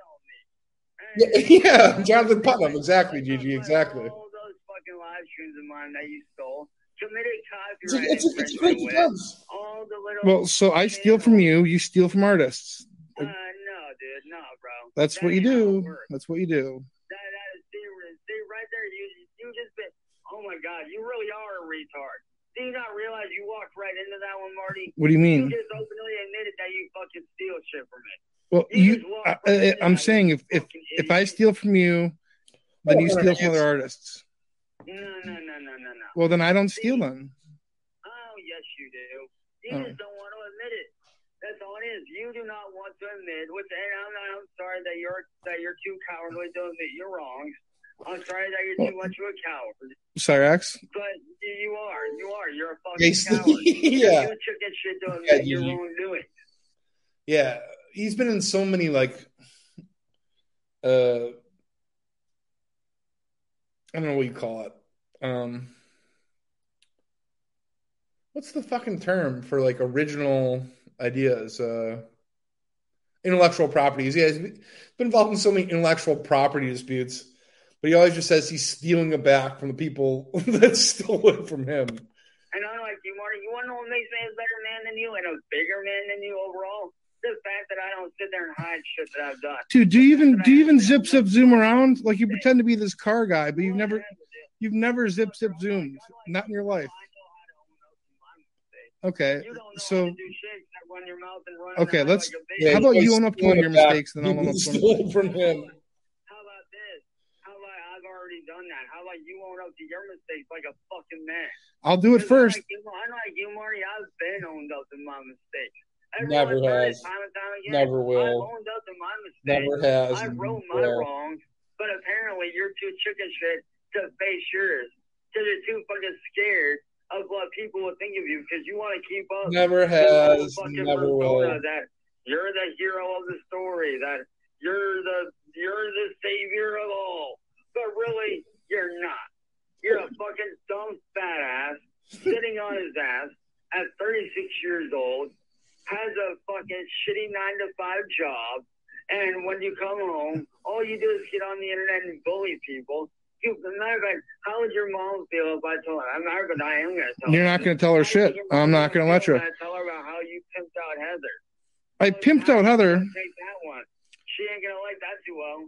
Speaker 2: Yeah, Jonathan Putnam, exactly, Gigi, exactly.
Speaker 4: All those fucking live streams of mine that you stole. Committed copyright.
Speaker 2: It's great defense.
Speaker 4: All the little
Speaker 10: well, so I steal from you. You steal from artists.
Speaker 4: No, dude, no, bro.
Speaker 10: That's what you do. That's what you do.
Speaker 4: That is see right there. You just been. Oh my God, you really are a retard. Do you not realize you walked right into that one, Marty?
Speaker 10: What do you mean?
Speaker 4: You just openly admitted that you fucking steal shit from me.
Speaker 10: Well, I'm saying if I steal from you, then you steal from other artists.
Speaker 4: No.
Speaker 10: Well, then I don't steal them.
Speaker 4: Oh, yes, you do. You just don't want to admit it. That's all it is. You do not want to admit. And I'm sorry that you're too cowardly to admit you're wrong. I'm sorry that you're too much of a coward.
Speaker 10: Cyrax?
Speaker 4: But you are. You're a fucking coward.
Speaker 2: Yeah.
Speaker 4: You took that shit to admit your wrongdoing.
Speaker 2: Yeah. He's been in so many, like, I don't know what you call it. What's the fucking term for, like, original ideas? Intellectual properties. Yeah, he's been involved in so many intellectual property disputes, but he always just says he's stealing it back from the people that stole it from him.
Speaker 4: And unlike you, Marty, you want to know what makes me a better man than you and a bigger man than you overall? The fact that I don't sit there and hide shit that I've done.
Speaker 10: Dude, do you even zip zoom around? Like you pretend to be this car guy, but you've never zip zoomed. Not in your life. Okay, so okay, let's. How about you own up to one of your mistakes, then I'll own up to one
Speaker 2: from him.
Speaker 4: How about this? How about I've already done that? How about you own up to your mistakes like a fucking man?
Speaker 10: I'll do it first.
Speaker 4: Unlike you, Marty, I've been owned up to my mistakes.
Speaker 2: Never has.
Speaker 4: Time and time again.
Speaker 2: Never will.
Speaker 4: I've owned up to my mistakes.
Speaker 2: Never has.
Speaker 4: I wrote my wrongs, but apparently you're too chicken shit to face yours. Because you're too fucking scared of what people will think of you because you want to keep up.
Speaker 2: Never has. Never will.
Speaker 4: That you're the hero of the story. That you're the savior of all. But really, you're not. You're a fucking dumb fat ass sitting on his ass at 36 years old. Has a fucking shitty 9-to-5 job, and when you come home, all you do is get on the internet and bully people. Matter of fact, how would your mom feel if I told her? I'm not going to tell her.
Speaker 10: You're not going to tell her shit. I'm not going to let you.
Speaker 4: I tell her about how you pimped out Heather.
Speaker 10: I pimped out Heather.
Speaker 4: Take that one. She ain't going to like that too well.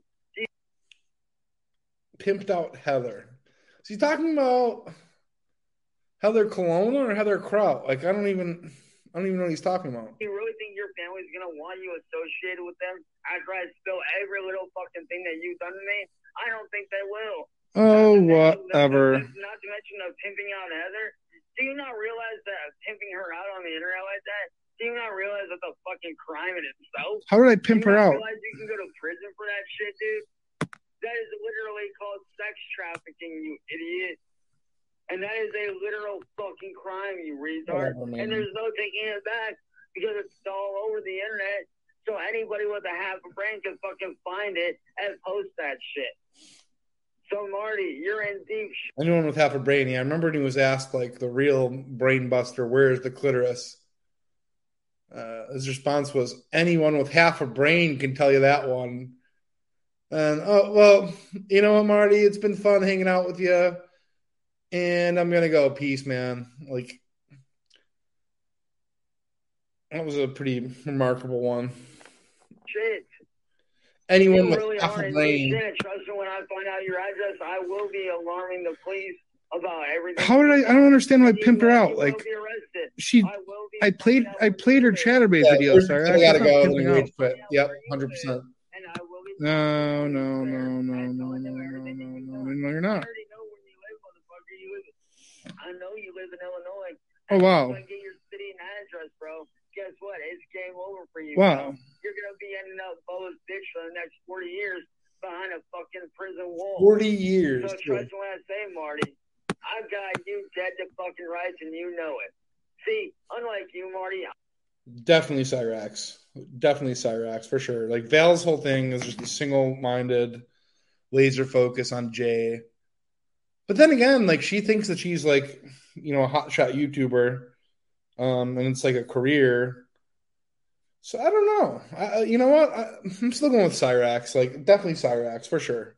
Speaker 2: Pimped out Heather. Is he talking about Heather Colonna or Heather Kraut? Like, I don't even know what he's talking about.
Speaker 4: You really think your family's going to want you associated with them after I spill every little fucking thing that you've done to me? I don't think they will.
Speaker 10: Oh, whatever.
Speaker 4: Not to mention the pimping out Heather. Do you not realize that pimping her out on the internet like that? Do you not realize that's a fucking crime in itself?
Speaker 10: How did I pimp her out?
Speaker 4: Realize you can go to prison for that shit, dude? That is literally called sex trafficking, you idiot. And that is a literal fucking crime, you retard. And there's no taking it back because it's all over the internet. So anybody with a half a brain can fucking find it and post that shit. So Marty, you're in deep shit.
Speaker 2: Anyone with half a brain, I remember when he was asked, like, the real brain buster, where's the clitoris? His response was, anyone with half a brain can tell you that one. And, oh, well, you know what, Marty? It's been fun hanging out with you. And I'm going to go. Peace, man. Like, that was a pretty remarkable one.
Speaker 4: Shit.
Speaker 2: Anyone
Speaker 4: you
Speaker 2: with
Speaker 4: really
Speaker 2: half
Speaker 4: are
Speaker 2: a brain.
Speaker 4: Trust me, when I find out your address, I will be alarming the police about everything.
Speaker 10: How did I don't understand why I pimped her out. Like I played her Chatterbait video. Sorry,
Speaker 2: I gotta go. And rage quit. Yep, 100%.
Speaker 10: No, you're not.
Speaker 4: I know you live in Illinois.
Speaker 10: Oh wow.
Speaker 4: Get your city and address, bro. Guess what? It's game over for you.
Speaker 10: Wow.
Speaker 4: Bro. You're gonna be ending up Bo's bitch for the next 40 years behind a fucking prison wall.
Speaker 2: 40 years.
Speaker 4: So trust me when I say, Marty, I've got you dead to fucking rights, and you know it. See, unlike you, Marty.
Speaker 2: Definitely Cyrax. Definitely Cyrax for sure. Like Val's whole thing is just a single-minded laser focus on Jay. But then again, like she thinks that she's like, you know, a hotshot YouTuber, and it's like a career. So I don't know. You know what? I'm still going with Cyrax. Like definitely Cyrax for sure.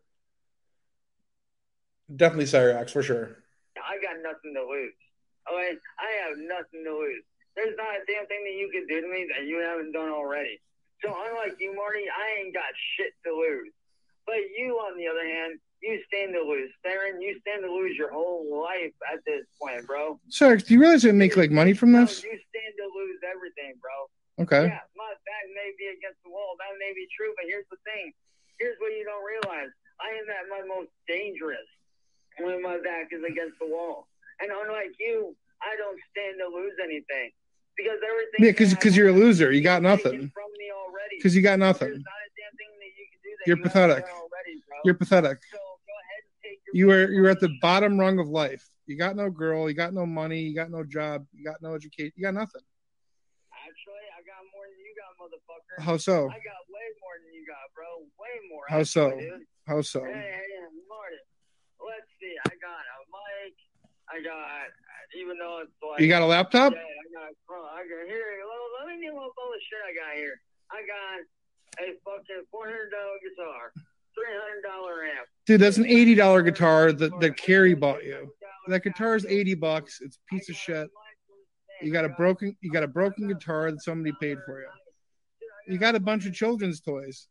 Speaker 2: Definitely Cyrax for sure.
Speaker 4: I got nothing to lose. Okay, I have nothing to lose. There's not a damn thing that you can do to me that you haven't done already. So unlike you, Marty, I ain't got shit to lose. But you, on the other hand, you stand to lose. Theron, you stand to lose your whole life at this point, bro.
Speaker 10: Cyrax, do you realize I make like money from this?
Speaker 4: No, you stand to lose everything, bro.
Speaker 10: Okay.
Speaker 4: Yeah, my back may be against the wall. That may be true, but here's the thing. Here's what you don't realize. I am at my most dangerous when my back is against the wall. And unlike you, I don't stand to lose anything. Because everything.
Speaker 10: Yeah, because you're a loser. You got nothing. Because you got nothing.
Speaker 4: There's not a damn thing that you can do that
Speaker 10: you're pathetic.
Speaker 4: Already,
Speaker 10: you're pathetic.
Speaker 4: So go ahead and take your
Speaker 10: you're at the bottom rung of life. You got no girl. You got no money. You got no job. You got no education. You got nothing.
Speaker 4: Actually, I got more than you got, motherfucker.
Speaker 10: How so?
Speaker 4: I got way more than you got, bro. Way more.
Speaker 10: How so?
Speaker 4: Dude.
Speaker 10: How so?
Speaker 4: Hey, Marty. Let's see. I got a mic. I got, even though it's like.
Speaker 10: You got a laptop?
Speaker 4: Yeah, I got here. Let me name up all the shit I got here. I got a fucking $400 guitar, $300 amp.
Speaker 10: Dude, that's an $80 guitar that Carrie bought you. That guitar is $80. It's a piece of shit. You got a broken guitar that somebody paid for you. You got a bunch of children's toys.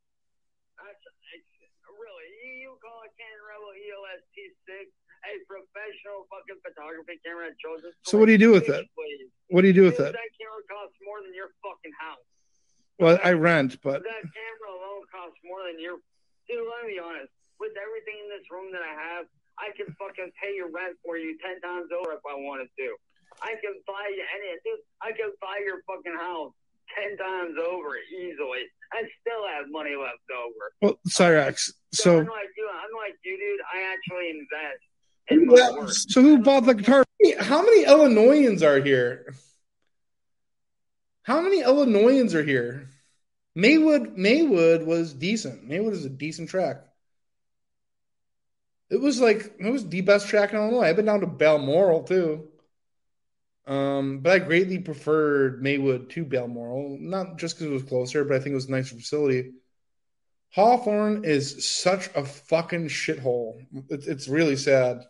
Speaker 4: Really, you call a Canon Rebel EOS T6 a professional fucking photography camera at children's toys?
Speaker 10: So what do you do with it? What do you do with it?
Speaker 4: That camera costs more than your fucking house.
Speaker 10: Well, I rent, but
Speaker 4: that camera alone costs more than your. Dude, let me be honest. With everything in this room that I have, I can fucking pay your rent for you 10 times over if I wanted to. I can buy you dude. I can buy your fucking house 10 times over easily. I still have money left over.
Speaker 10: Well, Cyrax. So
Speaker 4: unlike you, dude, I actually invest in my work.
Speaker 10: So who bought the guitar?
Speaker 2: How many Illinoisans are here? How many Illinoisans are here? Maywood was decent. Maywood is a decent track. It was the best track in Illinois. I've been down to Balmoral too. But I greatly preferred Maywood to Balmoral, not just because it was closer, but I think it was a nicer facility. Hawthorne is such a fucking shithole. It's really sad.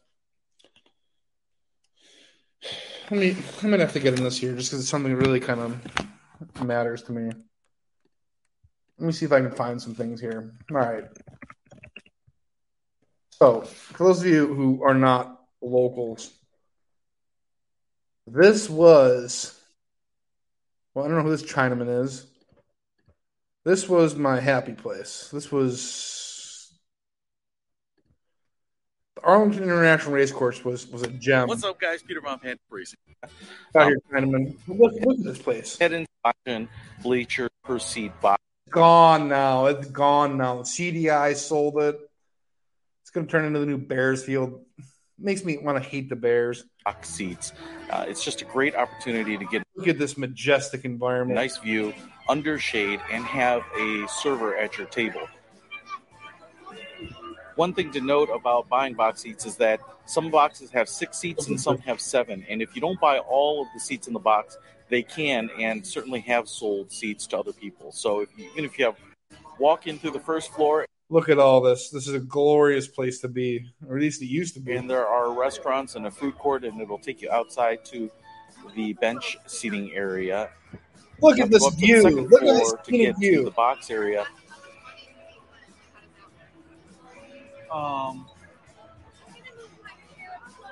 Speaker 2: I'm gonna have to get in this here just because it's something that really kind of matters to me. Let me see if I can find some things here. All right. So, for those of you who are not locals, this was, well, I don't know who this Chinaman is. This was my happy place. This was the Arlington International Racecourse was a gem.
Speaker 11: What's up, guys? Peter Von Pan Racing.
Speaker 2: Out here, Chinaman. Look at this place.
Speaker 11: Head inspection, bleacher, proceed box.
Speaker 2: Gone now. It's gone now. CDI sold it. It's going to turn into the new Bears field. Makes me want to hate the Bears.
Speaker 11: Box seats. It's just a great opportunity to get
Speaker 2: look at this majestic environment.
Speaker 11: Nice view, under shade, and have a server at your table. One thing to note about buying box seats is that some boxes have 6 seats and some have 7. And if you don't buy all of the seats in the box, they can and certainly have sold seats to other people. So even if you have walk in through the first floor.
Speaker 2: Look at all this. This is a glorious place to be, or at least it used to be.
Speaker 11: And there are restaurants and a food court, and it will take you outside to the bench seating area.
Speaker 2: Look at this view. Look at this
Speaker 11: to get
Speaker 2: view.
Speaker 11: To the box area.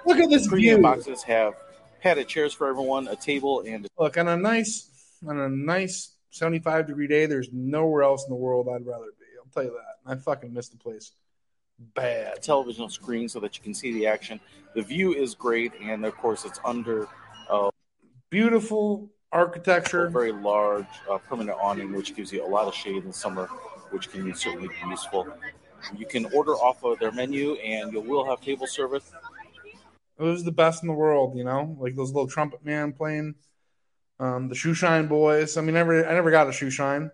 Speaker 2: Look at this
Speaker 11: premium
Speaker 2: view.
Speaker 11: boxes have padded chairs for everyone, a table, and
Speaker 2: look on a nice 75-degree day. There's nowhere else in the world I'd rather be. I'll tell you that. I fucking miss the place bad.
Speaker 11: Television screen so that you can see the action. The view is great, and of course, it's under
Speaker 2: beautiful architecture.
Speaker 11: A very large permanent awning, which gives you a lot of shade in the summer, which can certainly be useful. You can order off of their menu, and you will have table service.
Speaker 2: It was the best in the world, you know, like those little trumpet man playing, the shoe shine boys. I mean, I never got a shoe shine.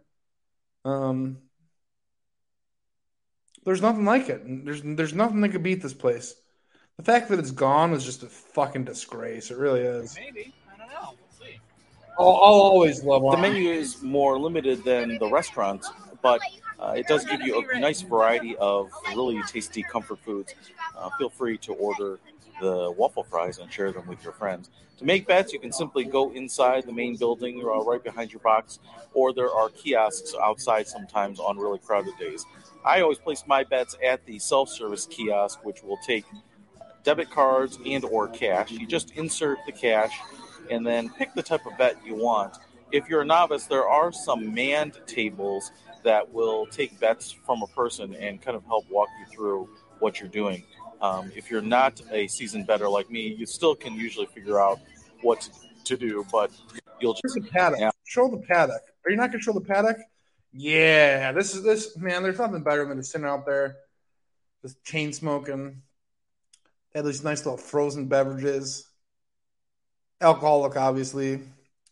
Speaker 2: There's nothing like it. There's nothing that could beat this place. The fact that it's gone is just a fucking disgrace. It really is.
Speaker 1: Maybe. I don't know. We'll see.
Speaker 2: I'll always love
Speaker 11: the menu is more limited than the restaurants, but it does give you a nice variety of really tasty comfort foods. Feel free to order the waffle fries and share them with your friends. To make bets, you can simply go inside the main building right behind your box, or there are kiosks outside sometimes on really crowded days. I always place my bets at the self-service kiosk, which will take debit cards and or cash. You just insert the cash and then pick the type of bet you want. If you're a novice, there are some manned tables that will take bets from a person and kind of help walk you through what you're doing. If you're not a seasoned bettor like me, you still can usually figure out what to do, but you'll just...
Speaker 2: Here's the paddock. Yeah. Show the paddock. Are you not going to show the paddock? Yeah, this man, there's nothing better than just sitting out there, just chain smoking. They had these nice little frozen beverages. Alcoholic, obviously. It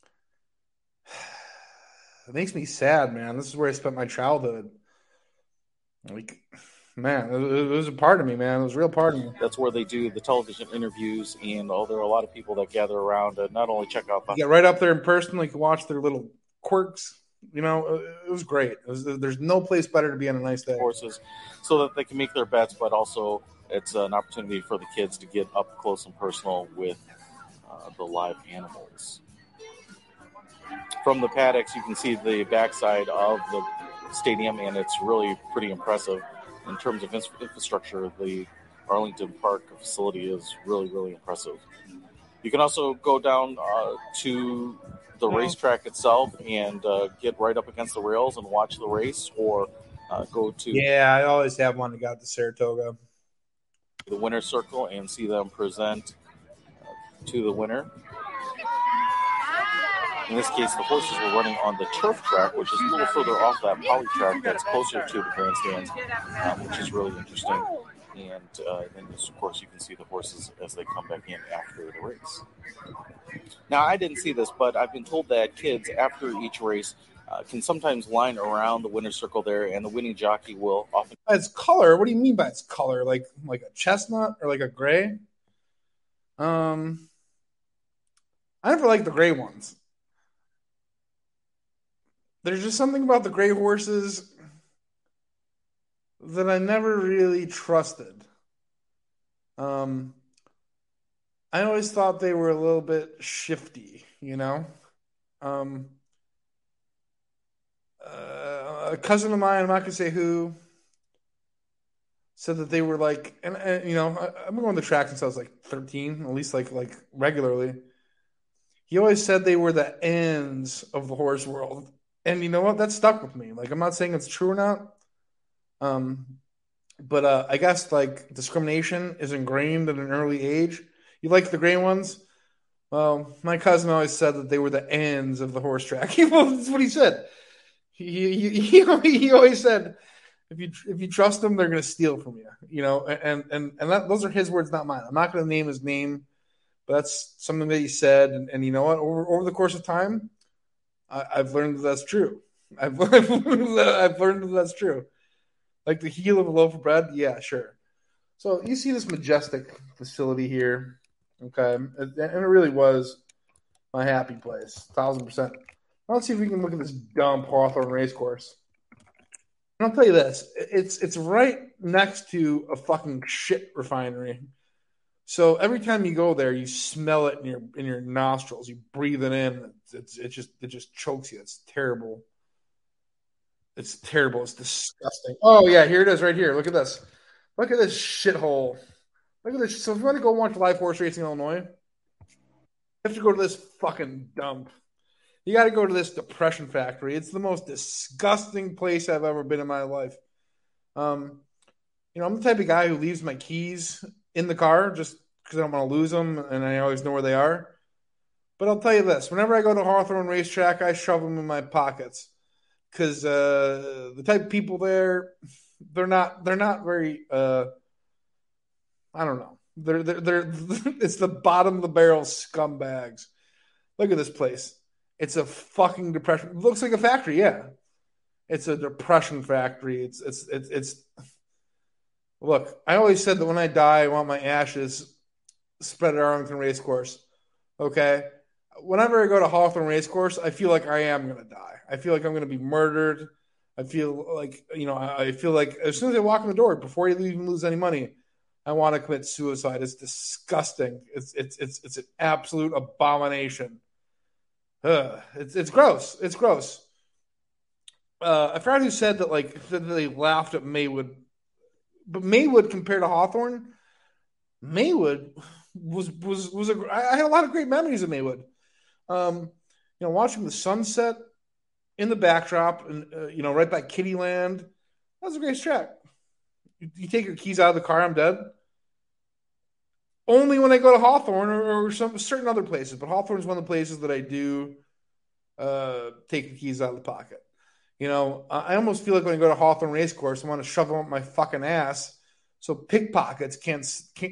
Speaker 2: makes me sad, man. This is where I spent my childhood. Like, man, it was a part of me, man. It was a real part of me.
Speaker 11: That's where they do the television interviews, and there are a lot of people that gather around and not only check out...
Speaker 2: Get right up there in person, like watch their little quirks. You know, it was great. There's no place better to be on a nice day.
Speaker 11: Horses, so that they can make their bets, but also it's an opportunity for the kids to get up close and personal with the live animals. From the paddocks, you can see the backside of the stadium, and it's really pretty impressive in terms of infrastructure. The Arlington Park facility is really, really impressive. You can also go down to the racetrack itself and get right up against the rails and watch the race, or go to...
Speaker 2: Yeah, I always have wanted to go out to Saratoga.
Speaker 11: The winner's circle and see them present to the winner. In this case, the horses were running on the turf track, which is a little further off that poly track that's closer to the grandstands, which is really interesting. And then, of course, you can see the horses as they come back in after the race. Now, I didn't see this, but I've been told that kids, after each race, can sometimes line around the winner's circle there, and the winning jockey will often...
Speaker 2: By its color? What do you mean by its color? Like a chestnut or like a gray? I never liked the gray ones. There's just something about the gray horses that I never really trusted. I always thought they were a little bit shifty, you know? A cousin of mine, I'm not going to say who, said that they were like, and you know, I've been going to the track since I was like 13, at least like regularly. He always said they were the ends of the horse world. And you know what? That stuck with me. Like, I'm not saying it's true or not. But I guess like discrimination is ingrained at an early age. You like the gray ones? Well, my cousin always said that they were the ends of the horse track. That's what he said. He always said, if you trust them, they're going to steal from you. You know, and those are his words, not mine. I'm not going to name his name, but that's something that he said. And you know what? Over the course of time, I've learned that that's true. I've learned that that's true. Like the heel of a loaf of bread, yeah, sure. So you see this majestic facility here, okay? And it really was my happy place, 1,000%. Let's see if we can look at this dumb Hawthorne racecourse. And I'll tell you this: it's right next to a fucking shit refinery. So every time you go there, you smell it in your nostrils. You breathe it in. It just chokes you. It's terrible. It's terrible. It's disgusting. Oh yeah, here it is right here. Look at this. Look at this shithole. Look at this. So if you want to go watch live horse racing in Illinois, you have to go to this fucking dump. You got to go to this depression factory. It's the most disgusting place I've ever been in my life. I'm the type of guy who leaves my keys in the car just because I don't want to lose them, and I always know where they are. But I'll tell you this: whenever I go to Hawthorne Racetrack, I shove them in my pockets because the type of people there, they're not very. I don't know. They're it's the bottom of the barrel scumbags. Look at this place. It's a fucking depression. It looks like a factory, yeah. It's a depression factory. It's. Look, I always said that when I die, I want my ashes spread at Arlington Racecourse. Okay, whenever I go to Hawthorne Racecourse, I feel like I am going to die. I feel like I'm going to be murdered. I feel like I feel like as soon as I walk in the door, before you even lose any money, I want to commit suicide. It's disgusting. It's an absolute abomination. It's gross. It's gross. I forgot who said that that they laughed at Maywood, but Maywood compared to Hawthorne, Maywood was I had a lot of great memories of Maywood. Watching the sunset in the backdrop and right by Kittyland, that was a great track. You take your keys out of the car, I'm dead. Only when I go to Hawthorne or some certain other places, but Hawthorne is one of the places that I do take the keys out of the pocket. I almost feel like when I go to Hawthorne Racecourse, I want to shove them up my fucking ass so pickpockets can't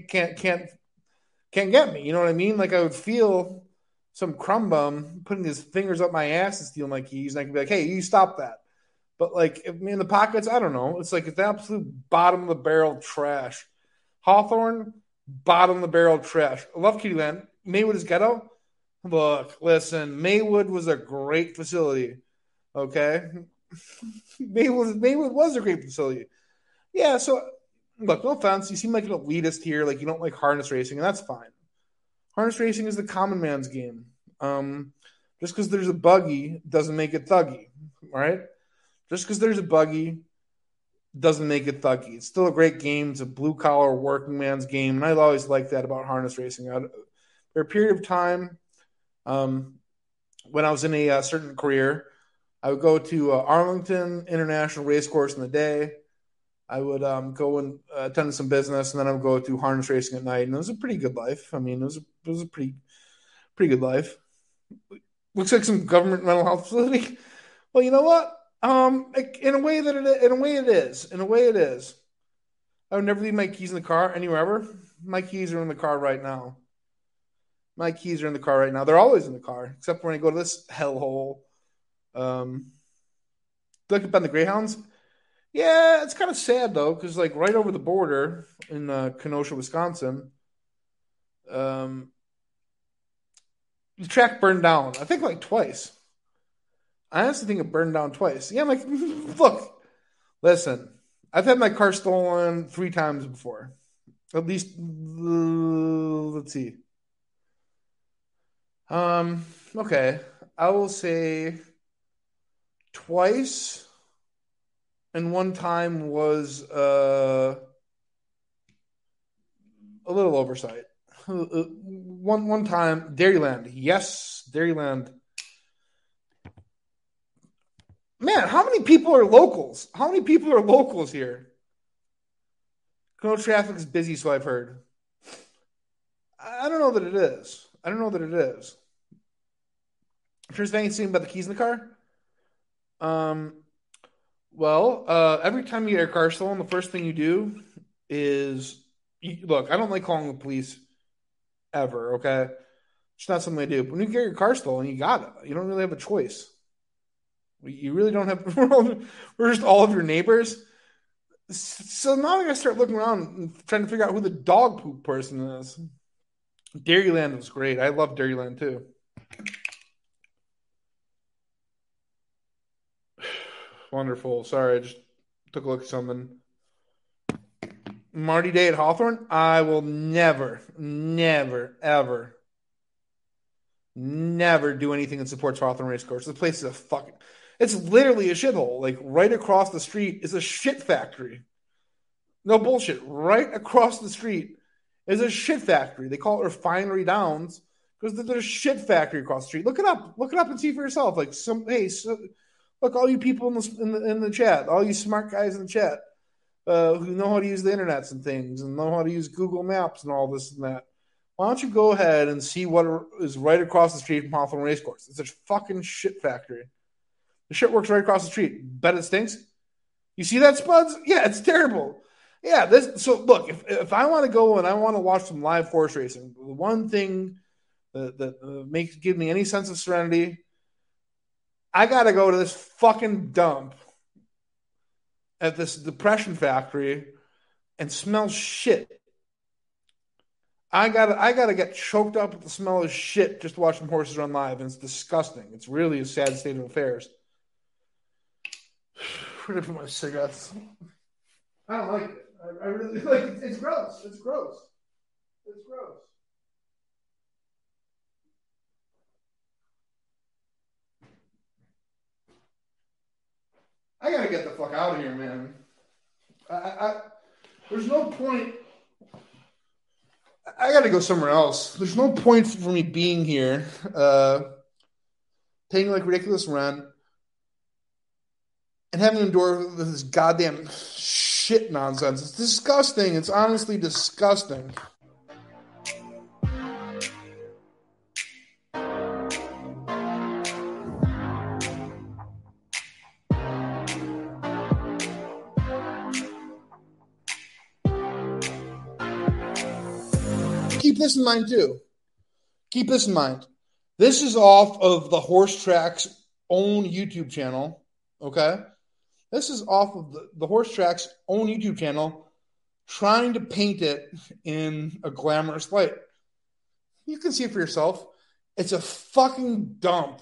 Speaker 2: get me. You know what I mean? Like I would feel some crumb bum putting his fingers up my ass and stealing my keys, and I could be like, "Hey, you stop that!" But in the pockets, I don't know. It's like it's the absolute bottom of the barrel trash. Hawthorne, bottom of the barrel trash. I love Kittyland. Maywood is ghetto. Look, listen. Maywood was a great facility. Okay, Maywood was a great facility. Yeah. So look, no offense. You seem like an elitist here. Like you don't like harness racing, and that's fine. Harness racing is the common man's game. Just because there's a buggy doesn't make it thuggy, right? Just because there's a buggy doesn't make it thuggy. It's still a great game. It's a blue-collar working man's game, and I've always liked that about harness racing. For a period of time, when I was in a certain career, I would go to Arlington International Racecourse in the day. I would go and attend some business, and then I would go to harness racing at night, and it was a pretty good life. I mean, it was a pretty good life. Looks like some government mental health facility. Well, you know what? In a way it is. I would never leave my keys in the car anywhere ever. My keys are in the car right now. They're always in the car, except when I go to this hellhole. Look up on the Greyhounds. Yeah, it's kind of sad though, because right over the border in Kenosha, Wisconsin, the track burned down. I think twice. I honestly think it burned down twice. Yeah, look, listen, I've had my car stolen 3 times before. At least, let's see. Okay, I will say twice. And one time was a little oversight. One time, Dairyland. Yes, Dairyland. Man, how many people are locals? Here? No traffic is busy, so I've heard. I don't know that it is. There's anything about the keys in the car? Well, every time you get your car stolen, the first thing you do is look. I don't like calling the police ever. Okay, it's not something I do. But when you get your car stolen, you got it. You don't really have a choice. You really don't have. We're just all of your neighbors. So now I gotta start looking around and trying to figure out who the dog poop person is. Dairyland was great. I love Dairyland too. Wonderful. Sorry, I just took a look at something. Marty Day at Hawthorne. I will never, ever do anything that supports Hawthorne Racecourse. This place is it's literally a shithole. Right across the street is a shit factory. No bullshit. Right across the street is a shit factory. They call it Refinery Downs because there's a shit factory across the street. Look it up and see for yourself. Like look, all you people in the chat, all you smart guys in the chat who know how to use the internets and things and know how to use Google Maps and all this and that. Why don't you go ahead and see what is right across the street from Hawthorne Racecourse? It's a fucking shit factory. The shit works right across the street. Bet it stinks. You see that, Spuds? Yeah, it's terrible. Yeah, so look, if I want to go and I want to watch some live horse racing, the one thing that give me any sense of serenity, I got to go to this fucking dump at this depression factory and smell shit. I gotta get choked up with the smell of shit just to watch some horses run live, and it's disgusting. It's really a sad state of affairs. Where did I put my cigarettes? I don't like it. I really like it. It's gross. It's gross. It's gross. I gotta get the fuck out of here, man. There's no point. I gotta go somewhere else. There's no point for me being here, paying like ridiculous rent, and having to endure this goddamn shit nonsense. It's disgusting. It's honestly disgusting. Keep this in mind, too. Keep this in mind. This is off of the Horse Track's own YouTube channel, okay? This is off of the Horse Track's own YouTube channel, trying to paint it in a glamorous light. You can see it for yourself. It's a fucking dump.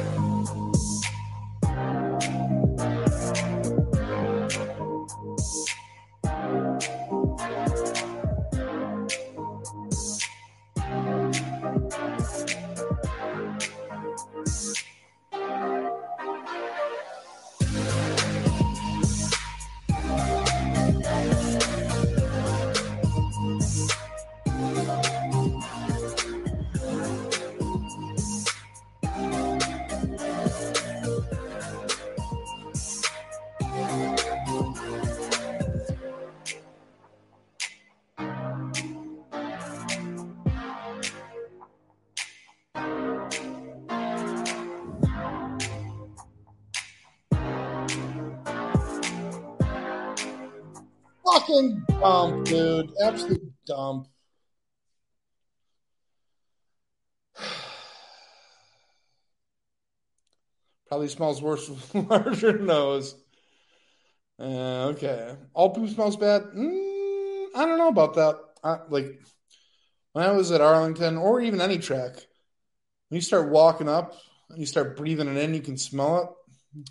Speaker 2: Fucking dump, dude. Absolute dump. Probably smells worse with a larger nose. Okay. All poop smells bad? I don't know about that. Like, when I was at Arlington, or even any track, when you start walking up and you start breathing it in, you can smell it.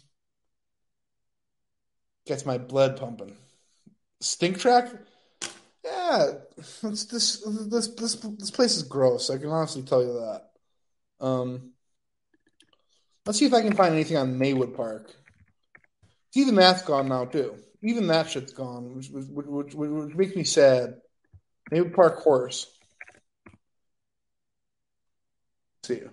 Speaker 2: Gets my blood pumping. Stink track? Yeah. This place is gross. I can honestly tell you that. Let's see if I can find anything on Maywood Park. Even that's gone now, too. Even that shit's gone, which makes me sad. Maywood Park horse. See you.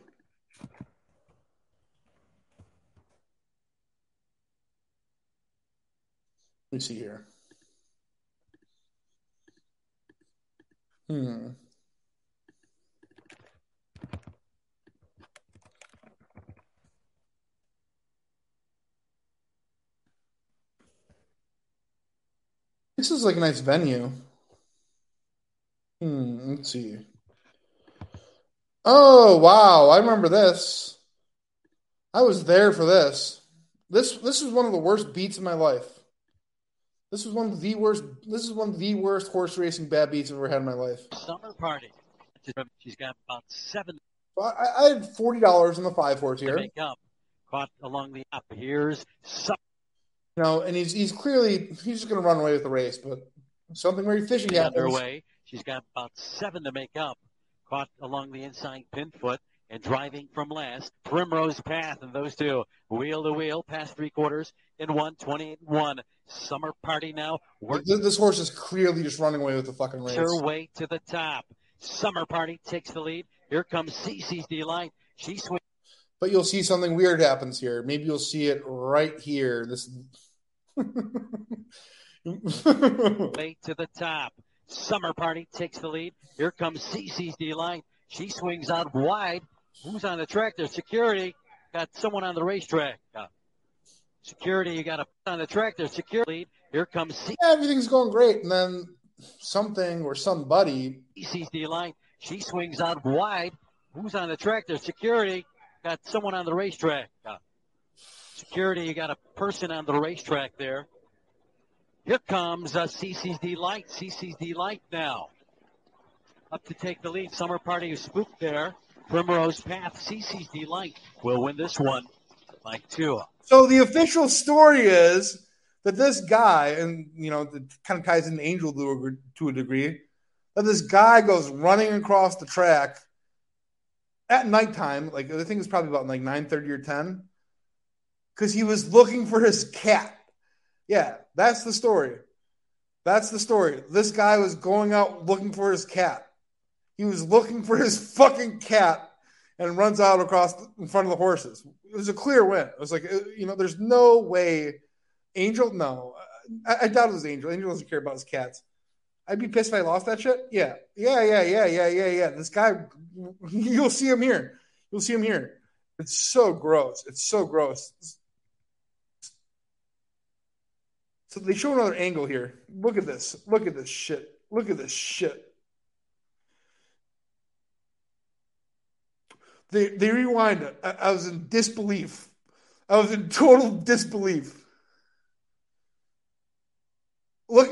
Speaker 2: Let me see here. This is like a nice venue. Let's see. Oh, wow. I remember this. I was there for this. This is one of the worst beats of my life. This is one of the worst horse racing bad beats I've ever had in my life.
Speaker 12: Summer party. She's got about 7.
Speaker 2: I had $40 on the 5 horse here.
Speaker 12: Make up. Caught along the up. Here's some.
Speaker 2: You know, and he's just going to run away with the race, but something very fishy happens.
Speaker 12: Underway. She's got about 7 to make up. Caught along the inside pin foot. And driving from last, Primrose Path, and those two wheel to wheel past 3/4 in 1:28.1. Summer Party now.
Speaker 2: This horse is clearly just running away with the fucking race.
Speaker 12: Her way to the top. Summer Party takes the lead. Here comes Cece's Delight. She swings.
Speaker 2: But you'll see something weird happens here. Maybe you'll see it right here. This
Speaker 12: way to the top. Summer Party takes the lead. Here comes Cece's Delight. She swings out wide. Who's on the track there? Security. Got someone on the racetrack. Security, you got on the track there. Security. Here comes Cece's.
Speaker 2: Yeah, everything's going great. And then something or somebody.
Speaker 12: Cece's Delight. She swings out wide. Who's on the track there? Security. Got someone on the racetrack. Security, you got a person on the racetrack there. Here comes Cece's Delight. Cece's Delight now. Up to take the lead. Summer Party is spooked there. Primrose Path. Cece's Delight will win this one by 2.
Speaker 2: So the official story is that this guy, and it kind of ties into Angel to a degree, that this guy goes running across the track at nighttime. Like I think it's probably about 9:30 or 10, because he was looking for his cat. Yeah, that's the story. That's the story. This guy was going out looking for his cat. He was looking for his fucking cat and runs out in front of the horses. It was a clear win. It was like, there's no way. Angel, no. I doubt it was Angel. Angel doesn't care about his cats. I'd be pissed if I lost that shit. Yeah. This guy, you'll see him here. You'll see him here. It's so gross. It's so gross. So they show another angle here. Look at this. Look at this shit. Look at this shit. They rewind it. I was in disbelief. I was in total disbelief. Look,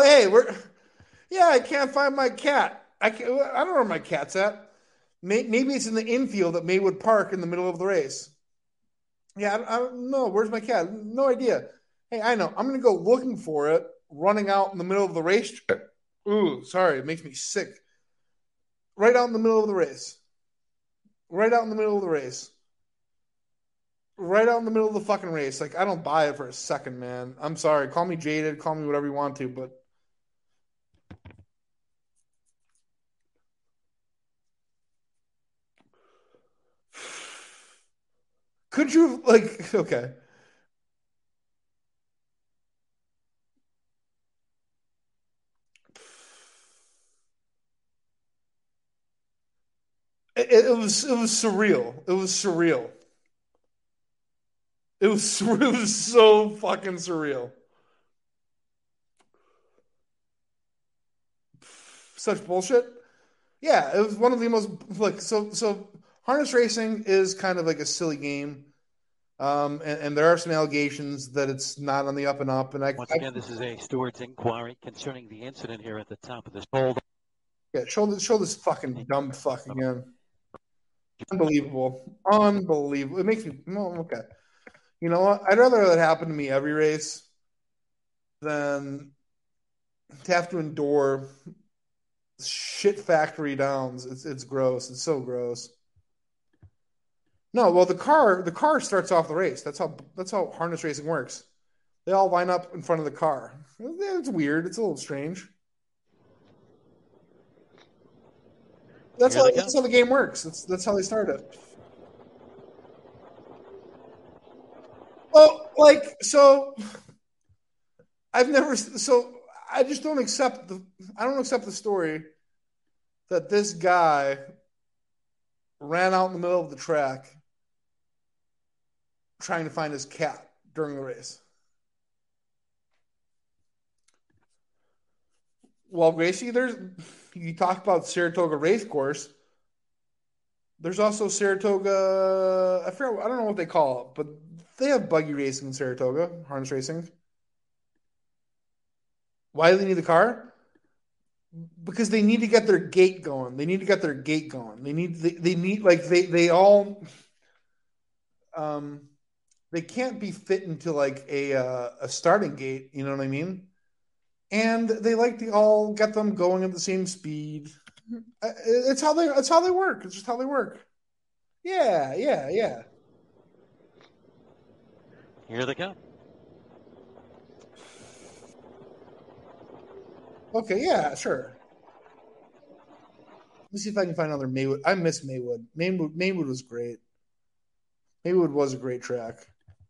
Speaker 2: I can't find my cat. I don't know where my cat's at. Maybe it's in the infield at Maywood Park in the middle of the race. Yeah, I don't know. Where's my cat? No idea. Hey, I know. I'm going to go looking for it, running out in the middle of the race. Ooh, sorry. It makes me sick. Right out in the middle of the race. Right out in the middle of the race. Right out in the middle of the fucking race. Like, I don't buy it for a second, man. I'm sorry. Call me jaded. Call me whatever you want to, but could you, okay. It was surreal. It was surreal. It was so fucking surreal. Such bullshit. Yeah, it was one of the most so harness racing is kind of like a silly game. And there are some allegations that it's not on the up and up. And
Speaker 12: once again, this is a Stewart's inquiry concerning the incident here at the top of this hold.
Speaker 2: Yeah, show this fucking dumb fuck again. Unbelievable. It makes me okay. You know what? I'd rather that happen to me every race than to have to endure shit factory downs. It's gross. It's so gross. No, well the car starts off the race. That's how harness racing works. They all line up in front of the car. It's weird. It's a little strange. That's how the game works. That's how they start it. Well, I just don't accept the story that this guy ran out in the middle of the track trying to find his cat during the race. Well, Gracie, you talk about Saratoga Race Course. There's also Saratoga. I don't know what they call it, but they have buggy racing in Saratoga, harness racing. Why do they need the car? Because they need to get their gate going. They can't be fit into like a starting gate. You know what I mean? And they like to all get them going at the same speed. It's how they work. It's just how they work. Yeah, yeah, yeah.
Speaker 12: Here they come.
Speaker 2: Okay, yeah, sure. Let me see if I can find another Maywood. I miss Maywood. Maywood was great. Maywood was a great track.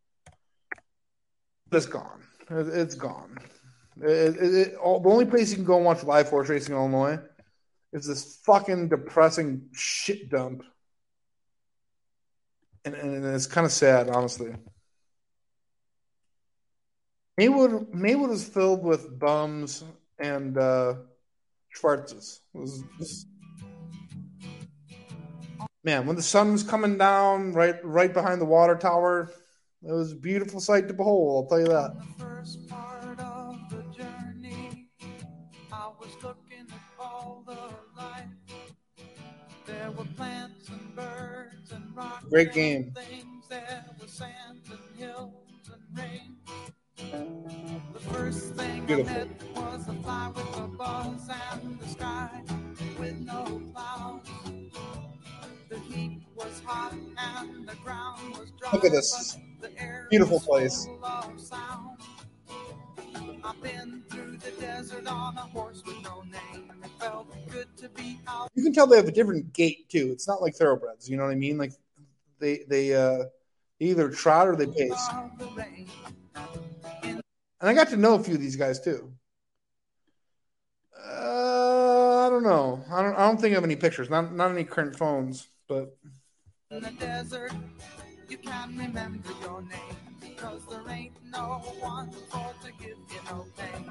Speaker 2: But it's gone. It's gone. The only place you can go and watch live horse racing in Illinois is this fucking depressing shit dump. And it's kind of sad, honestly. Maywood is filled with bums and Schwartzes. Man, when the sun was coming down right behind the water tower, it was a beautiful sight to behold, I'll tell you that.
Speaker 13: The first part of the journey, I was looking at all the life. There were plants and birds and rocks.
Speaker 2: Great game.
Speaker 13: And things. There was sand and hills and rain. The first thing
Speaker 2: Beautiful.
Speaker 13: I met was a fly with a buzz and the sky with no clouds. The heat was hot and the ground was dry.
Speaker 2: Look at this beautiful place.
Speaker 13: I've been through the desert on a horse with no name. It felt good to be out.
Speaker 2: You can tell they have a different gait too. It's not like thoroughbreds. You know what I mean? Like they either trot or they pace. And I got to know a few of these guys too. I don't know. I don't think I have any pictures. Not any current phones, but.
Speaker 13: In the desert, you can't remember your name because there ain't no one for to give you no pain.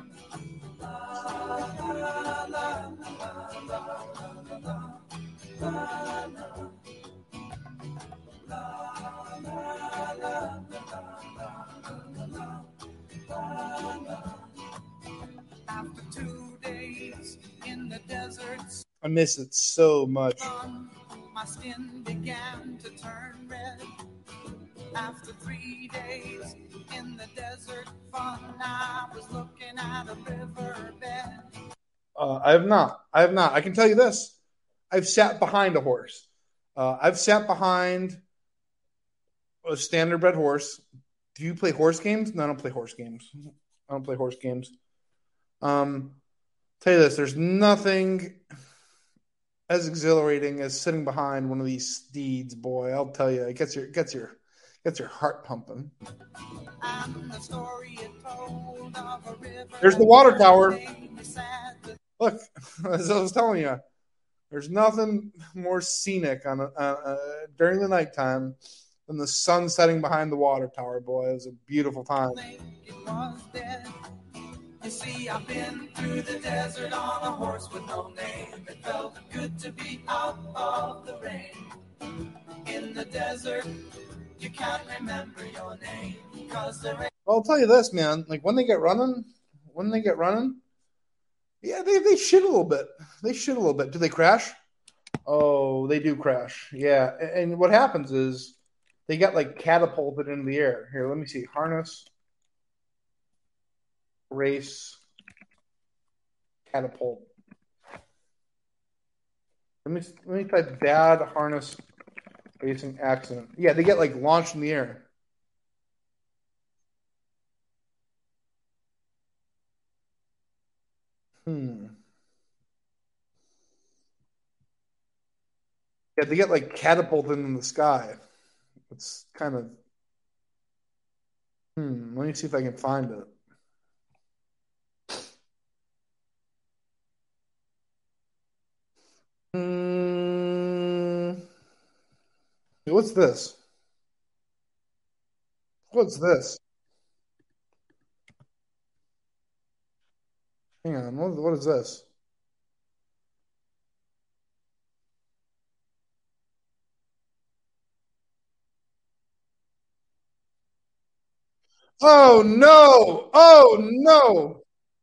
Speaker 13: After 2 days in the desert,
Speaker 2: I miss it so much.
Speaker 13: my skin began to turn red. After 3 days in the desert fun, I was looking at a riverbed.
Speaker 2: I have not. I can tell you this. I've sat behind a horse. I've sat behind a standardbred horse. Do you play horse games? No, I don't play horse games. Tell you this, there's nothing as exhilarating as sitting behind one of these steeds, boy. I'll tell you, it gets your heart pumping. There's the water tower. Look, as I was telling you, there's nothing more scenic on during the nighttime than the sun setting behind the water tower, boy. It was a beautiful time.
Speaker 13: You see, I've been through the desert on a horse with no name. It felt good to be out of the rain. In the desert, you can't remember your name.
Speaker 2: Well, I'll tell you this, man. Like when they get running, yeah, they shit a little bit. Do they crash? Oh, they do crash. Yeah, and what happens is they get like catapulted into the air. Here, let me see. Harness. Race catapult. Let me type bad harness racing accident. Yeah, they get like launched in the air. Yeah, they get like catapulted in the sky. It's kind of. Let me see if I can find it. What's this? Hang on. What is this? Oh no! Oh no!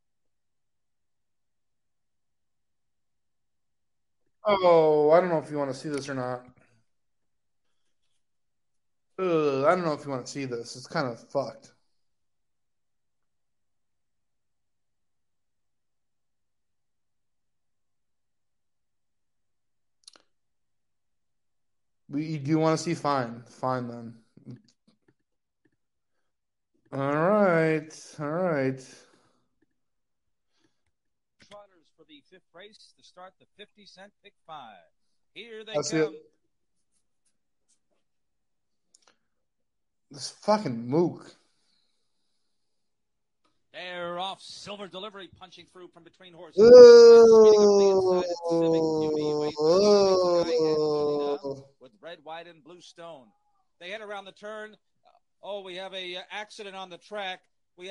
Speaker 2: Oh, I don't know if you want to see this or not. I don't know if you want to see this. It's kind of fucked. You do want to see fine. Fine then. All right.
Speaker 14: Trotters for the fifth race to start the 50-cent pick 5. Here they
Speaker 2: That's
Speaker 14: come.
Speaker 2: it. This fucking mook.
Speaker 14: They're off. Silver Delivery punching through from between horses. With Red, White, and Blue Stone. They head around the turn. We have a accident on the track.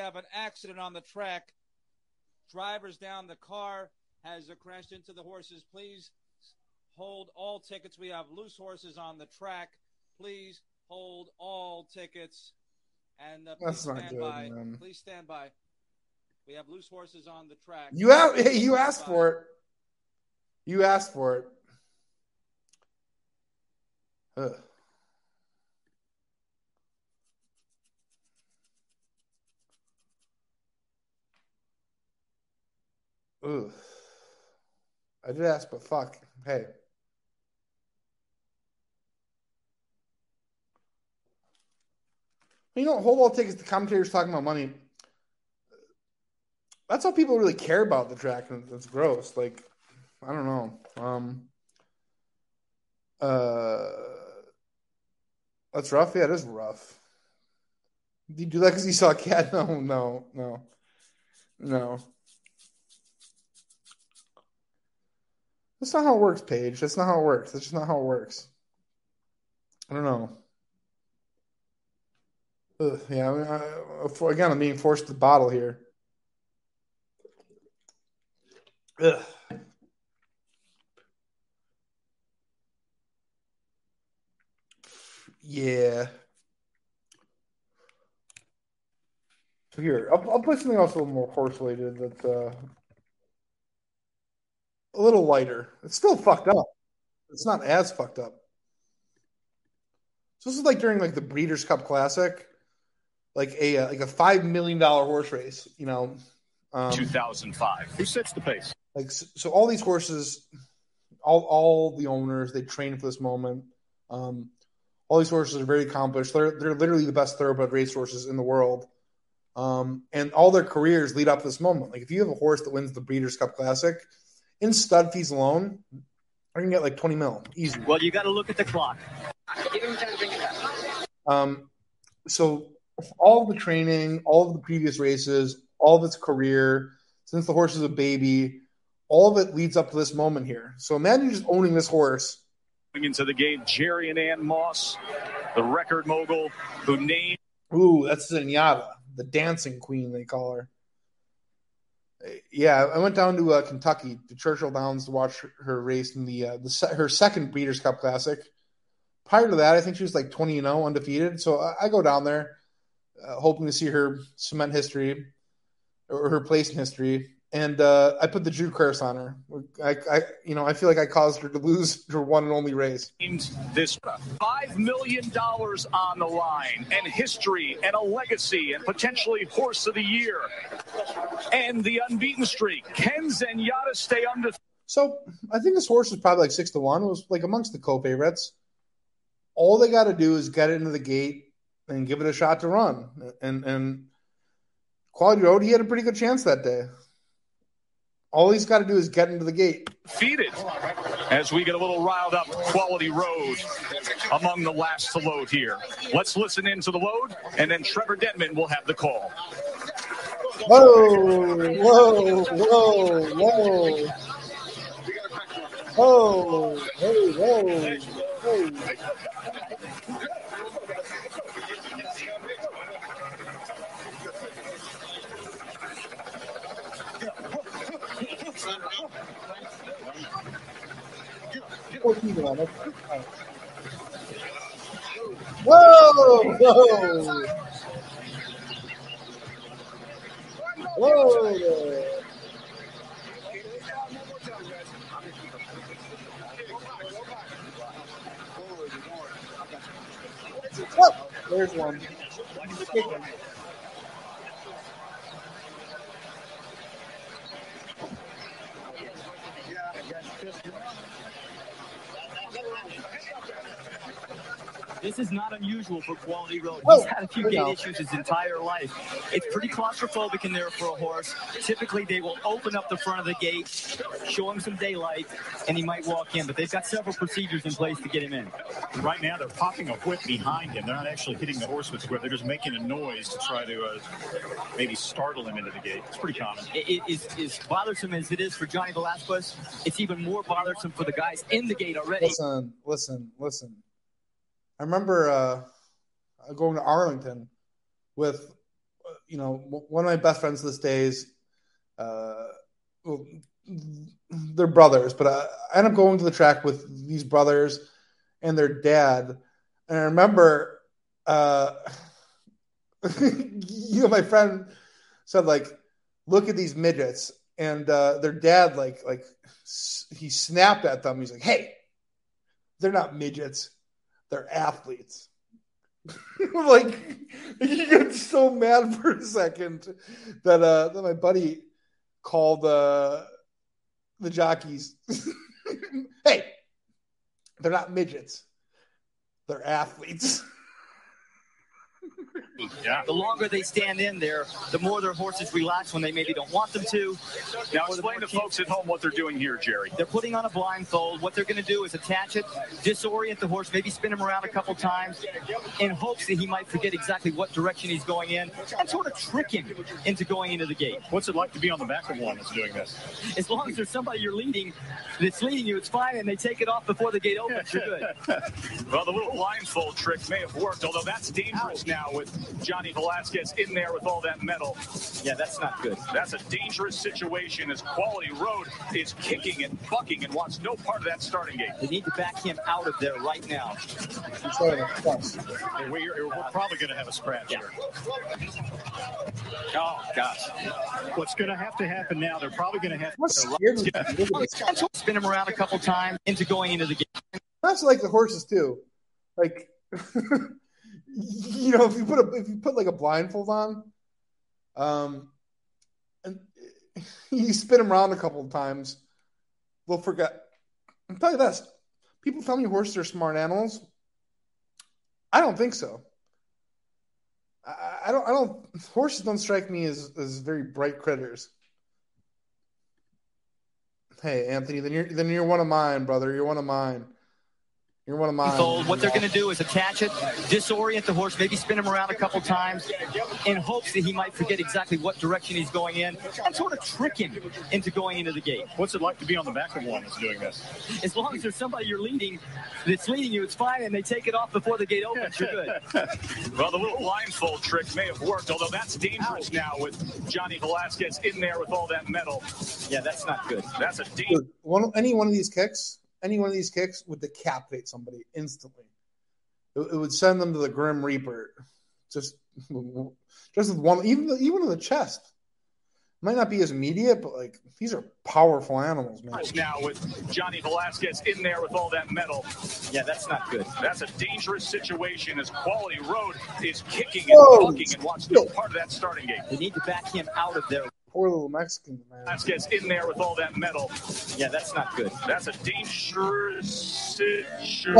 Speaker 14: Drivers down. The car has crashed into the horses. Please hold all tickets. We have loose horses on the track. Please hold all tickets. And please stand by.
Speaker 2: Man.
Speaker 14: Please stand by. We have loose horses on the track.
Speaker 2: You asked for it. You asked for it. Ugh. Ugh. I did ask, but fuck. Hey. Hold all tickets. The commentators talking about money. That's all people really care about the track, and that's gross. Like, I don't know. That's rough. Yeah, it is rough. Did you do that because you saw a cat? No. That's not how it works, Paige. That's not how it works. That's just not how it works. I don't know. Ugh, yeah, again, I'm being forced to bottle here. Ugh. Yeah. So here, I'll put something else a little more horse related that's a little lighter. It's still fucked up. It's not as fucked up. So this is like during like the Breeders' Cup Classic, like a $5 million horse race.
Speaker 15: 2005. Who sets the pace?
Speaker 2: Like so, all these horses, all the owners, they train for this moment. All these horses are very accomplished. They're literally the best thoroughbred racehorses in the world. And all their careers lead up to this moment. Like if you have a horse that wins the Breeders' Cup Classic, in stud fees alone, I can get like 20 mil easy.
Speaker 15: Well, you got to look at the clock.
Speaker 13: Give him 10 bring it back.
Speaker 2: So all of the training, all of the previous races, all of its career, since the horse is a baby, all of it leads up to this moment here. So imagine just owning this horse.
Speaker 15: Into the game, Jerry and Ann Moss, the record mogul who named.
Speaker 2: Ooh, that's Zenyatta, the dancing queen, they call her. Yeah, I went down to Kentucky, to Churchill Downs, to watch her race in her second Breeders' Cup Classic. Prior to that, I think she was like 20-0, undefeated. So I go down there, hoping to see her cement history or her place in history. And I put the Drew curse on her. I feel like I caused her to lose her one and only race.
Speaker 15: This $5 million on the line, and history, and a legacy, and potentially horse of the year, and the unbeaten streak. Can Zenyatta stay undefeated?
Speaker 2: So I think this horse was probably like 6-1. It was like amongst the co-favorites. All they got to do is get it into the gate and give it a shot to run. And Quality Road, he had a pretty good chance that day. All he's got to do is get into the gate.
Speaker 15: Defeated as we get a little riled up. Quality Road among the last to load here. Let's listen into the load, and then Trevor Denman will have the call.
Speaker 2: Whoa. Hey. Whoa. There's one.
Speaker 16: This is not unusual for Quality Road.
Speaker 2: Oh,
Speaker 16: He's had a few gate issues his entire life. It's pretty claustrophobic in there for a horse. Typically, they will open up the front of the gate, show him some daylight, and he might walk in. But they've got several procedures in place to get him in.
Speaker 17: Right now, they're popping a whip behind him. They're not actually hitting the horse with the whip. They're just making a noise to try to maybe startle him into the gate. It's pretty common.
Speaker 16: It is bothersome as it is for Johnny Velasquez. It's even more bothersome for the guys in the gate already.
Speaker 2: Listen. I remember going to Arlington with, one of my best friends this day is, they're brothers, but I ended up going to the track with these brothers and their dad. And I remember, my friend said, look at these midgets. And their dad, he snapped at them. He's like, hey, they're not midgets. They're athletes. He got so mad for a second that my buddy called the jockeys. Hey, they're not midgets. They're athletes.
Speaker 16: Yeah. The longer they stand in there, the more their horses relax when they maybe don't want them to.
Speaker 15: Now explain to folks at home what they're doing here, Jerry.
Speaker 16: They're putting on a blindfold. What they're going to do is attach it, disorient the horse, maybe spin him around a couple times in hopes that he might forget exactly what direction he's going in and sort of trick him into going into the gate.
Speaker 17: What's it like to be on the back of one that's doing this?
Speaker 16: As long as there's somebody that's leading you, it's fine, and they take it off before the gate opens, you're good.
Speaker 15: Well, the little blindfold trick may have worked, although that's dangerous now with Johnny Velasquez in there with all that metal.
Speaker 16: Yeah, that's not good.
Speaker 15: That's a dangerous situation as Quality Road is kicking and bucking and wants no part of that starting gate.
Speaker 16: They need to back him out of there right now.
Speaker 17: We're probably going to have a scratch here.
Speaker 16: Oh, gosh.
Speaker 17: What's going to have to happen now, they're probably going to have
Speaker 16: to spin him around a couple times into going into the gate.
Speaker 2: That's like the horses, too. If you put a blindfold on, and you spin them around a couple of times, they'll forget. I'll tell you this: people tell me horses are smart animals. I don't think so. I don't. Horses don't strike me as very bright critters. Hey, Anthony, then you're one of mine, brother. You're one of mine. You're one of mine.
Speaker 16: What they're going to do is attach it, disorient the horse, maybe spin him around a couple times in hopes that he might forget exactly what direction he's going in and sort of trick him into going into the gate.
Speaker 17: What's it like to be on the back of one that's doing this?
Speaker 16: As long as there's somebody that's leading you, it's fine, and they take it off before the gate opens, you're good.
Speaker 15: Well, the little blindfold trick may have worked, although that's dangerous now with Johnny Velasquez in there with all that metal.
Speaker 16: Yeah, that's not good.
Speaker 15: That's a dangerous.
Speaker 2: Any one of these kicks would decapitate somebody instantly. It would send them to the Grim Reaper. Just with one, even in the chest. Might not be as immediate, but these are powerful animals, man.
Speaker 15: Now with Johnny Velasquez in there with all that metal.
Speaker 16: Yeah, that's not good.
Speaker 15: That's a dangerous situation as Quality Road is kicking and bucking and wants no part of that starting gate.
Speaker 16: They need to back him out of there.
Speaker 2: Poor little Mexican, man.
Speaker 15: Velasquez in there with all that metal.
Speaker 16: Yeah, that's not good.
Speaker 15: That's a dangerous situation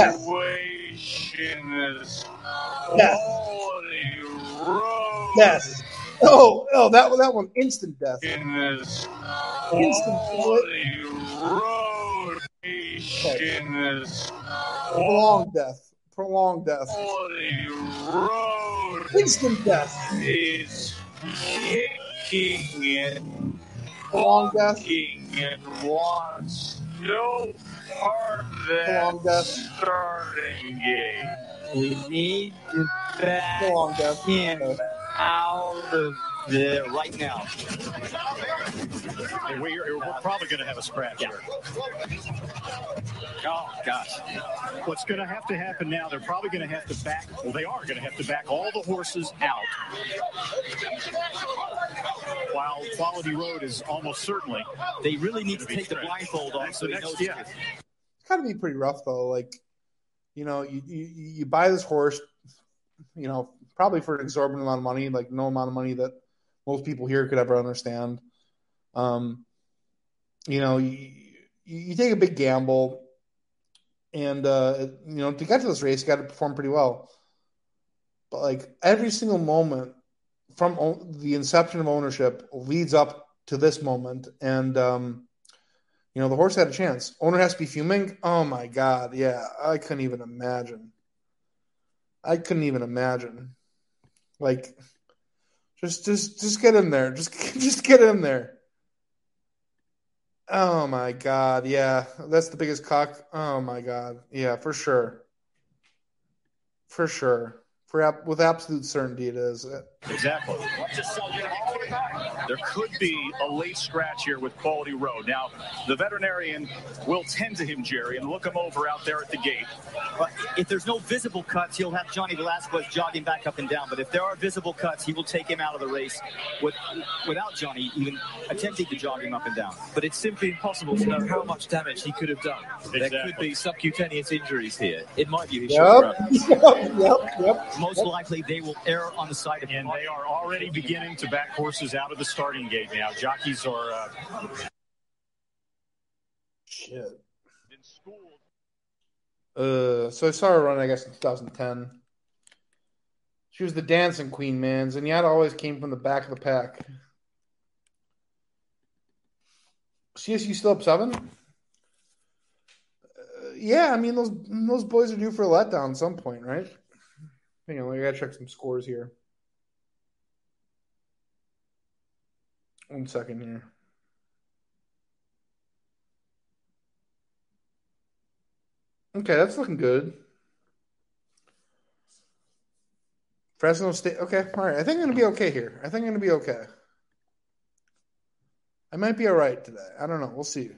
Speaker 15: as Quality Road.
Speaker 2: Yes. Oh, that one, instant death.
Speaker 15: In this Quality Road. In this
Speaker 2: prolonged death.
Speaker 15: Quality Road.
Speaker 2: Instant death.
Speaker 15: Is kicking and
Speaker 2: bucking
Speaker 15: and wants no part of that starting game.
Speaker 16: We need to back him out of there right now.
Speaker 17: We're probably going to have a scratch here.
Speaker 16: Oh, gosh.
Speaker 17: What's going to have to happen now, they're probably going to have to back, they are going to have to back all the horses out. While Quality Road is almost certainly.
Speaker 16: They really need to take the blindfold off so he knows.
Speaker 2: Yeah. It's got to be pretty rough, though. You buy this horse, probably for an exorbitant amount of money, no amount of money that most people here could ever understand. You take a big gamble. And, to get to this race, you got to perform pretty well. But, like, every single moment from the inception of ownership leads up to this moment. And, the horse had a chance. Owner has to be fuming. Oh, my God. Yeah, I couldn't even imagine. Like, just get in there. Just get in there. Oh, my God. Yeah, that's the biggest cock. Oh, my God. Yeah, for sure. For sure. With absolute certainty it is.
Speaker 15: Exactly. There could be a late scratch here with Quality Road. Now, the veterinarian will tend to him, Jerry, and look him over out there at the gate.
Speaker 16: But if there's no visible cuts, he'll have Johnny Velasquez jogging back up and down. But if there are visible cuts, he will take him out of the race without Johnny even attempting to jog him up and down.
Speaker 18: But it's simply impossible to know how much damage he could have done. Exactly. There could be subcutaneous injuries here. It might be his shoulder.
Speaker 2: Yep.
Speaker 16: Most likely they will err on the side of him.
Speaker 17: And they are already beginning to back horses out of the starting gate now. Jockeys are...
Speaker 2: Shit. So I saw her run, I guess, in 2010. She was the dancing queen, man. Zenyatta always came from the back of the pack. CSU still up 7? Yeah, I mean, those boys are due for a letdown at some point, right? Hang on, I gotta check some scores here. 1 second here. Okay, that's looking good. Fresno State. Okay, all right. I think I'm going to be okay here. I might be all right today. I don't know. We'll see.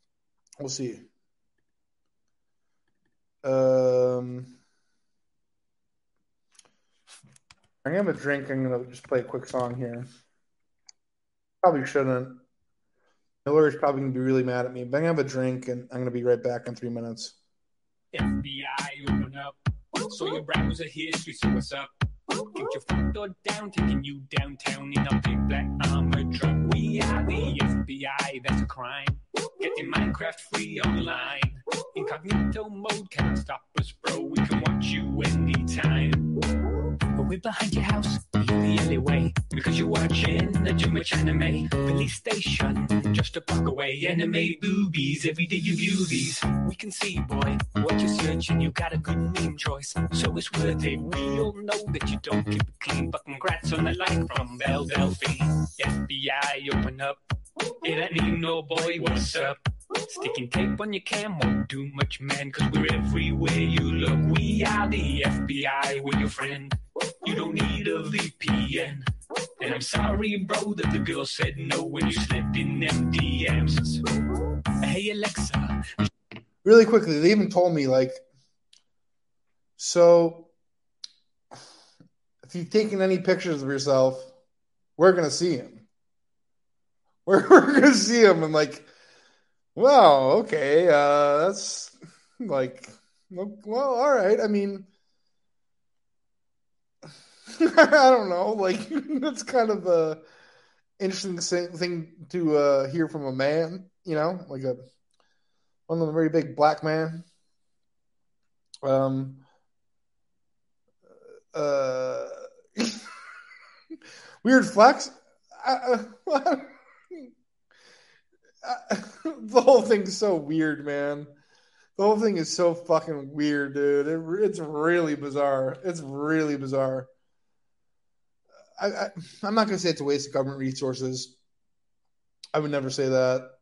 Speaker 2: I'm going to have a drink. I'm going to just play a quick song here. Probably shouldn't. Miller's probably going to be really mad at me, but I'm going to have a drink, and I'm going to be right back in 3 minutes.
Speaker 19: FBI, open up. So your browser history, so what's up? Get your front door down, taking you downtown in a big black armored truck. We are the FBI, that's a crime. Get your Minecraft free online. Incognito mode cannot stop us, bro. We can watch you anytime. But we're behind your house, in the alleyway. Because you're watching too much anime. Police station, just a block away. Anime boobies, every day you view these. We can see, boy, what you're searching. You got a good meme choice, so it's worth it. We all know that you don't keep it clean. But congrats on the line from Belle Delphine. FBI, open up. It ain't me, no boy, what's up? Sticking tape on your cam won't do much, man, cause we're everywhere you look. We are the FBI, we're your friend. You don't need a VPN. And I'm sorry, bro, that the girl said no when you slipped in them DMs. Hey, Alexa.
Speaker 2: Really quickly, they even told me, like, so if you've taken any pictures of yourself, we're going to see him. We're going to see him. And, like, wow, okay, that's, like, well, all right. I mean, I don't know. Like, that's kind of a interesting thing to hear from a man, like one of the very big black man. Weird flex. The whole thing's so weird, man. The whole thing is so fucking weird, dude. It's really bizarre. I'm not going to say it's a waste of government resources. I would never say that.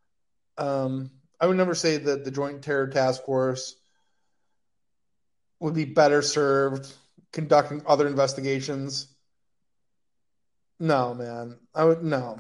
Speaker 2: I would never say that the Joint Terror Task Force would be better served conducting other investigations. No, man. No.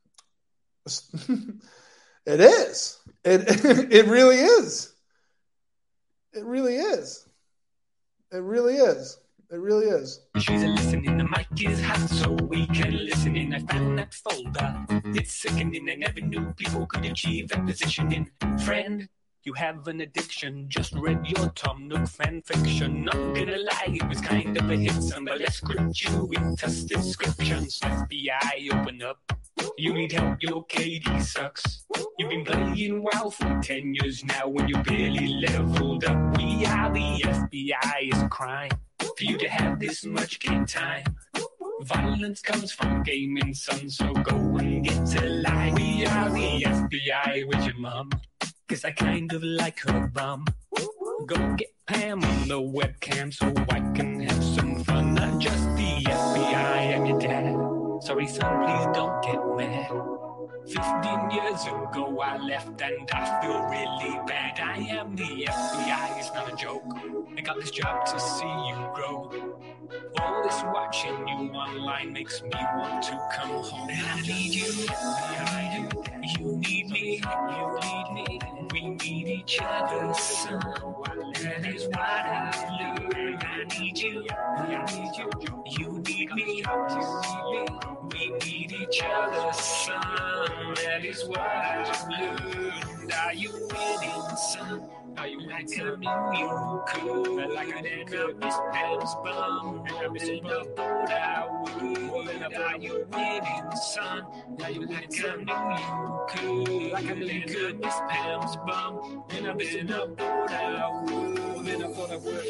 Speaker 2: It is. It really is. It really is. It really is. It really is.
Speaker 19: She's a listening, the mic is hot, so we can listen in. I found that folder. It's sickening. I never knew people could achieve that positioning. Friend, you have an addiction. Just read your Tom Nook fan fiction. Not gonna lie, it was kind of a hit. But let's script you with tough descriptions. FBI, open up. You need help, your KD sucks. You've been playing well for 10 years now when you barely leveled up. We are the FBI, it's a crime for you to have this much game time. Violence comes from gaming, son, so go and get to life. We are the FBI with your mom, cause I kind of like her bum. Go get Pam on the webcam so I can have some fun. Not just the FBI, I'm your dad. Sorry, son, please don't get mad. 15 years ago I left and I feel really bad. I am the FBI, it's not a joke. I got this job to see you grow. All this watching you online makes me want to come home. And I need you, you need me, we need each other, son. That is what I've learned. I need you, you need me, we need each other, son. That is what I've learned. Are you winning, son? Are you like I knew you could? Like I did not miss Pam's bum. I'm in the boat I would. Are you winning, son? Are you like I knew you could? Like I did not miss Pam's bum. And I'm in the boat I would. And I thought I would.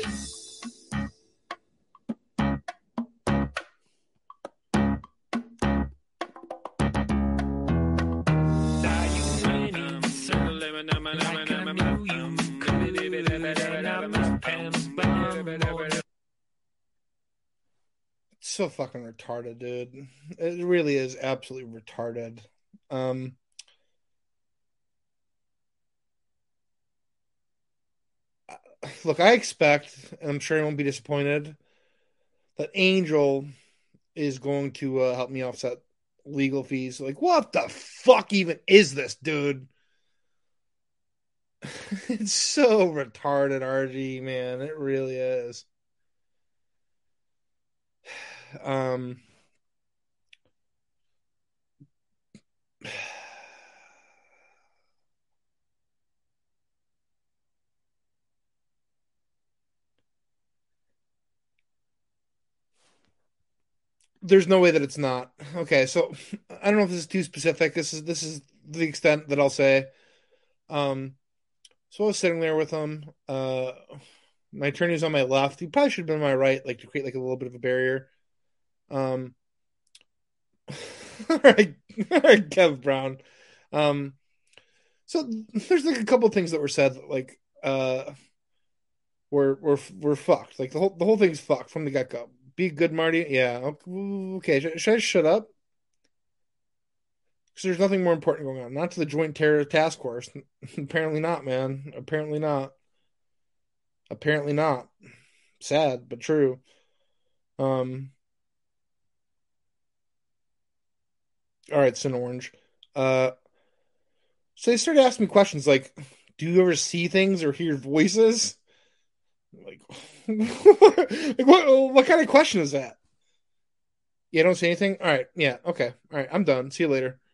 Speaker 10: It's so fucking retarded, dude. It really is absolutely retarded. Look, I expect, and I'm sure I won't be disappointed, that Angel is going to help me offset legal fees. Like, what the fuck even is this, dude? It's so retarded, RG, man. It really is. There's no way that it's not. Okay, so I don't know if this is too specific. This is the extent that I'll say. So I was sitting there with him. My attorney was on my left. He probably should have been on my right, like to create like a little bit of a barrier. All right, Kev Brown. So there's like a couple things that were said, like we're fucked. Like the whole thing's fucked from the get go. Be good, Marty. Yeah. Okay. Should I shut up? Because there's nothing more important going on. Not to the Joint Terror Task Force. Apparently not, man. Apparently not. Sad, but true. All right, Sin Orange. So they started asking me questions like, do you ever see things or hear voices? Like, what kind of question is that? Yeah, don't say anything? All right. Yeah, okay. All right, I'm done. See you later.